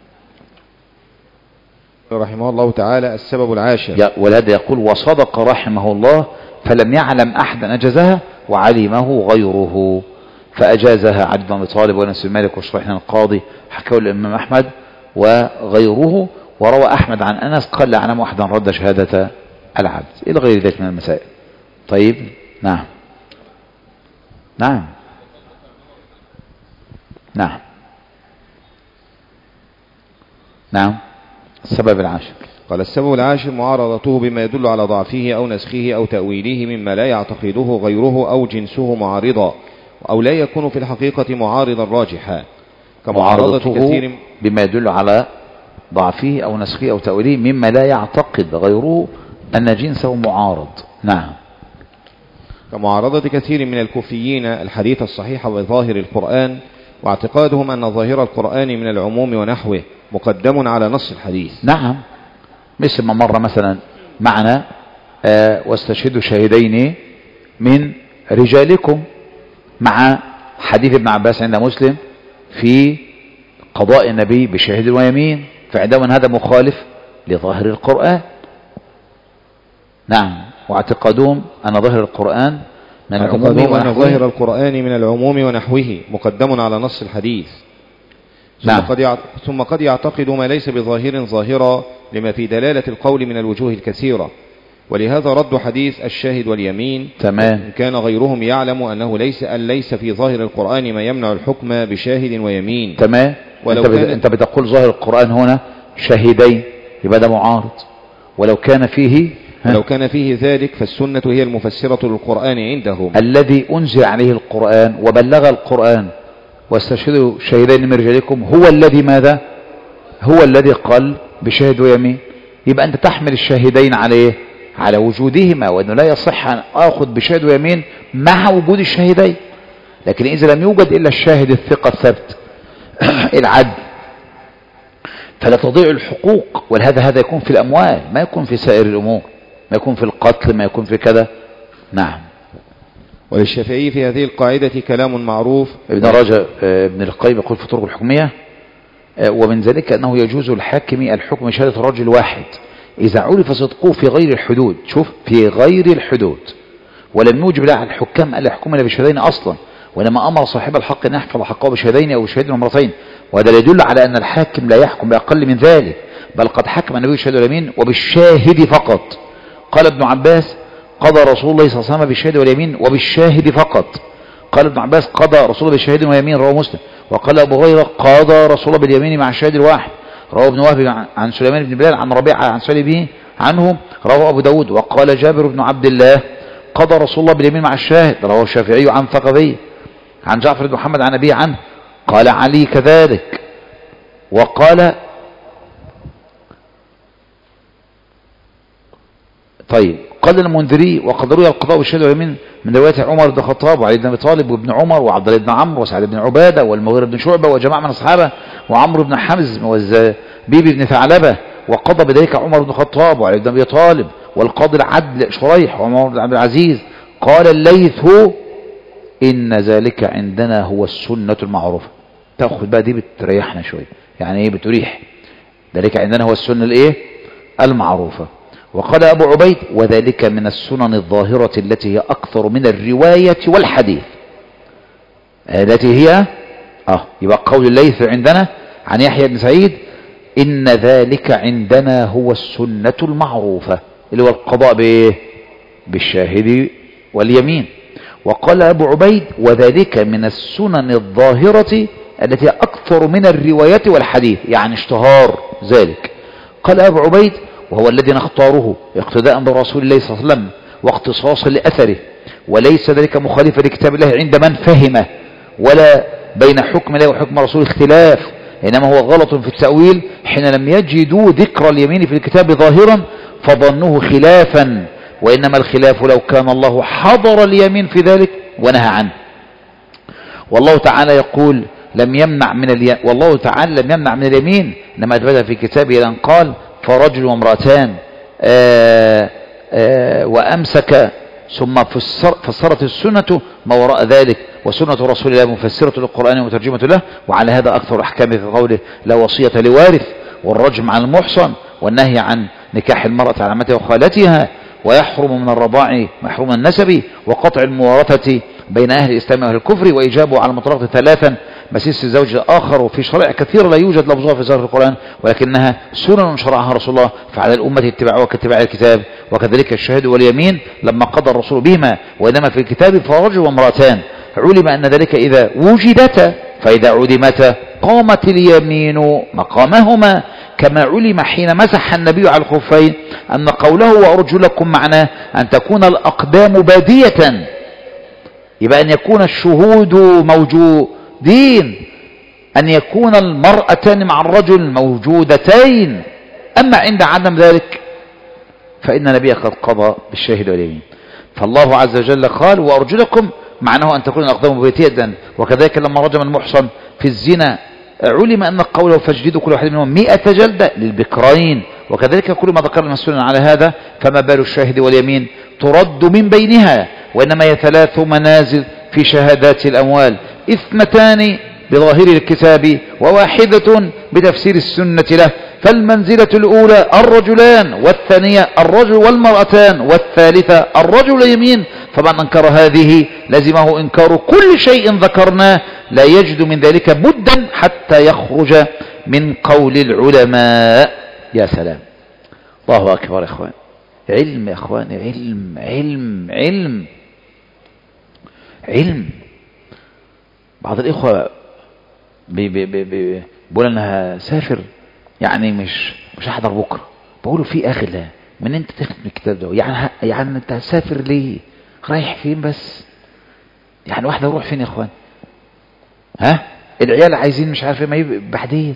رحمه الله تعالى السبب العاشر. ولهذا يقول: وصدق رحمه الله فلم يعلم أحدا أجازها وعلمه غيره، فأجازها علي بن أبي طالب وأنس بن مالك وشريح القاضي، حكاه الإمام أحمد وغيره، وروى أحمد عن أنس قال: لا أعلم أحدا رد شهادة العبد، إلى غير ذلك من المسائل. طيب. نعم. نعم. نعم. نعم. السبب العاشر. قال: السبب العاشر معارضته بما يدل على ضعفه أو نسخه أو تأويله مما لا يعتقده غيره أو جنسه معارضا، أو لا يكون في الحقيقة معارضا راجحا، كمعارضته كثير بما يدل على ضعفه أو نسخه أو تأويله مما لا يعتقد غيره أن جنسه معارض. نعم. كمعارضة كثير من الكوفيين الحديث الصحيح بظاهر القرآن، واعتقادهم أن ظاهر القرآن من العموم ونحوه مقدم على نص الحديث. نعم. مثل ما مر مثلا معنا: واستشهدوا شاهدين من رجالكم، مع حديث ابن عباس عند مسلم في قضاء النبي بشاهد ويمين، فعندما هذا مخالف لظاهر القرآن. نعم. واعتقادهم أن ظاهر القرآن من العموم ونحوه مقدم على نص الحديث. نعم. ثم قد يعتقد ما ليس بظاهر ظاهرا لما في دلالة القول من الوجوه الكثيرة، ولهذا رد حديث الشاهد واليمين. تمام. إن كان غيرهم يعلم أنه ليس في ظاهر القرآن ما يمنع الحكم بشاهد ويمين. تمام. أنت بتقول ظاهر القرآن هنا شاهدين، يبقى ده معارض. ولو كان فيه ذلك فالسنة هي المفسرة للقرآن عندهم، الذي أنزل عليه القرآن وبلغ القرآن. واستشهدوا شاهدين من رجالكم هو الذي ماذا؟ هو الذي قال بشاهد ويمين. يبقى أنت تحمل الشاهدين عليه على وجودهما، وأنه لا يصح أن أخذ بشاهد ويمين مع وجود الشاهدين. لكن إذا لم يوجد إلا الشاهد الثقة الثبت العدل فلا تضيع الحقوق. ولهذا يكون في الأموال، ما يكون في سائر الأمور، ما يكون في القتل، ما يكون في كذا. نعم. وللشافعي في هذه القاعدة كلام معروف. ابن القيم يقول في الطرق الحكمية: ومن ذلك أنه يجوز الحاكم الحكم شهادة رجل واحد إذا عرف صدقه في غير الحدود. شوف، في غير الحدود، ولم يوجب له الحكام ألا يحكم إلا بشهادين أصلا، ولما أمر صاحب الحق أن يحفظ حقه بشهادين أو بشهادين ومرتين. وهذا يدل على أن الحاكم لا يحكم بأقل من ذلك، بل قد حكم النبي بالشهادة واليمين وبالشاهد فقط. قال ابن عباس: قضى رسول الله صلى الله عليه وسلم بالشهاد واليمين وبالشاهد فقط. قال ابن عباس: قضى رسول الله بالشهاد واليمين، رواه مسلم. وقال أبو هريرة: قضى رسول الله باليمين مع الشاهد الواحد، رواه ابن وهب عن سليمان بن بلال عن ربيعة عن سالم عنه، رواه أبو داود. وقال جابر بن عبد الله: قضى رسول الله باليمين مع الشاهد، رواه الشافعي عن ثقفي عن جعفر بن محمد عن أبيه عنه. قال علي كذلك. وقال قال المنذري: وقد روي القضاء والشهادة واليمين من رواية عمر بن الخطاب وعلي بن ابي طالب وابن عمر وعبد الله بن عمرو وسعد بن عبادة والمغيرة بن شعبة وجماعة من الصحابة وعمرو بن حمزم والزبيب بن ثعلبة. وقضى بذلك عمر بن الخطاب وعلي بن ابي طالب والقاضي العدل شريح وعمر بن عبد العزيز. قال الليث إن ذلك عندنا هو السنة المعروفة. تأخذ بقى دي بتريحنا شوية. يعني ايه بتريح؟ ذلك عندنا هو السنة الايه المعروفة. وقال أبو عبيد وذلك من السنن الظاهرة التي هي أكثر من الرواية والحديث. التي هي يبقى قول الليث عندنا عن يحيى بن سعيد إن ذلك عندنا هو السنة المعروفة، اللي هو القضاء بايه؟ بالشاهد واليمين. وقال أبو عبيد وذلك من السنن الظاهرة التي أكثر من الرواية والحديث، يعني اشتهار ذلك. قال أبو عبيد وهو الذي نختاره اقتداء برسول الله صلى الله عليه وسلم واقتصاصا لأثره، وليس ذلك مخالفا لكتاب الله عند من فهمه، ولا بين حكم الله وحكم رسول اختلاف، إنما هو غلط في التأويل حين لم يجدوا ذكر اليمين في الكتاب ظاهرا فظنوه خلافا، وإنما الخلاف لو كان الله حضر اليمين في ذلك ونهى عنه. والله تعالى يقول لم يمنع من والله تعالى لم يمنع من اليمين، لما أثبتها في كتابه أن قال فرجل وامرأتان وأمسك، ثم فسرت السنة ما وراء ذلك، وسنة رسول الله مفسرة للقرآن ومترجمة له. وعلى هذا أكثر أحكامه في قوله لا وصية لوارث، والرجم عن المحصن، والنهي عن نكاح المرأة على عمتها وخالتها، ويحرم من الرضاع محروم النسب، وقطع الموارثة بين أهل الإسلام وأهل الكفر، وإيجابه على المطلقة 3 مسيس الزوج الآخر. وفي شرائع كثيرة لا يوجد لفظها في ظاهر القرآن، ولكنها سنن شرعها رسول الله، فعلى الأمة اتباعها كاتباع الكتاب. وكذلك الشهاد واليمين لما قضى الرسول بهما، وإنما في الكتاب فرجل وامرأتان، علم أن ذلك إذا وجدتا، فإذا عدمتا قامت اليمين مقامهما، كما علم حين مسح النبي على الخفين أن قوله وأرجلكم معناه أن تكون الأقدام بادية، يبقى أن يكون الشهود موجودين، أن يكون المرأتان مع الرجل موجودتين. أما عند عدم ذلك فإن النبي قد قضى بالشاهد واليمين. فالله عز وجل قال وأرجلكم معناه أن تكون الأقدام بادية. وكذلك لما رجم المحصن في الزنا علم أن قوله فاجلدوا كل واحد منهم 100 جلدة للبكرين. وكذلك كل ما ذكرنا مسؤولا على هذا، فما بال الشاهد واليمين ترد من بينها، وإنما هي 3 منازل في شهادات الأموال، 2 بظاهر الكتاب و1 بتفسير السنة له. فالمنزلة الأولى الرجلان، والثانية الرجل والمرأتان، والثالثة الرجل يمين. فمن أنكر هذه لزمه إنكار كل شيء ذكرناه، لا يجد من ذلك بدا حتى يخرج من قول العلماء. يا سلام، الله أكبر يا إخوان. علم يا إخوان، علم علم علم علم. بعض الإخوة بيقول أنا سافر، يعني مش هحضر بكرة. بقوله في أخي لا من أنت تختم الكتاب ده، يعني أنت هتسافر ليه؟ رايح فين بس؟ يعني واحدة يروح فين يا إخوان؟ العيال عايزين مش عارف ما بعدين.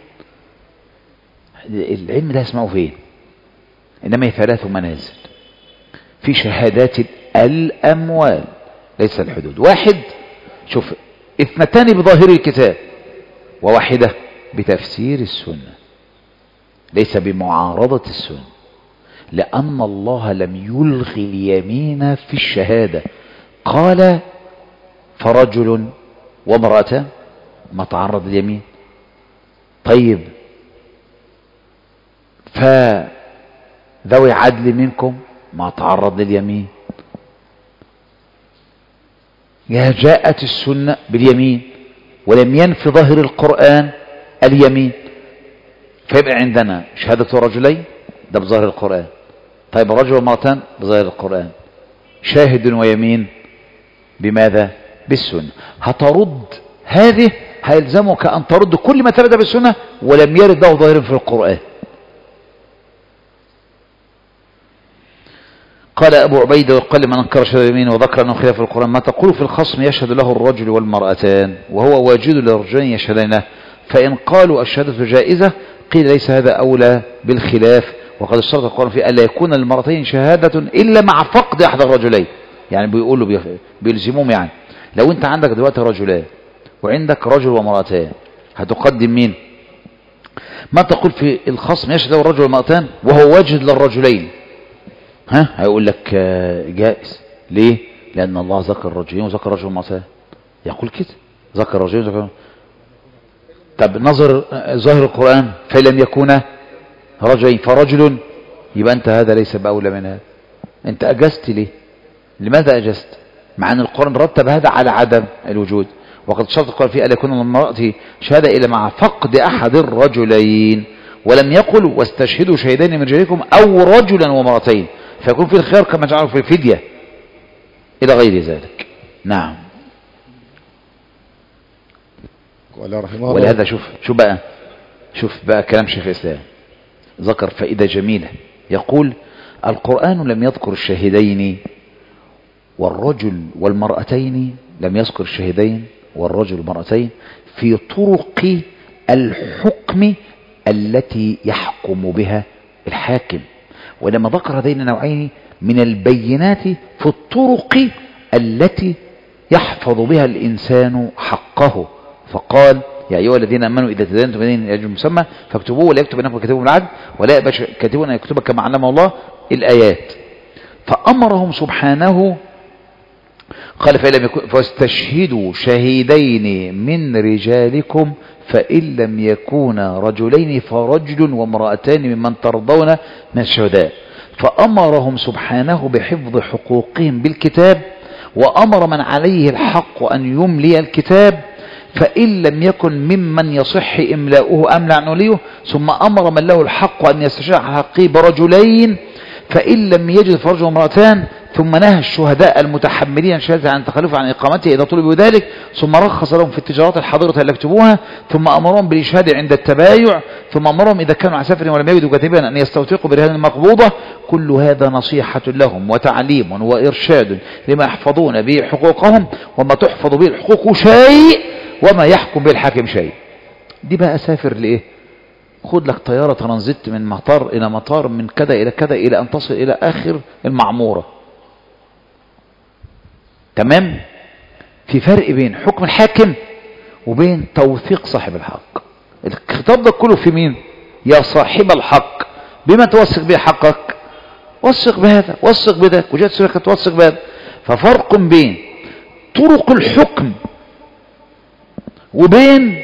العلم ده اسمه فين؟ إنما هي 3 منازل في شهادات الأموال، ليس الحدود. 1 شوف 2 بظاهر الكتاب، و1 بتفسير السنة، ليس بمعارضة السنة، لأن الله لم يلغي اليمين في الشهادة. قال فرجل وامرأة ما تعرض اليمين. طيب فذوي عدل منكم ما تعرض لليمين. جاءت السنة باليمين ولم ينفي ظاهر القرآن اليمين، فيبقى عندنا شهادة رجلين ده بظاهر القرآن. طيب رجل ومرأتان بظاهر القرآن، شاهد ويمين بماذا؟ بالسنة. هترد هذه هيلزمك أن ترد كل ما ثبت بالسنة ولم يرد له ظاهر في القرآن. قال أبو عبيدة وقال من أنكر شهادة اليمين وذكر أنه خلاف القرآن ما تقول في الخصم يشهد له الرجل والمرأتان وهو واجد للرجلين يشهدين له، فإن قالوا الشهادة جائزة قيل ليس هذا أولى بالخلاف، وقد اشترط القرآن في ألا يكون للمرأتين شهادة إلا مع فقد أحد الرجلين. يعني بيقولوا بيلزموهم، يعني لو أنت عندك دلوقتي رجلان وعندك رجل ومرأتان هتقدم مين؟ ما تقول في الخصم يشهد له الرجل والمرأتان وهو واجد للرجلين؟ هيقول لك جائز. ليه؟ لأن الله ذكر الرجلين وذكر الرجل والمرأتان. يقول كده ذكر رجلين ذكر. طب نظر ظاهر القرآن فإن لم يكون رجلين فرجل، يبقى أنت هذا ليس بأولى من هذا. أنت أجزت ليه؟ لماذا أجزت؟ مع أن القرآن رتب هذا على عدم الوجود، وقد شرط القرآن فيه ألا يكون المرأة شهادة إلا مع فقد أحد الرجلين، ولم يقل واستشهدوا شهيدين من رجالكم أو رجلا ومرأتين، فيكون في الخيار كما جعله في الفدية إلى غير ذلك. نعم. ولهذا شوف بقى كلام شيخ الإسلام ذكر فائدة جميلة، يقول القرآن لم يذكر الشاهدين والرجل والمرأتين، لم يذكر الشاهدين والرجل والمرأتين في طرق الحكم التي يحكم بها الحاكم، ولما ذكر هذين النوعين من البينات في الطرق التي يحفظ بها الإنسان حقه، فقال يا أيها الذين آمنوا إذا تداينتم بدين إلى أجل مسمى فاكتبوه ولا يكتب بينكم كاتب بالعدل ولا يأبى كاتب أن يكتب كما علمه الله، الآيات. فأمرهم سبحانه قال فإن لم يكن فاستشهدوا شهيدين من رجالكم فإن لم يكونا رجلين فرجل وامرأتان ممن ترضون من الشهداء. فأمرهم سبحانه بحفظ حقوقهم بالكتاب، وأمر من عليه الحق أن يملي الكتاب فإن لم يكن ممن يصح إملاؤه أملع نوليه، ثم أمر من له الحق أن يستشهد حقه برجلين فإن لم يجد فرجل وامرأتان، ثم نهى الشهداء المتحملين شهادة عن التخلف عن إقامته إذا طلبوا ذلك، ثم رخص لهم في التجارات الحاضرة اللي يكتبوها، ثم أمرهم بالإشهاد عند التبايع، ثم أمرهم إذا كانوا على سفر ولم يجدوا كاتبا أن يستوثقوا برهان المقبوضة. كل هذا نصيحة لهم وتعليم وإرشاد لما يحفظون به حقوقهم، وما تحفظ به الحقوق شيء وما يحكم به الحاكم شيء. دي بقى سافر لإيه؟ خد لك طيارة ترانزيت من مطار إلى مطار، من كذا إلى كذا، إلى أن تصل إلى آخر المعمورة. تمام؟ في فرق بين حكم الحاكم وبين توثيق صاحب الحق. الخطاب ده كله في مين؟ يا صاحب الحق، بما توثق به حقك، وثق بهذا وثق بذاك، وجاءت سورة توثق بهذا. ففرق بين طرق الحكم وبين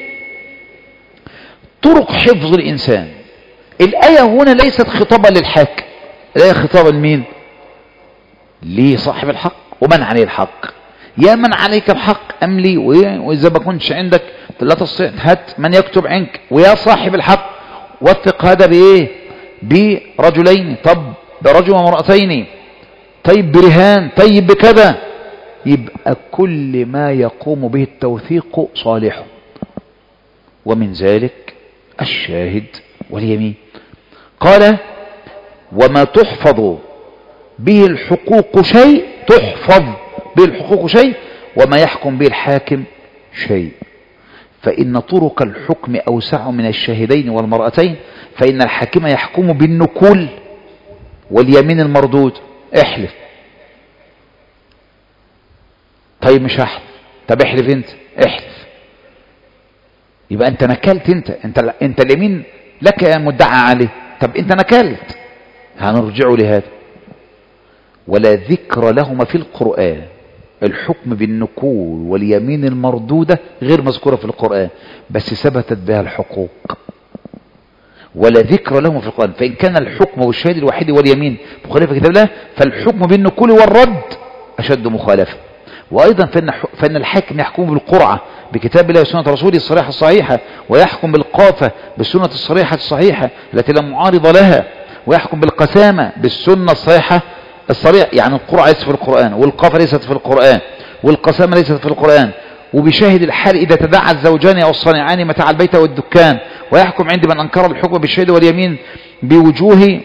طرق حفظ الإنسان. الآية هنا ليست خطابا للحاكم، الآية خطابا لمين؟ لصاحب الحق ومن عليه الحق. يا من عليك الحق أملي، وإذا ما كنتش عندك لا تستطيع هات من يكتب عنك، ويا صاحب الحق وثق هذا بإيه؟ برجلين، طب برجل ومرأتين، طيب برهان، طيب بكذا. يبقى كل ما يقوم به التوثيق صالح، ومن ذلك الشاهد واليمين. قال وما تحفظ به الحقوق شيء، تحفظ به الحقوق شيء وما يحكم به الحاكم شيء. فإن طرق الحكم أوسع من الشاهدين والمرأتين، فإن الحاكم يحكم بالنكول واليمين المردود. احلف. طيب مش هحلف، طب احلف انت، احلف. يبقى انت نكلت، انت اليمين لك مدعى عليه، طب انت نكلت، هنرجع لهذا. ولا ذكر لهما في القرآن. الحكم بالنكول واليمين المردودة غير مذكورة في القرآن، بس ثبتت بها الحقوق. ولا ذكر لهما في القرآن، فإن كان الحكم والشهادة الوحيد واليمين مخالفة كتاب الله، فالحكم بالنكول والرد أشد مخالفة. وأيضا فإن الحاكم يحكم بالقرعة بكتاب الله وسنة رسوله الصريحة الصحيحة، ويحكم بالقافة بالسنة الصريحة الصحيحة التي لا معارض لها، ويحكم بالقسامة بالسنة الصحيحة الصريحة. يعني القرعة ليست في القرآن، والقافة ليست في القرآن، والقسامة ليست في القرآن. وبشاهد الحال إذا تداعى الزوجان أو الصانعان متاع البيت والدكان. ويحكم عند من أنكر الحكم بالشهادة واليمين بوجوه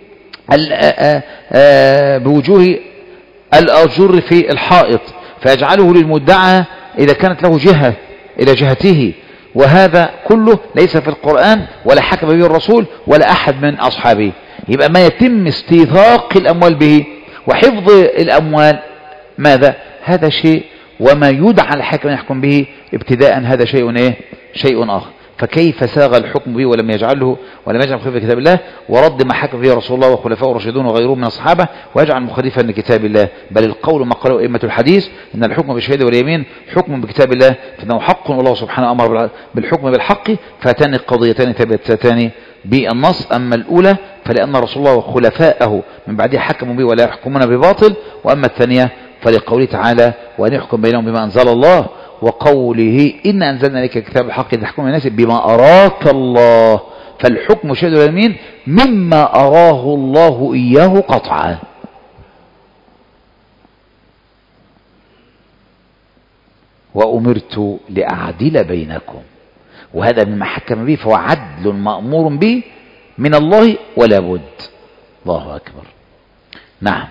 الأجر في الحائط، فيجعله للمدعى إذا كانت له جهة إلى جهته. وهذا كله ليس في القرآن ولا حكم به الرسول ولا أحد من أصحابه. يبقى ما يتم استيثاق الأموال به وحفظ الأموال ماذا؟ هذا شيء، وما يدعى الحاكم يحكم به ابتداء هذا شيء إيه؟ شيء آخر. فكيف ساغ الحكم به ولم يجعل خلافا كتاب الله، ورد ما حكم فيه رسول الله وخلفاء الراشدون وغيرهم من الصحابة، ويجعل مخالفا لكتاب الله. بل القول ما قاله أئمة الحديث إن الحكم بالشهادة واليمين حكم بكتاب الله، فإنه حق، والله سبحانه أمر بالحكم بالحق، فاتان القضيتان ثابتتان بالنص. أما الأولى فلأن رسول الله وخلفاءه من بعده حكموا به ولا يحكمون بباطل، وأما الثانية فلقوله تعالى وأن يحكم بينهم بما أنزل الله، وقوله إن أنزلنا إليك الكتاب الحق لتحكم الناس بما أراك الله، فالحكم شهادة اليمين مما أراه الله إياه قطعا. وأمرت لأعدل بينكم، وهذا مما حكم به، فهو عدل مأمور به من الله ولا بد. الله أكبر. نعم.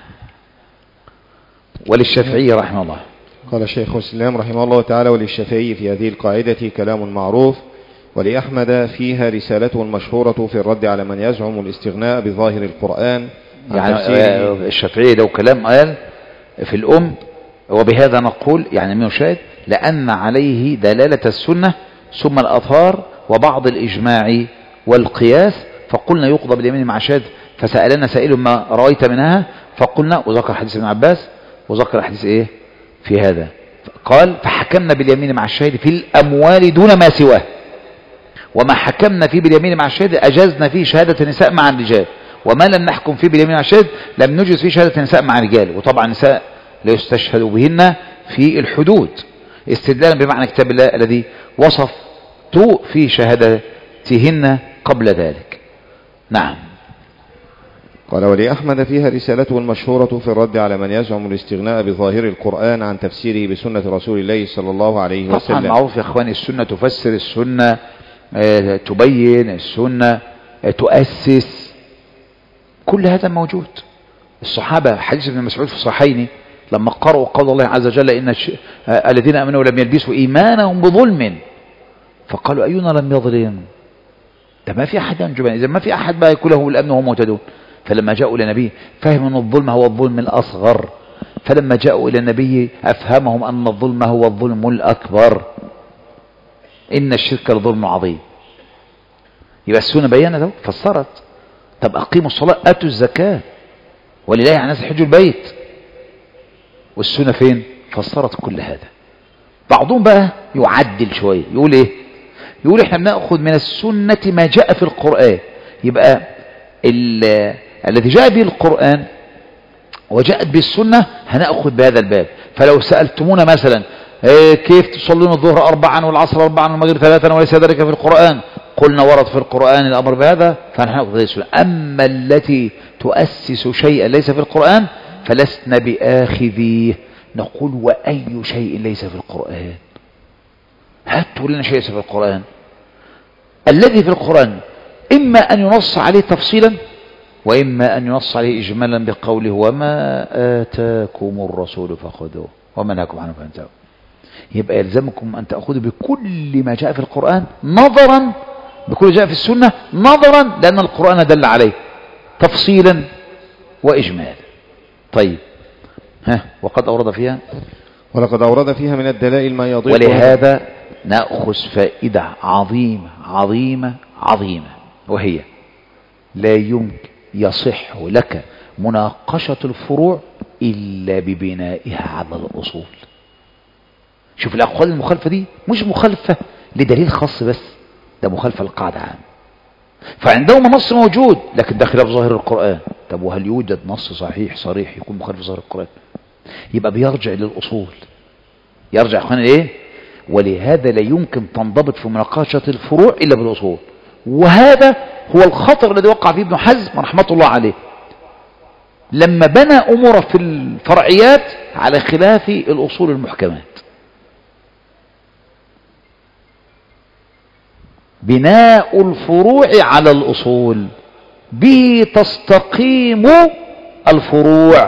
وللشافعي رحمه الله قال شيخ الإسلام رحمه الله تعالى: وللشافعي في هذه القاعدة كلام معروف، ولأحمد فيها رسالته المشهورة في الرد على من يزعم الاستغناء بظاهر القرآن. يعني الشافعي لو كلام قال في الأم، وبهذا نقول يعني من شاهد لأن عليه دلالة السنة ثم الأثار وبعض الإجماع والقياس، فقلنا يقضى باليمين مع شاهد. فسألنا سائل ما رأيت منها، فقلنا، وذكر حديث ابن عباس وذكر حديث ايه في هذا، قال فحكمنا باليمين مع الشاهد في الأموال دون ما سواه، وما حكمنا فيه باليمين مع الشاهد أجزنا فيه شهادة النساء مع الرجال، وما لم نحكم فيه باليمين مع الشاهد لم نجز فيه شهادة النساء مع الرجال. وطبعا النساء لا يستشهد بهن في الحدود استدلالا بمعنى كتاب الله الذي وصفت في شهادتهن قبل ذلك. نعم. قال: ولأحمد فيها رسالته المشهورة في الرد على من يزعم الاستغناء بظاهر القرآن عن تفسيره بسنة رسول الله صلى الله عليه وسلم. طبعا معروف يا اخواني، السنة تفسر، السنة تبين، السنة تؤسس، كل هذا موجود. الصحابة حديث ابن مسعود في الصحيحين لما قرأوا قول الله عز وجل إن الذين آمنوا ولم يلبسوا إيمانهم بظلم، فقالوا أينا لم يظلم؟ ده ما في أحد ينجو، إذا ما في أحد بقى يكون له الأمن وهم مهتدون. فلما جاءوا إلى النبي فهموا أن الظلم هو الظلم الأصغر، فلما جاءوا إلى النبي أفهمهم أن الظلم هو الظلم الأكبر، إن الشرك لظلم عظيم. يبقى السنة بيانة فسرت. طب أقيموا الصلاة آتوا الزكاة ولله على الناس حج البيت، والسنة فين؟ فسرت كل هذا. بعضهم بقى يعدل شوية، يقول إيه؟ يقول إحنا بنأخذ من السنة ما جاء في القرآن. يبقى الذي جاء به القرآن وجاءت به السنة هنأخذ بهذا الباب. فلو سألتمونا مثلا كيف تصلون الظهر 4 والعصر 4 والمغرب 3 وليس ذلك في القرآن، قلنا ورد في القرآن الأمر بهذا فنحن نأخذ السنة. أما التي تؤسس شيئا ليس في القرآن فلسنا بآخذيه. نقول وأي شيء ليس في القرآن؟ هاتوا لنا شيء ليس في القرآن. الذي في القرآن إما أن ينص عليه تفصيلا، وإما أن ينص عليه إجمالا بقوله وما آتاكم الرسول فخذوه وما نهاكم عنه فانتهوا. يبقى يلزمكم أن تأخذوا بكل ما جاء في القرآن نظرا، بكل جاء في السنة نظرا، لأن القرآن دل عليه تفصيلا وإجمالا. طيب، وقد أورد فيها، ولقد أورد فيها من الدلائل ما يضيق. ولهذا نأخذ فائدة عظيمة عظيمة عظيمة، وهي لا يمكن يصح لك مناقشة الفروع إلا ببنائها على الأصول. شوف الأقوال المخالفة دي مش مخالفة لدليل خاص بس، ده مخالفة للقاعدة عام. فعندهم نص موجود لكن ده خلاف ظاهر القرآن. طب وهل يوجد نص صحيح صريح يكون مخالف ظاهر القرآن؟ يبقى بيرجع للأصول، يرجع اخوانا ايه؟ ولهذا لا يمكن تنضبط في مناقشة الفروع إلا بالأصول. وهذا هو الخطر الذي وقع فيه ابن حزم رحمة الله عليه لما بنى أمور في الفرعيات على خلاف الأصول المحكمات. بناء الفروع على الأصول به تستقيم الفروع.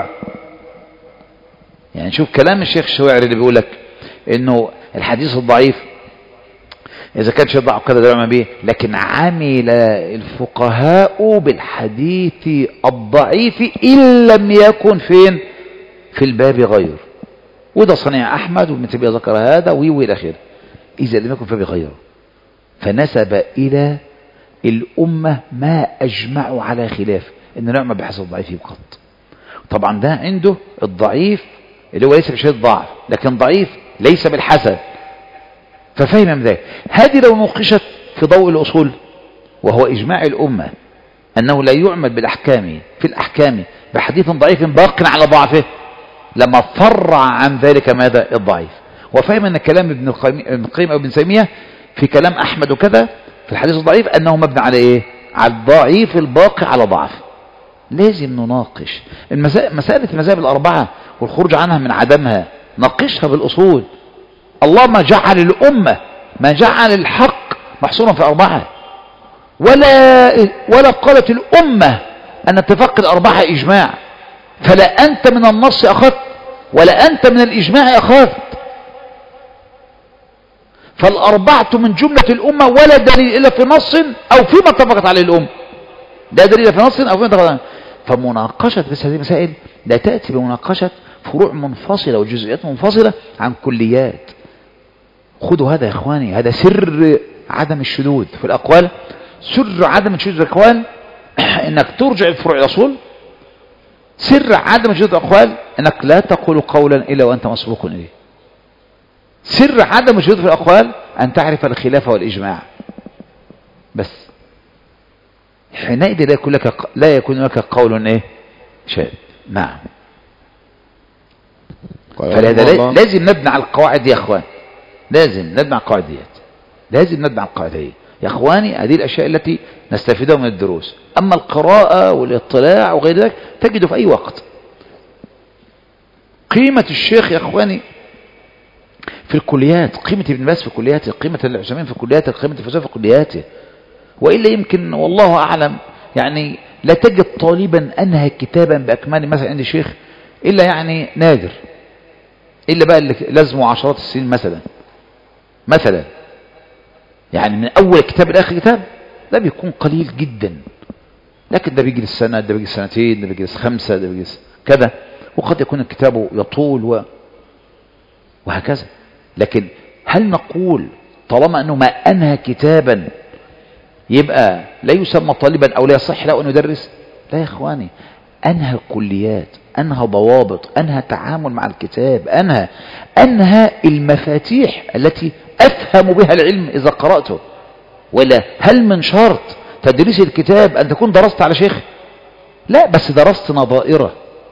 يعني شوف كلام الشيخ الشواعري اللي بيقول لك انه الحديث الضعيف اذا كان شيء ضعف كده يعمل به، لكن عمل الفقهاء بالحديث الضعيف ان لم يكن فين؟ في الباب غير. وده صنيع احمد وابن تيميه ذكر هذا والى اخره. اذا لم يكن في الباب غيره فنسب إلى الأمة ما أجمعوا على خلاف إن نعمل بحسب الضعيف قط. طبعا ده عنده الضعيف اللي هو ليس بشيء ضعف، لكن ضعيف ليس بالحسن، ففهم من ذلك. هذه لو نوقشت في ضوء الأصول وهو إجماع الأمة أنه لا يعمل بالأحكام في الأحكام بحديث ضعيف باق على ضعفه، لما فرع عن ذلك ماذا؟ الضعيف. وفهم أن كلام ابن القيم أو ابن تيمية في كلام أحمد وكذا في الحديث الضعيف أنه مبني على إيه؟ على الضعيف الباقي على ضعف. لازم نناقش مسألة المذاهب الأربعة والخروج عنها من عدمها، ناقشها بالأصول. الله ما جعل الأمة، ما جعل الحق محصورا في أربعة، ولا قالت الأمة أن اتفاق الأربعة إجماع، فلا أنت من النص أخذت ولا أنت من الإجماع أخذت، فالأربعة من جملة الأمة ولا دليل إلا في نص أو فيما اتفقت عليه الأمة. لا دليل في نص أو فيما اتفقت عليه. فمناقشة بس هذه المسائل لا تأتي بمناقشة فروع منفصلة وجزئيات منفصلة عن كليات. خذوا هذا يا إخواني، هذا سر عدم الشذوذ في الأقوال. سر عدم الشذوذ في الأقوال إنك ترجع الفروع إلى الأصول. سر عدم الشذوذ في الأقوال إنك لا تقول قولا إلا وأنت مسبوق إليه. سر عدم الشذوذ في الأقوال أن تعرف الخلاف والإجماع بس. حينئذ لا يكون لك قول إيه؟ شاذ. نعم. فلهذا لازم نبني على القواعد دي يا أخوان، لازم نبني على القواعد ديت، لازم نبني على القواعد دي يا أخواني. هذه الأشياء التي نستفيدها من الدروس. أما القراءة والاطلاع وغير ذلك تجده في أي وقت. قيمة الشيخ يا أخواني في الكليات، قيمة ابن باز في كلياته، قيمة العثيمين في كلياته، قيمة الفوزان في كلياته. وإلا يمكن والله أعلم يعني لا تجد طالبا أنهى كتابا بأكمله مثلا عند الشيخ إلا يعني نادر، إلا بقى اللي لازمه عشرات السنين مثلا يعني من أول كتاب لآخر كتاب ده بيكون قليل جدا. لكن ده بيجي للسنة، ده بيجي السنتين، ده بيجي للخمسة، ده بيجي كذا، وقد يكون الكتاب يطول وهكذا. لكن هل نقول طالما أنه ما أنهى كتابا يبقى لا يسمى طالبا أو لا يصح له أن يدرس؟ لا يا إخواني، أنهى كليات، أنهى ضوابط، أنهى تعامل مع الكتاب، أنهى المفاتيح التي أفهم بها العلم إذا قرأته. ولا هل من شرط تدريس الكتاب أن تكون درست على شيخ؟ لا، بس درست نظائره،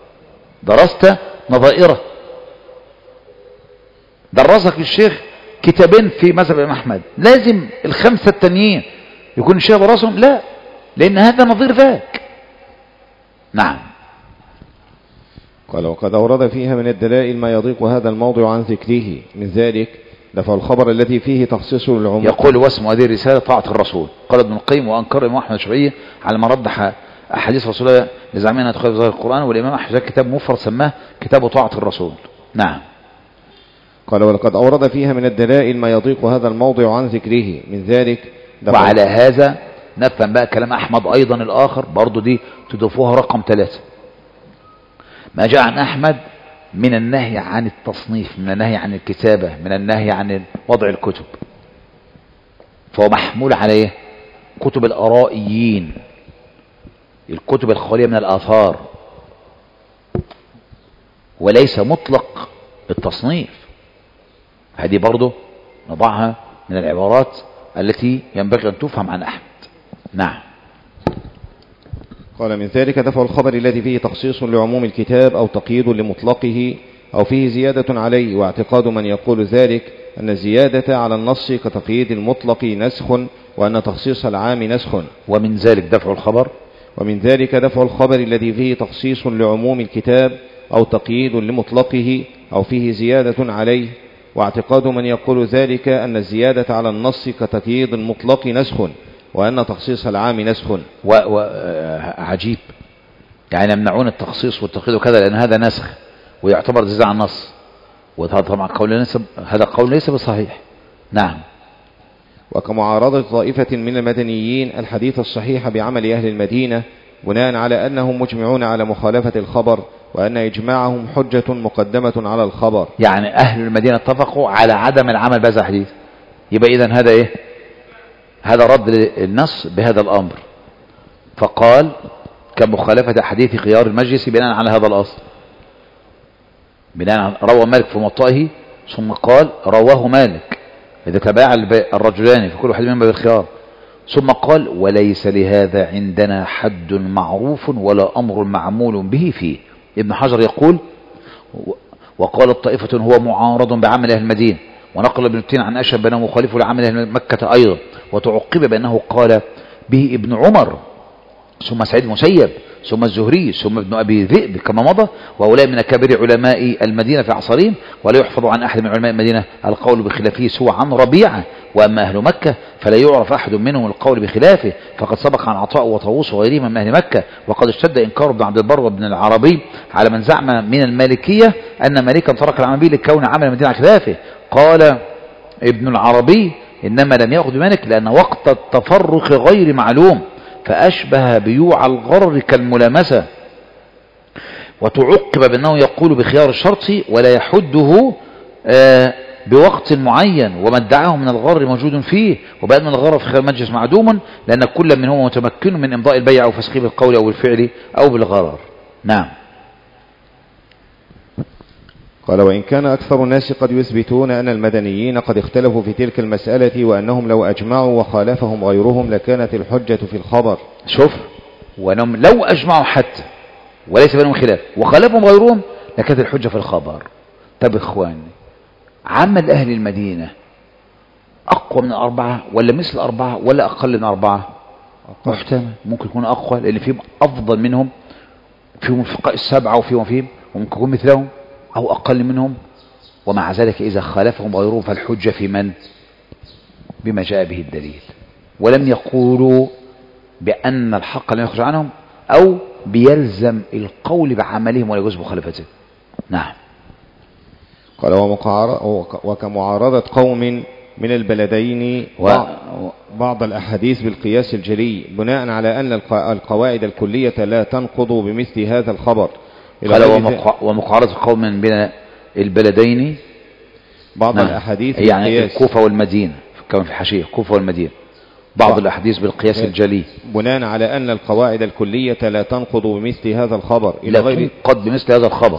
درسك الشيخ كتابين في مذهب الإمام أحمد، لازم الخمسة التانيين يكون الشيخ درسهم؟ لا، لأن هذا نظير ذاك. نعم. قال وقد أورد فيها من الدلائل ما يضيق هذا الموضع عن ذكره، من ذلك دفع الخبر الذي فيه تخصيص العموم. يقول واسم هذه الرسالة طاعة الرسول. قال ابن القيم وأنكر الإمام أحمد الشافعي على ما رجح أحاديث رسول الله لزعمنا تخالف ظاهر القرآن، والإمام أحمد كتاب مفرد سماه كتاب طاعة الرسول. نعم. قال ولقد أورد فيها من الدلائل ما يضيق هذا الموضع عن ذكره، من ذلك وعلى هذا نفهم بقى كلام أحمد أيضا الآخر برضو دي تضيفوها رقم 3، ما جاء عن أحمد من النهي عن التصنيف، من النهي عن الكتابة، من النهي عن وضع الكتب، فهو محمول على ايه؟ كتب الآرائيين، الكتب الخالية من الآثار، وليس مطلق التصنيف. هذه برضو نضعها من العبارات التي ينبغي أن تفهم عن أحمد. نعم. قال من ذلك دفع الخبر الذي فيه تخصيص لعموم الكتاب أو تقييد لمطلقه أو فيه زيادة عليه، واعتقاد من يقول ذلك أن الزيادة على النص كتقييد المطلق نسخ، وأن تخصيص العام نسخ. ومن ذلك دفع الخبر الذي فيه تخصيص لعموم الكتاب أو تقييد لمطلقه أو فيه زيادة عليه، واعتقاد من يقول ذلك أن الزيادة على النص كتقييد المطلق نسخ، وأن تخصيص العام نسخ. عجيب، يعني يمنعون التخصيص والتقييد وكذا لأن هذا نسخ ويعتبر زيادة عن النص، وهذا طبعا هذا قول ليس بصحيح. نعم. وكمعارضة طائفة من المدنيين الحديث الصحيح بعمل أهل المدينة بناء على أنهم مجمعون على مخالفة الخبر، وأن إجماعهم حجة مقدمة على الخبر. يعني أهل المدينة اتفقوا على عدم العمل بهذا الحديث، يبقى إذن هذا إيه؟ هذا رد النص بهذا الأمر، فقال كمخالفة حديث خيار المجلس بناء على هذا الأصل، بناء روى مالك في موطئه، ثم قال رواه مالك إذا تباع الرجلان في كل واحد منهما بالخيار، ثم قال وليس لهذا عندنا حد معروف ولا أمر معمول به فيه. ابن حجر يقول وقال طائفة هو معارض بعمل أهل المدينة، ونقل ابن التين عن أشهب بأنه مخالف لعمل أهل مكة أيضا، وتعقب بأنه قال به ابن عمر ثم سعيد المسيب ثم الزهري ثم ابن أبي ذئب كما مضى، وهؤلاء من كبير علماء المدينة في عصرهم، ولا يحفظ عن أحد من علماء المدينة القول بخلافه سوى عن ربيعة. وأما أهل مكة فلا يعرف أحد منهم القول بخلافه، فقد سبق عن عطاء وطاووس وغيرهم من أهل مكة. وقد اشتد إنكار ابن عبد البر وابن العربي على من زعم من المالكية أن مالكا ترك العمل به لكون عمل المدينة على خلافه. قال ابن العربي إنما لم يأخذ مالك لأن وقت التفرق غير معلوم، فأشبه بيوع الغرر كالملامسة. وتعقب بأنه يقول بخيار الشرط ولا يحده بوقت معين، وما ادعاه من الغرر موجود فيه، وبأن الغرر في خيار المجلس معدوم لأن كل منهما متمكن من إمضاء البيع أو فسخه بالقول أو بالفعل أو بالغرر. نعم. قال وإن كان أكثر الناس قد يثبتون أن المدنيين قد اختلفوا في تلك المسألة، وأنهم لو أجمعوا وخالفهم غيرهم لكانت الحجة في الخبر. شوف، وأنهم لو أجمعوا حتى وليس بينهم خلاف وخالفهم غيرهم لكانت الحجة في الخبر. طب إخواني، عمل أهل المدينة أقوى من الأربعة ولا مثل الأربعة ولا أقل من الأربعة؟ محتمل ممكن يكون أقوى لأن فيهم أفضل منهم، فيهم الفقهاء السبعة وممكن يكون مثلهم، أو أقل منهم. ومع ذلك إذا خالفهم غيرهم فالحجة في من؟ بما جاء به الدليل، ولم يقولوا بأن الحق لم يخرج عنهم أو بيلزم القول بعملهم ولا يجوز مخالفتهم. نعم. قال وكمعارضة قوم من البلدين بعض الأحاديث بالقياس الجلي بناء على أن القواعد الكلية لا تنقض بمثل هذا الخبر. قال ومقارنة قوم من البلدين بعض الأحاديث يعني الكوفة والمدينة كما في الحاشية، الكوفة والمدينة بعض الأحاديث بالقياس الجلي بناء على أن القواعد الكلية لا تنقض بمثل هذا الخبر لا تنقض بمثل هذا الخبر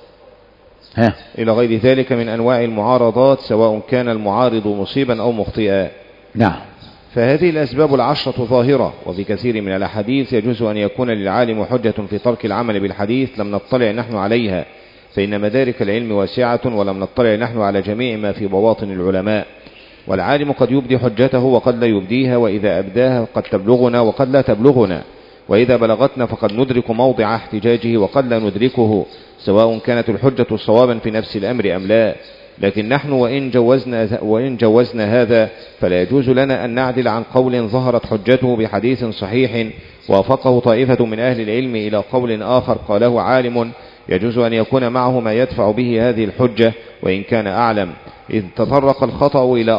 إلى غير ذلك من أنواع المعارضات سواء كان المعارض مصيبا أو مخطئا. نعم. فهذه الأسباب العشرة ظاهرة، وفي كثير من الأحاديث يجوز أن يكون للعالم حجة في ترك العمل بالحديث لم نطلع نحن عليها، فإن مدارك العلم واسعة ولم نطلع نحن على جميع ما في بواطن العلماء. والعالم قد يبدي حجته وقد لا يبديها، وإذا أبداها قد تبلغنا وقد لا تبلغنا، وإذا بلغتنا فقد ندرك موضع احتجاجه وقد لا ندركه، سواء كانت الحجة صوابا في نفس الأمر أم لا. لكن نحن وإن جوزنا هذا فلا يجوز لنا أن نعدل عن قول ظهرت حجته بحديث صحيح وافقه طائفة من أهل العلم إلى قول آخر قاله عالم يجوز أن يكون معه ما يدفع به هذه الحجة وإن كان أعلم، إذ تطرق الخطأ إلى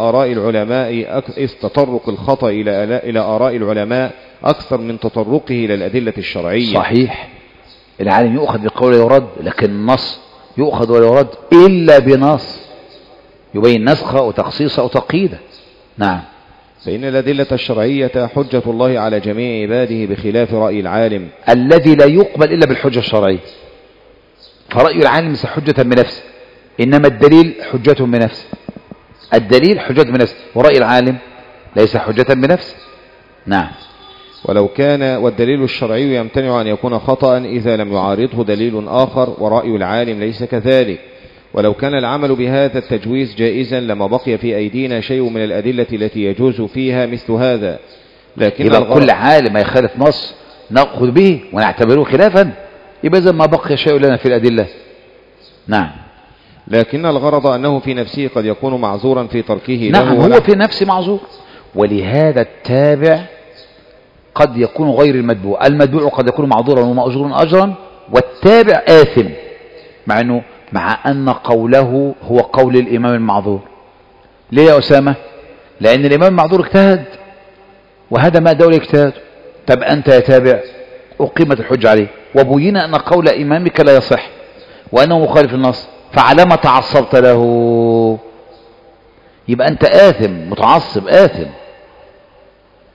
آراء العلماء أكثر من تطرقه إلى الأدلة الشرعية. صحيح، العالم يؤخذ بقول يرد، لكن النص يؤخذ ولا يرد إلا بنص يبين نسخة وتخصيصة وتقييده. نعم. فإن الأدلة الشرعية حجة الله على جميع عباده بخلاف رأي العالم الذي لا يقبل إلا بالحجة الشرعية. فرأي العالم ليس حجة بنفسه، إنما الدليل حجة بنفسه، الدليل حجة بنفسه، ورأي العالم ليس حجة بنفسه. نعم. ولو كان والدليل الشرعي يمتنع أن يكون خطأ إذا لم يعارضه دليل آخر، ورأي العالم ليس كذلك. ولو كان العمل بهذا التجويز جائزا لما بقي في أيدينا شيء من الأدلة التي يجوز فيها مثل هذا. لكن يبقى كل عالم يخالف نص نأخذ به ونعتبره خلافا، يبقى إذا ما بقي شيء لنا في الأدلة. نعم. لكن الغرض أنه في نفسه قد يكون معذورا في تركه. نعم، هو في نفسه معذور، ولهذا التابع قد يكون غير المتبوع، المتبوع قد يكون معذورا ومأجورا أجرا، والتابع آثم مع أن قوله هو قول الإمام المعذور. ليه يا أسامة؟ لأن الإمام المعذور اجتهد وهذا ما دول اجتهاد. طب أنت يا تابع أقيمت الحجة عليه وبين أن قول إمامك لا يصح وأنه مخالف النص، فعلى ما تعصبت له؟ يبقى أنت آثم، متعصب آثم.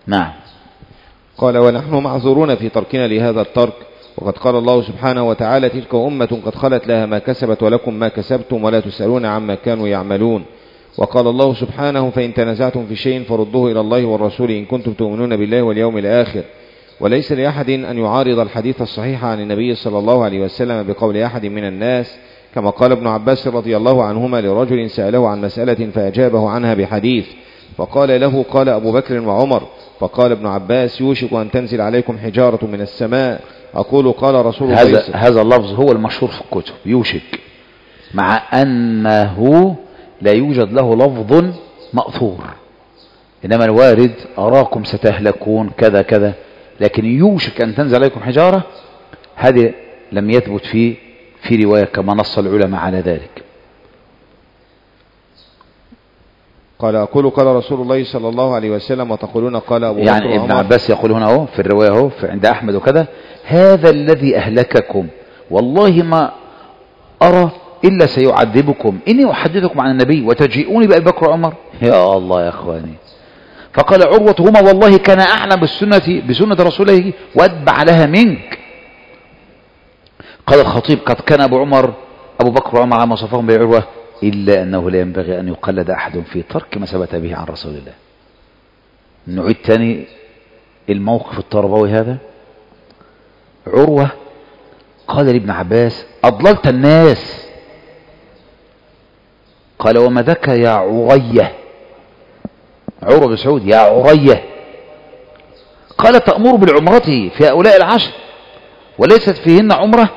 نعم. قال ونحن معذورون في تركنا لهذا الترك، وقد قال الله سبحانه وتعالى تلك أمة قد خلت لها ما كسبت ولكم ما كسبتم ولا تسألون عما كانوا يعملون. وقال الله سبحانه فإن تنازعتم في شيء فردوه إلى الله والرسول إن كنتم تؤمنون بالله واليوم الآخر. وليس لأحد أن يعارض الحديث الصحيح عن النبي صلى الله عليه وسلم بقول أحد من الناس، كما قال ابن عباس رضي الله عنهما لرجل سأله عن مسألة فأجابه عنها بحديث، فقال له قال أبو بكر وعمر، فقال ابن عباس يوشك أن تنزل عليكم حجارة من السماء، أقول قال رسول الله. هذا اللفظ هو المشهور في الكتب، يوشك، مع أنه لا يوجد له لفظ مأثور، إنما الوارد أراكم ستهلكون كذا كذا، لكن يوشك أن تنزل عليكم حجارة هذه لم يثبت في رواية كما نص العلماء على ذلك. قال أقول قال رسول الله صلى الله عليه وسلم وتقولون قال أبو بكر يعني ابن عباس يقول هنا اهو في الرواية اهو عند أحمد وكذا، هذا الذي أهلككم والله ما أرى إلا سيعذبكم، إني أحدثكم عن النبي وتجيئوني بأبي بكر وعمر. يا الله يا أخواني. فقال عروة هما والله كان أعلم بسنة رسوله وأتبع لها منك. قال الخطيب قد كان أبو بكر وعمر على ما وصفهم بعروة، إلا أنه لا ينبغي أن يقلد أحد في ترك ما ثبت به عن رسول الله. نعيد تاني الموقف التربوي هذا. عروة قال لابن عباس أضللت الناس، قال وما ذاك يا عرية، عروة بن سعود يا عرية، قال تأمر بالعمرة في هؤلاء العشر وليست فيهن عمرة؟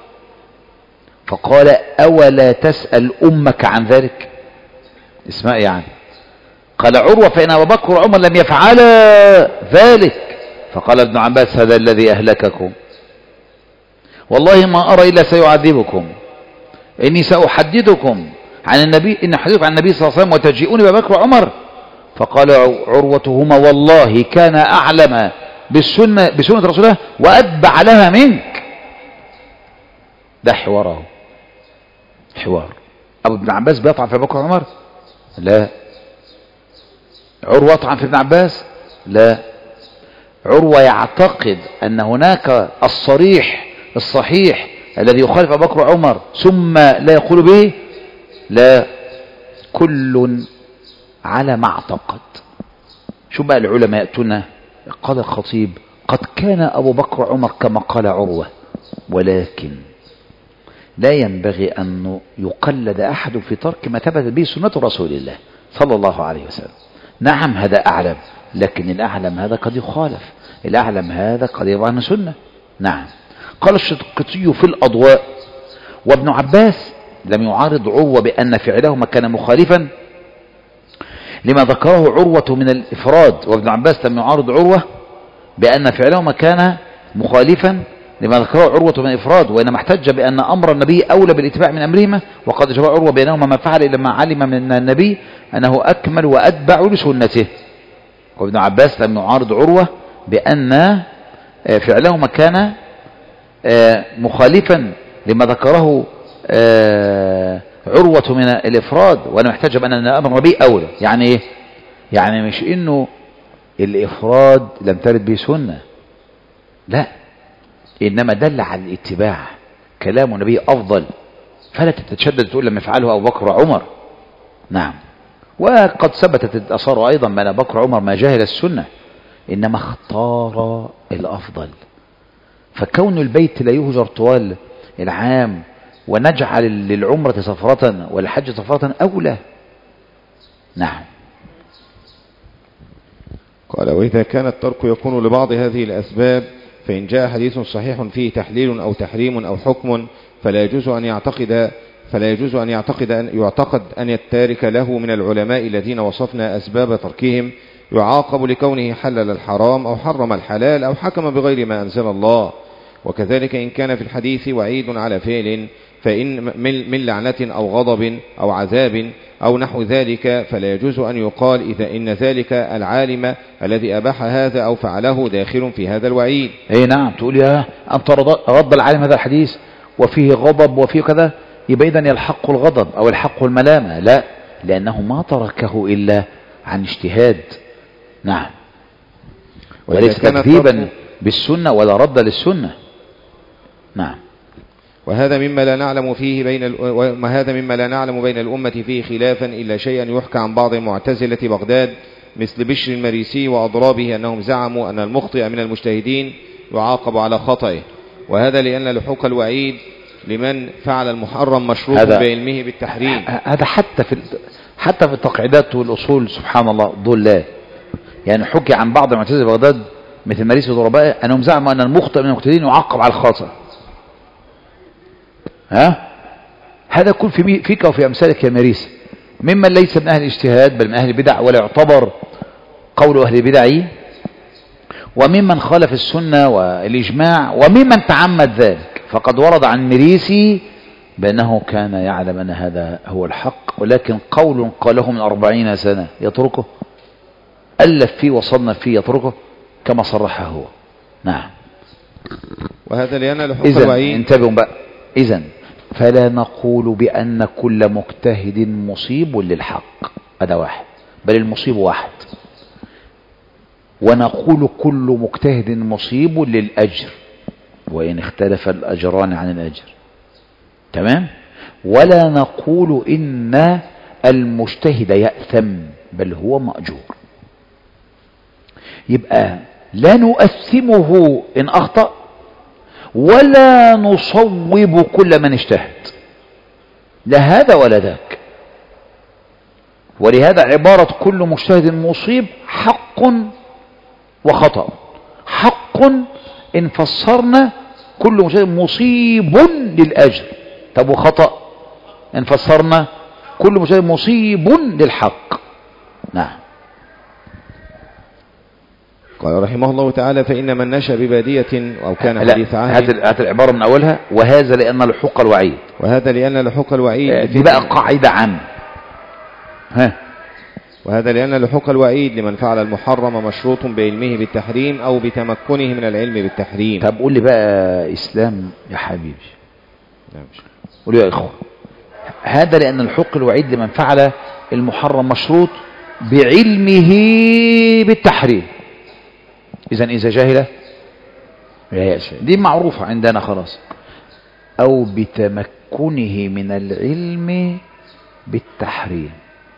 فقال أولا تسأل أمك عن ذلك؟ اسمع يعني. قال عروة فإن أبا بكر وعمر لم يفعلا ذلك. فقال ابن عباس هذا الذي أهلككم والله ما أرى إلا سيعذبكم، إني سأحدثكم عن النبي، إن حديث عن النبي صلى الله عليه وسلم وتجيئون بأبي بكر وعمر. فقال عروة هما والله كان أعلم بسنة رسول الله وأتبع لها منك. ده حواره، حوار. أبو ابن عباس بيطعن في أبي بكر وعمر؟ لا. عروة يطعن في ابن عباس؟ لا. عروة يعتقد أن هناك الصحيح الذي يخالف أبي بكر وعمر ثم لا يقول به؟ لا، كل على ما اعتقد. شو بقى العلماء يأتون؟ قال الخطيب قد كان أبو بكر وعمر كما قال عروة، ولكن لا ينبغي أن يقلد أحد في ترك ما ثبت به سنة رسول الله صلى الله عليه وسلم. نعم هذا أعلم، لكن الأعلم هذا قد يخالف، الأعلم هذا قد يضع عن سنة. نعم. قال الشنقيطي في الأضواء وابن عباس لم يعارض عروة بأن فعلهما كان مخالفا لما ذكره عروة من الإفراد، وابن عباس لم يعارض عروة بأن فعلهما كان مخالفا لما ذكره عروة من الإفراد، وإنما احتج بأن أمر النبي أولى بالاتباع من أمرهما، وقد جرى عروة بينهما ما فعل إلا ما علم من النبي أنه أكمل وأتبع لسنته. وابن عباس لم يعارض عروة بأن فعلهما كان مخالفا لما ذكره عروة من الإفراد، وأنا محتاج بأن أمر النبي أولى. يعني إيه؟ يعني مش إنه الإفراد لم ترد به سنة، لا، إنما دل على الاتباع، كلام النبي أفضل، فلا تتشدد تقول لم يفعله أبو بكر وعمر. نعم. وقد ثبتت الآثار أيضا بأن أبو بكر وعمر ما جاهل السنة، إنما اختار الأفضل. فكون البيت لا يهجر طوال العام ونجعل للعمرة سفرة والحج سفرة أولى. نعم. قال وإذا كان الترك يكون لبعض هذه الأسباب، فإن جاء حديث صحيح فيه تحليل أو تحريم أو حكم فلا يجوز أن يعتقد أن التارك له من العلماء الذين وصفنا أسباب تركهم يعاقب لكونه حلل الحرام أو حرم الحلال أو حكم بغير ما أنزل الله. وكذلك إن كان في الحديث وعيد على فعل فإن من لعنة أو غضب أو عذاب أو نحو ذلك، فلا يجوز أن يقال إذا إن ذلك العالم الذي أباح هذا أو فعله داخل في هذا الوعيد. أي نعم. تقول يا أنت رد العالم هذا الحديث وفيه غضب وفيه كذا، يبقى إذن يلحق الغضب أو يلحق الملامة؟ لا، لأنه ما تركه إلا عن اجتهاد. نعم. وليس تكذيبا بالسنة ولا رد للسنة. نعم. وهذا مما لا نعلم بين الأمة فيه خلافا إلا شيئا يحكى عن بعض معتزلة بغداد مثل بشر المريسي وأضرابه أنهم زعموا أن المخطئ من المجتهدين يعاقب على خطئه، وهذا لأن لحوق الوعيد لمن فعل المحرم مشروط بعلمه بالتحريم. هذا حتى في التقعيدات والأصول سبحان الله ضلال. يعني حكي عن بعض معتزلة بغداد مثل مريسي وضربائه أنهم زعموا أن المخطئ من المجتهدين يعاقب على الخاطئ. هذا كل فيك وفي أمثالك يا مريسي ممن ليس من أهل الاجتهاد بل من أهل البدع، ولا يعتبر قول أهل البدع، وممن خالف السنة والإجماع، وممن تعمد ذلك. فقد ورد عن مريسي بأنه كان يعلم أن هذا هو الحق، ولكن قول قاله من 40 سنة يتركه، ألف فيه وصنف فيه يتركه كما صرحه هو. نعم. وهذا لأن لحوق الوعيد. انتبهوا بقى. إذن فلا نقول بأن كل مجتهد مصيب للحق، هذا واحد، بل المصيب واحد. ونقول كل مجتهد مصيب للأجر وإن اختلف الأجران عن الأجر. تمام. ولا نقول إن المجتهد يأثم بل هو مأجور. يبقى لا نؤثمه إن أخطأ ولا نصوب كل من اجتهد، لا هذا ولا ذاك. ولهذا عبارة كل مجتهد مصيب حق وخطأ. حق إن فسرنا كل مجتهد مصيب للأجر، طب وخطأ إن فسرنا كل مجتهد مصيب للحق. نعم. قال رحمه الله تعالى: فإن من نشأ ببادية أو كان حديث عهد. هات العبارة من أولها. وهذا لأن لحوق الوعيد. وهذا لأن لحوق الوعيد دي بقى قاعدة عامة. وهذا لأن لحوق الوعيد لمن فعل المحرم مشروط بعلمه بالتحريم أو بتمكنه من العلم بالتحريم. طب قول لي بقى إسلام يا حبيبي. نعم. قول يا إخوة. هذا لأن لحوق الوعيد لمن فعل المحرم مشروط بعلمه بالتحريم. إذا جاهلة دي معروفة عندنا خلاص. أو بتمكنه من العلم بالتحريم.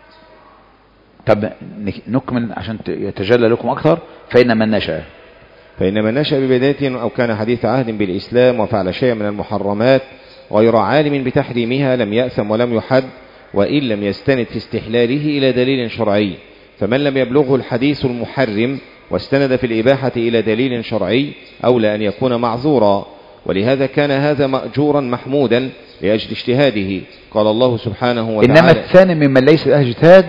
طب نكمل عشان يتجلى لكم أكثر. فإن من نشأ ببداية أو كان حديث عهد بالإسلام وفعل شيئا من المحرمات غير عالم بتحريمها لم يأثم ولم يحد، وإن لم يستند في استحلاله إلى دليل شرعي. فمن لم يبلغه الحديث المحرم واستند في الإباحة إلى دليل شرعي أولى أن يكون معذورا. ولهذا كان هذا مأجورا محمودا لأجل اجتهاده. قال الله سبحانه وتعالى: إنما الثاني ممن ليس له اجتهاد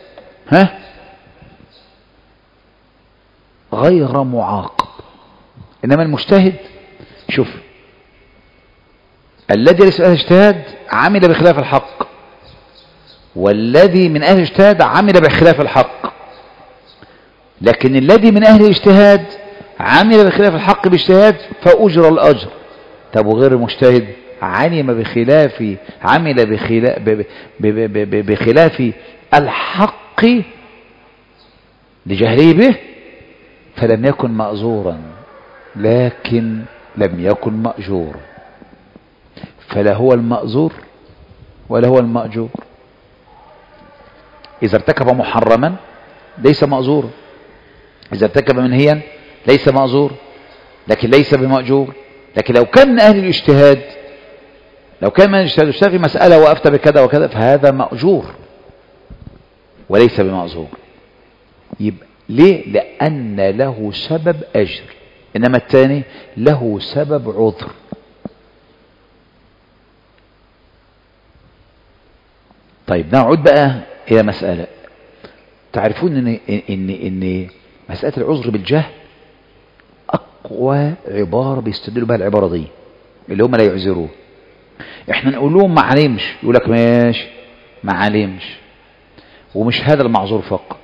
غير معاقب. إنما المجتهد، شوف، الذي ليس له اجتهاد عمل بخلاف الحق، والذي من أهل الاجتهاد عمل بخلاف الحق. لكن الذي من أهل الاجتهاد عمل بخلاف الحق باجتهاد فأجر الأجر. طب وغير المجتهد عمل بخلاف الحق لجهله به فلم يكن مأزورا لكن لم يكن مأجورا. فلا هو المأزور ولا هو المأجور. إذا ارتكب محرما ليس مأزورا، إذا ارتكب منهيا ليس مأزور لكن ليس بمأجور. لكن لو كان من أهل الاجتهاد، اجتهد في مسألة وأفتى بكذا وكذا فهذا مأجور وليس بمأزور. يبقى ليه؟ لأن له سبب أجر، إنما الثاني له سبب عذر. طيب نعود بقى إلى مسألة. تعرفون إن مسألة العذر بالجهل أقوى عبارة بيستدلوا بها العبارة دي، اللي هم لا يعذروه. إحنا نقول لهم ما علمش، يقول لك ماشي ما علمش ومش هذا المعذور فقط.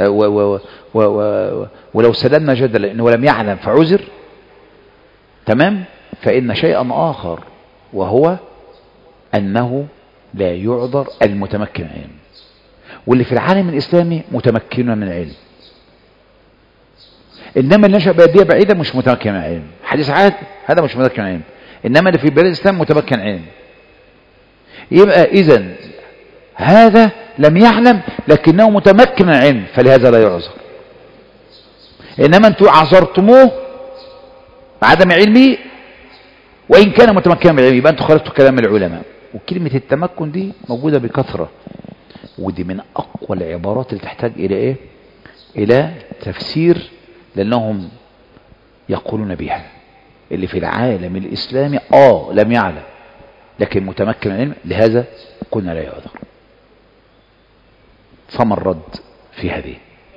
ولو سلمنا جدلا إنه لم يعلم فعذر، تمام، فإن شيئا آخر وهو أنه لا يعذر المتمكن من العلم، واللي في العالم الإسلامي متمكن من العلم. إنما اللي نشأ بأدية بعيدة مش متمكن من العلم. حديث عهد هذا مش متمكن من العلم، إنما اللي في بلاد الإسلام متمكن علم. يبقى إذن هذا لم يعلم لكنه متمكن من العلم، فلهذا لا يعذر. إنما أنتم عذرتموه بعدم علمه وإن كان متمكنا من العلم، يبقى أنتم خالفتوا كلام العلماء. وكلمة التمكن دي موجودة بكثرة، ودي من أقوى العبارات اللي تحتاج إلى إيه؟ إلى تفسير، لأنهم يقولون بها. اللي في العالم الإسلامي لم يعلم لكن متمكن من العلم، لهذا كنا لا يعذر. فما الرد في هذه؟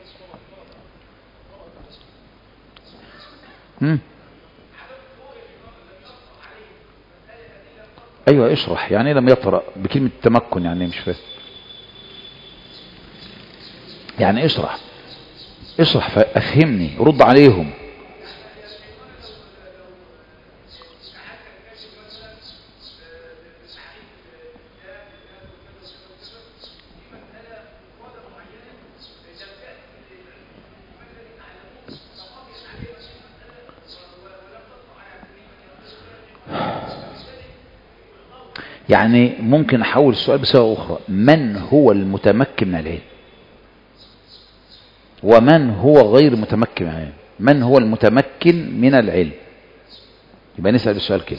أيوة اشرح، يعني لم يطرأ بكلمة التمكن، يعني مش فاهم، يعني اشرح فأفهمني، رد عليهم. يعني ممكن أحول السؤال بصيغة أخرى: من هو المتمكن من العلم ومن هو غير متمكن من العلم؟ من هو المتمكن من العلم؟ يبقى نسأل بالسؤال كده.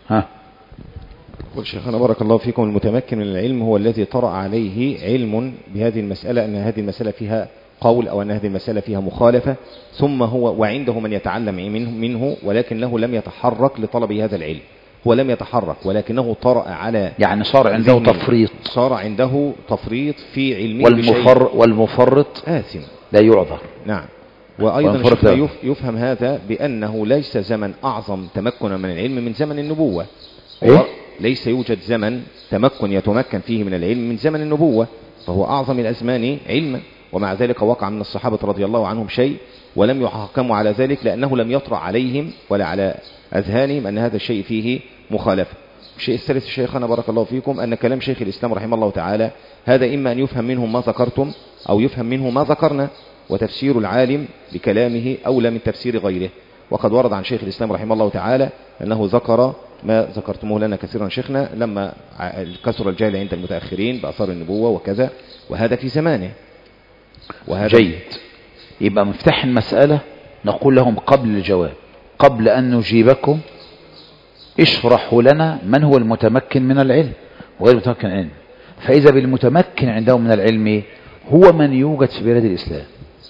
قل شيخنا بارك الله فيكم: المتمكن من العلم هو الذي طرأ عليه علم بهذه المسألة، أن هذه المسألة فيها قول أو أن هذه المسألة فيها مخالفة، ثم هو وعنده من يتعلم منه ولكنه لم يتحرك لطلب هذا العلم. هو لم يتحرك ولكنه طرأ على، يعني صار عنده تفريط في علمه والمفرط آثم لا يعذر. نعم. وأيضا يفهم هذا بأنه ليس زمن أعظم تمكنا من العلم من زمن النبوة. ليس يوجد زمن يتمكن فيه من العلم من زمن النبوة، فهو أعظم الأزمان علما، ومع ذلك وقع من الصحابة رضي الله عنهم شيء ولم يحكموا على ذلك، لأنه لم يطرأ عليهم ولا على أذهانهم أن هذا الشيء فيه مخالفة. الشيء الثالث شيخنا بارك الله فيكم: أن كلام شيخ الإسلام رحمه الله تعالى هذا إما أن يفهم منه ما ذكرتم أو يفهم منه ما ذكرنا، وتفسير العالم بكلامه أولى من تفسير غيره. وقد ورد عن شيخ الإسلام رحمه الله تعالى أنه ذكر ما ذكرتموه لنا كثيرا شيخنا، لما كثر الجهل عند المتأخرين بأثار النبوة وكذا، وهذا في زمانه. وهذا جيد. يبقى مفتاح المسألة نقول لهم قبل الجواب، قبل أن نجيبكم اشرحوا لنا من هو المتمكن من العلم وغير المتمكن من العلم. فإذا بالمتمكن عندهم من العلم هو من يوجد في بلاد الإسلام.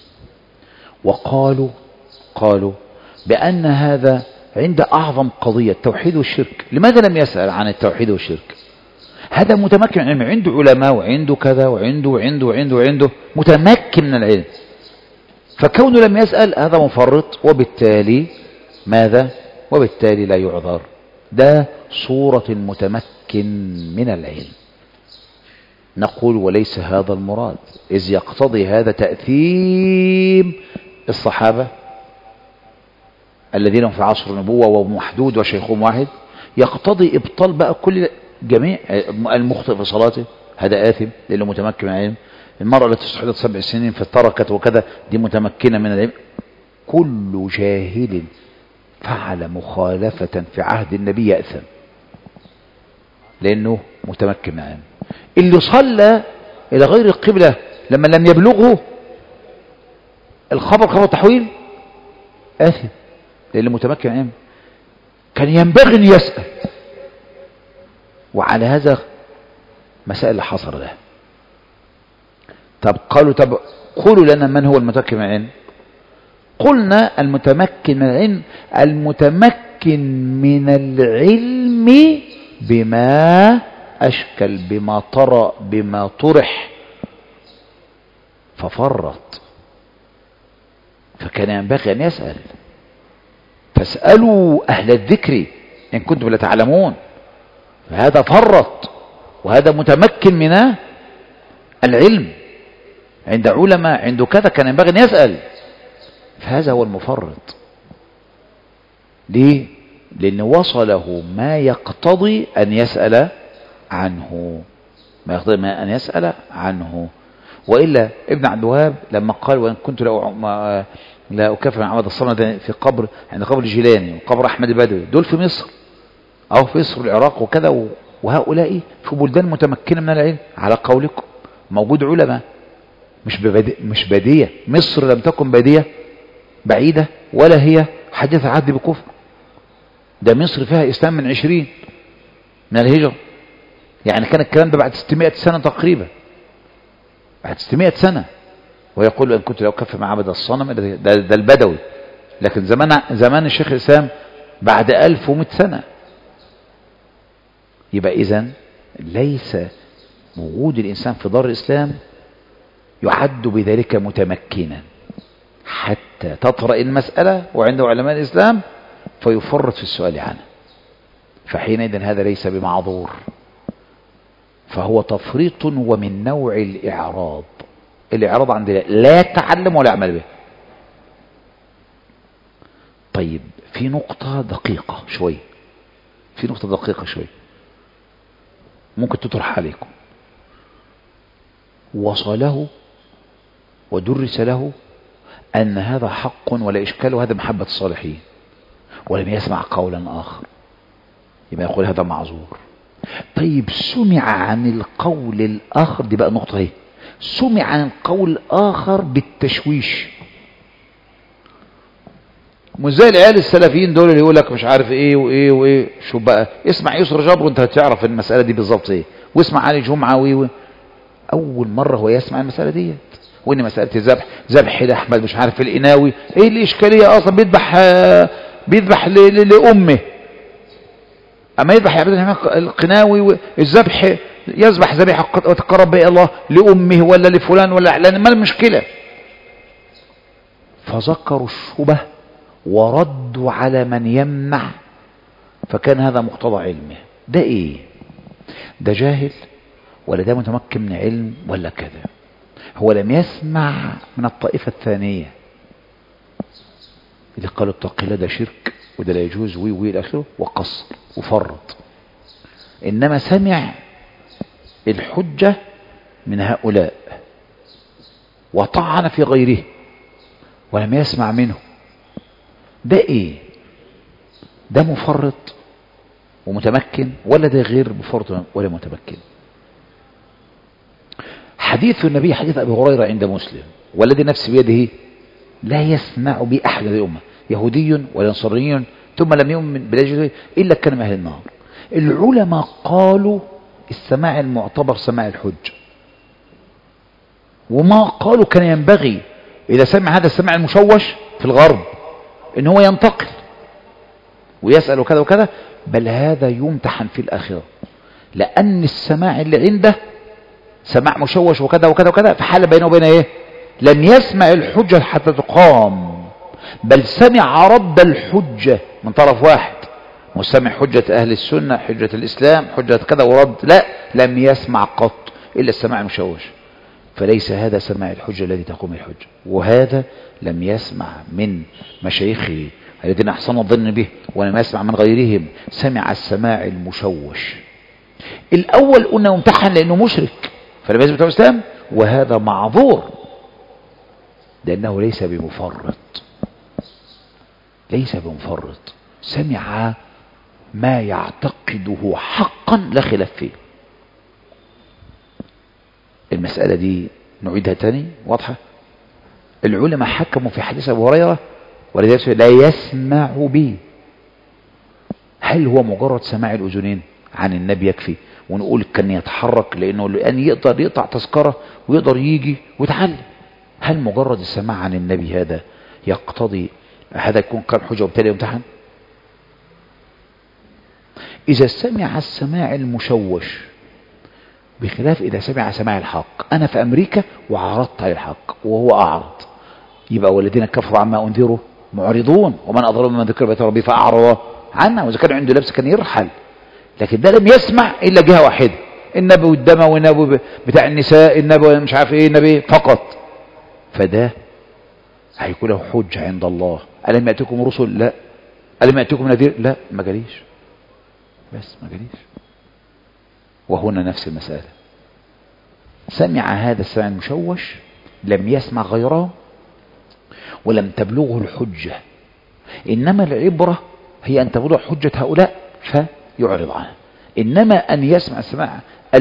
قالوا بأن هذا عند أعظم قضية التوحيد والشرك. لماذا لم يسأل عن التوحيد والشرك؟ هذا متمكن من العلم، عنده علماء وعنده كذا وعنده متمكن من العلم، فكونه لم يسأل هذا مفرط، وبالتالي ماذا؟ وبالتالي لا يعذر. ده صورة المتمكن من العلم. نقول وليس هذا المراد، إذ يقتضي هذا تأثيم الصحابة الذين هم في عصر النبوة ومحدود وشيخهم واحد، يقتضي إبطال بقى كل جميع المخطئ في صلاته هذا آثم لأنه متمكن من العلم. المرأة التي استحيضت 7 سنين فتركت وكذا دي متمكنة من العلم. كل جاهل فعل مخالفة في عهد النبي يأثم لأنه متمكن من العلم. اللي صلى إلى غير القبلة لما لم يبلغه الخبر خبر تحويل آثم لأنه متمكن من العلم. كان ينبغي أن يسأل، وعلى هذا مسائل اللي حصل له. طب قولوا لنا من هو المتمكن من العلم؟ قلنا المتمكن من العلم المتمكن من العلم بما أشكل، بما طرأ، بما طرح ففرط، فكان ينبغي أن يسأل. فاسألوا أهل الذكر إن كنتم لا تعلمون. فهذا فرط وهذا متمكن من العلم عند علماء عنده كذا، كان ينبغي أن يسأل. فهذا هو المفرط. ليه؟ لأن وصله ما يقتضي أن يسأل عنه، أن يسأل عنه. وإلا ابن عبد الوهاب لما قال وإن كنت لا أكفر من عبد الصنم ده في قبر عند قبر الجيلاني وقبر أحمد البدوي، دول في مصر أو في مصر العراق وكذا، وهؤلاء في بلدان متمكنة من العلم على قولكم، موجود علماء مش بادية. مصر لم تكن بادية بعيدة ولا هي حديث عهد بكفر، ده مصر فيها إسلام من 20 من الهجرة، يعني كان الكلام ده بعد 600 سنة تقريبا، بعد 600 سنة. ويقول أن كنت لو كف مع عبد الصنم ده البدوي، لكن زمان الشيخ الإسلام بعد 1100 سنة. يبقى إذن ليس وجود الإنسان في دار الإسلام يعد بذلك متمكنا حتى تطرأ المسألة وعنده علماء الإسلام فيفرط في السؤال عنه، فحينئذ هذا ليس بمعذور، فهو تفريط ومن نوع الإعراض. الإعراض عندنا لا يتعلم ولا يعمل به. طيب في نقطة دقيقة شوي، ممكن تطرح عليكم. وصله ودرس له أن هذا حق ولا إشكال وهذا محبة الصالحين، ولم يسمع قولا آخر، يبقى يقول هذا معذور. طيب سمع عن القول الآخر، دي بقى نقطة اهي، سمع عن القول الآخر بالتشويش، مش زي العيال السلفيين دول اللي يقول لك مش عارف ايه وايه وايه. شو بقى، اسمع يسر جبر وانت هتعرف المسألة دي بالظبط ايه، واسمع علي جمعة ويه. اول مرة هو يسمع المسألة ديت، وان مسألة ذبح لأحمد مش عارف القناوي، ايه الاشكالية اصلا؟ بيذبح لأمه، اما يذبح يعبد القناوي الذبح، يذبح ذبيحة وتقرب به الله لأمه ولا لفلان ولا علان، ما المشكلة؟ فذكروا الشبه وردوا على من يمنع، فكان هذا مقتضى علمه. ده ايه؟ ده جاهل ولا ده متمكن من علم ولا كذا؟ هو لم يسمع من الطائفة الثانية اللي قالوا اتق الله ده شرك وده لا يجوز وي الى اخره، وقصر وفرط، انما سمع الحجة من هؤلاء وطعن في غيره ولم يسمع منه. ده ايه؟ ده مفرط ومتمكن ولا ده غير مفرط ولا متمكن؟ حديث النبي حديث ابي هريرة عند مسلم، والذي نفسي بيده لا يسمع به احد هذه الامه، يهودي ولا نصراني ثم لم يؤمن بالله الا كان من اهل النار. العلماء قالوا السماع المعتبر سماع الحج، وما قالوا كان ينبغي اذا سمع هذا السماع المشوش في الغرب ان هو ينتقل ويسأل وكذا وكذا، بل هذا يمتحن في الآخرة، لأن السماع اللي عنده سماع مشوش وكذا وكذا وكذا، فحال بينه وبين ايه؟ لم يسمع الحجة حتى تقام، بل سمع رد الحجة من طرف واحد، مش سمع حجة أهل السنة، حجة الإسلام، حجة كذا ورد، لا، لم يسمع قط إلا السماع المشوش، فليس هذا سماع الحجة الذي تقوم الحجة. وهذا لم يسمع من مشايخه الذين أحسن الظن به ولم يسمع من غيرهم، سمع السماع المشوش. الأول قلنا يمتحن لأنه مشرك فلم يثبت الإسلام، وهذا معذور لأنه ليس بمفرط، سمع ما يعتقده حقا لا خلاف فيه. المسألة دي نعيدها تاني واضحة. العلماء حكموا في حديث أبو هريرة ولذلك لا يسمع به، هل هو مجرد سماع الأذنين عن النبي يكفي ونقول كان يتحرك لأنه الآن يقدر يقطع تذكرة ويقدر يجي ويتعلم؟ هل مجرد السماع عن النبي هذا يقتضي هذا يكون كان حجة وبالتالي يمتحن؟ إذا سمع السماع المشوش بخلاف إذا سمع سماع الحق. أنا في أمريكا وعرضت على الحق وهو أعرض، يبقى والذين كفروا عما أنذروا معرضون ومن أظلم ممن ذكر بآيات ربه فأعرض عنها، وإذا كان عنده لبس كان يرحل. لكن ده لم يسمع إلا جهة واحدة، النبي والدم والنبي بتاع النساء، النبي مش عارف إيه، النبي فقط، فده هيكون له حجة عند الله. ألم يأتكم رسل؟ لا. ألم يأتكم نذير؟ لا، ما جاليش، بس ما جاليش. وهنا نفس المسألة، سمع هذا السماع المشوش لم يسمع غيره، ولم تبلغه الحجة. إنما العبرة هي أن تبلغ حجة هؤلاء فيعرض عنها. إنما أن يسمع السماع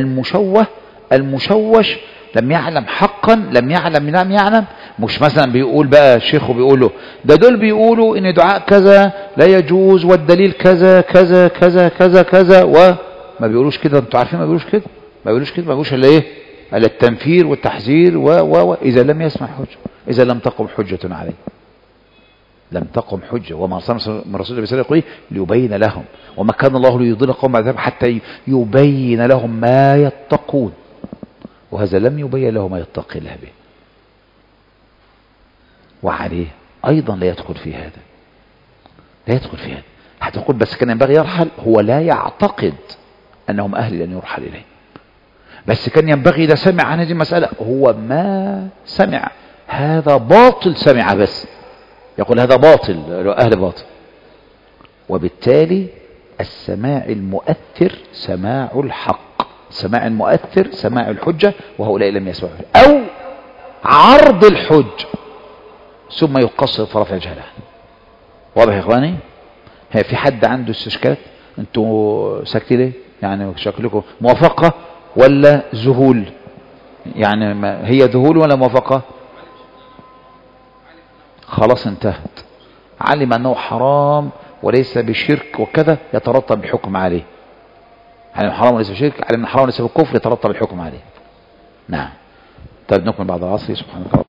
المشوش لم يعلم حقا، لم يعلم، مش مثلا بيقول بقى الشيخ بيقول له ده دول بيقولوا ان دعاء كذا لا يجوز والدليل كذا كذا كذا كذا كذا، وما بيقولوش كده. انتوا عارفين ما بيقولوش كده، ما بيقولوش الا ايه؟ الا التنفير والتحذير اذا لم يسمع حجة، اذا لم تقم حجة عليه، لم تقم حجة. وما أرسلنا من رسول الله يقول ليبين لهم، وما كان الله ليضل قوم عذاب حتى يبين لهم ما يتقون، وهذا لم يبين له ما يتقي الله به، وعليه أيضا لا يدخل في هذا، لا يدخل في هذا. هتقول بس كان ينبغي يرحل، هو لا يعتقد أنهم أهل أن يرحل إليه، بس كان ينبغي إذا سمع عن هذه المسألة، هو ما سمع، هذا باطل سمع بس، يقول هذا باطل، أهل باطل. وبالتالي السماع المؤثر سماع الحق، سماع المؤثر سماع الحجة، وهؤلاء لم يسمعوا، أو عرض الحج ثم يقصر طرف الجهلان. واضح يا إخواني؟ في حد عنده استشكالات؟ انتوا ساكتين ليه؟ يعني شكلكم موافقة ولا ذهول؟ يعني ما هي ذهول ولا موافقة؟ خلاص انتهت. علم أنه حرام وليس بشرك وكذا يترتب الحكم عليه. علم حرام وليس بشرك، علم حرام وليس بكفر يترتب الحكم عليه. نعم. طيب نكمل بعد العصر. سبحانك.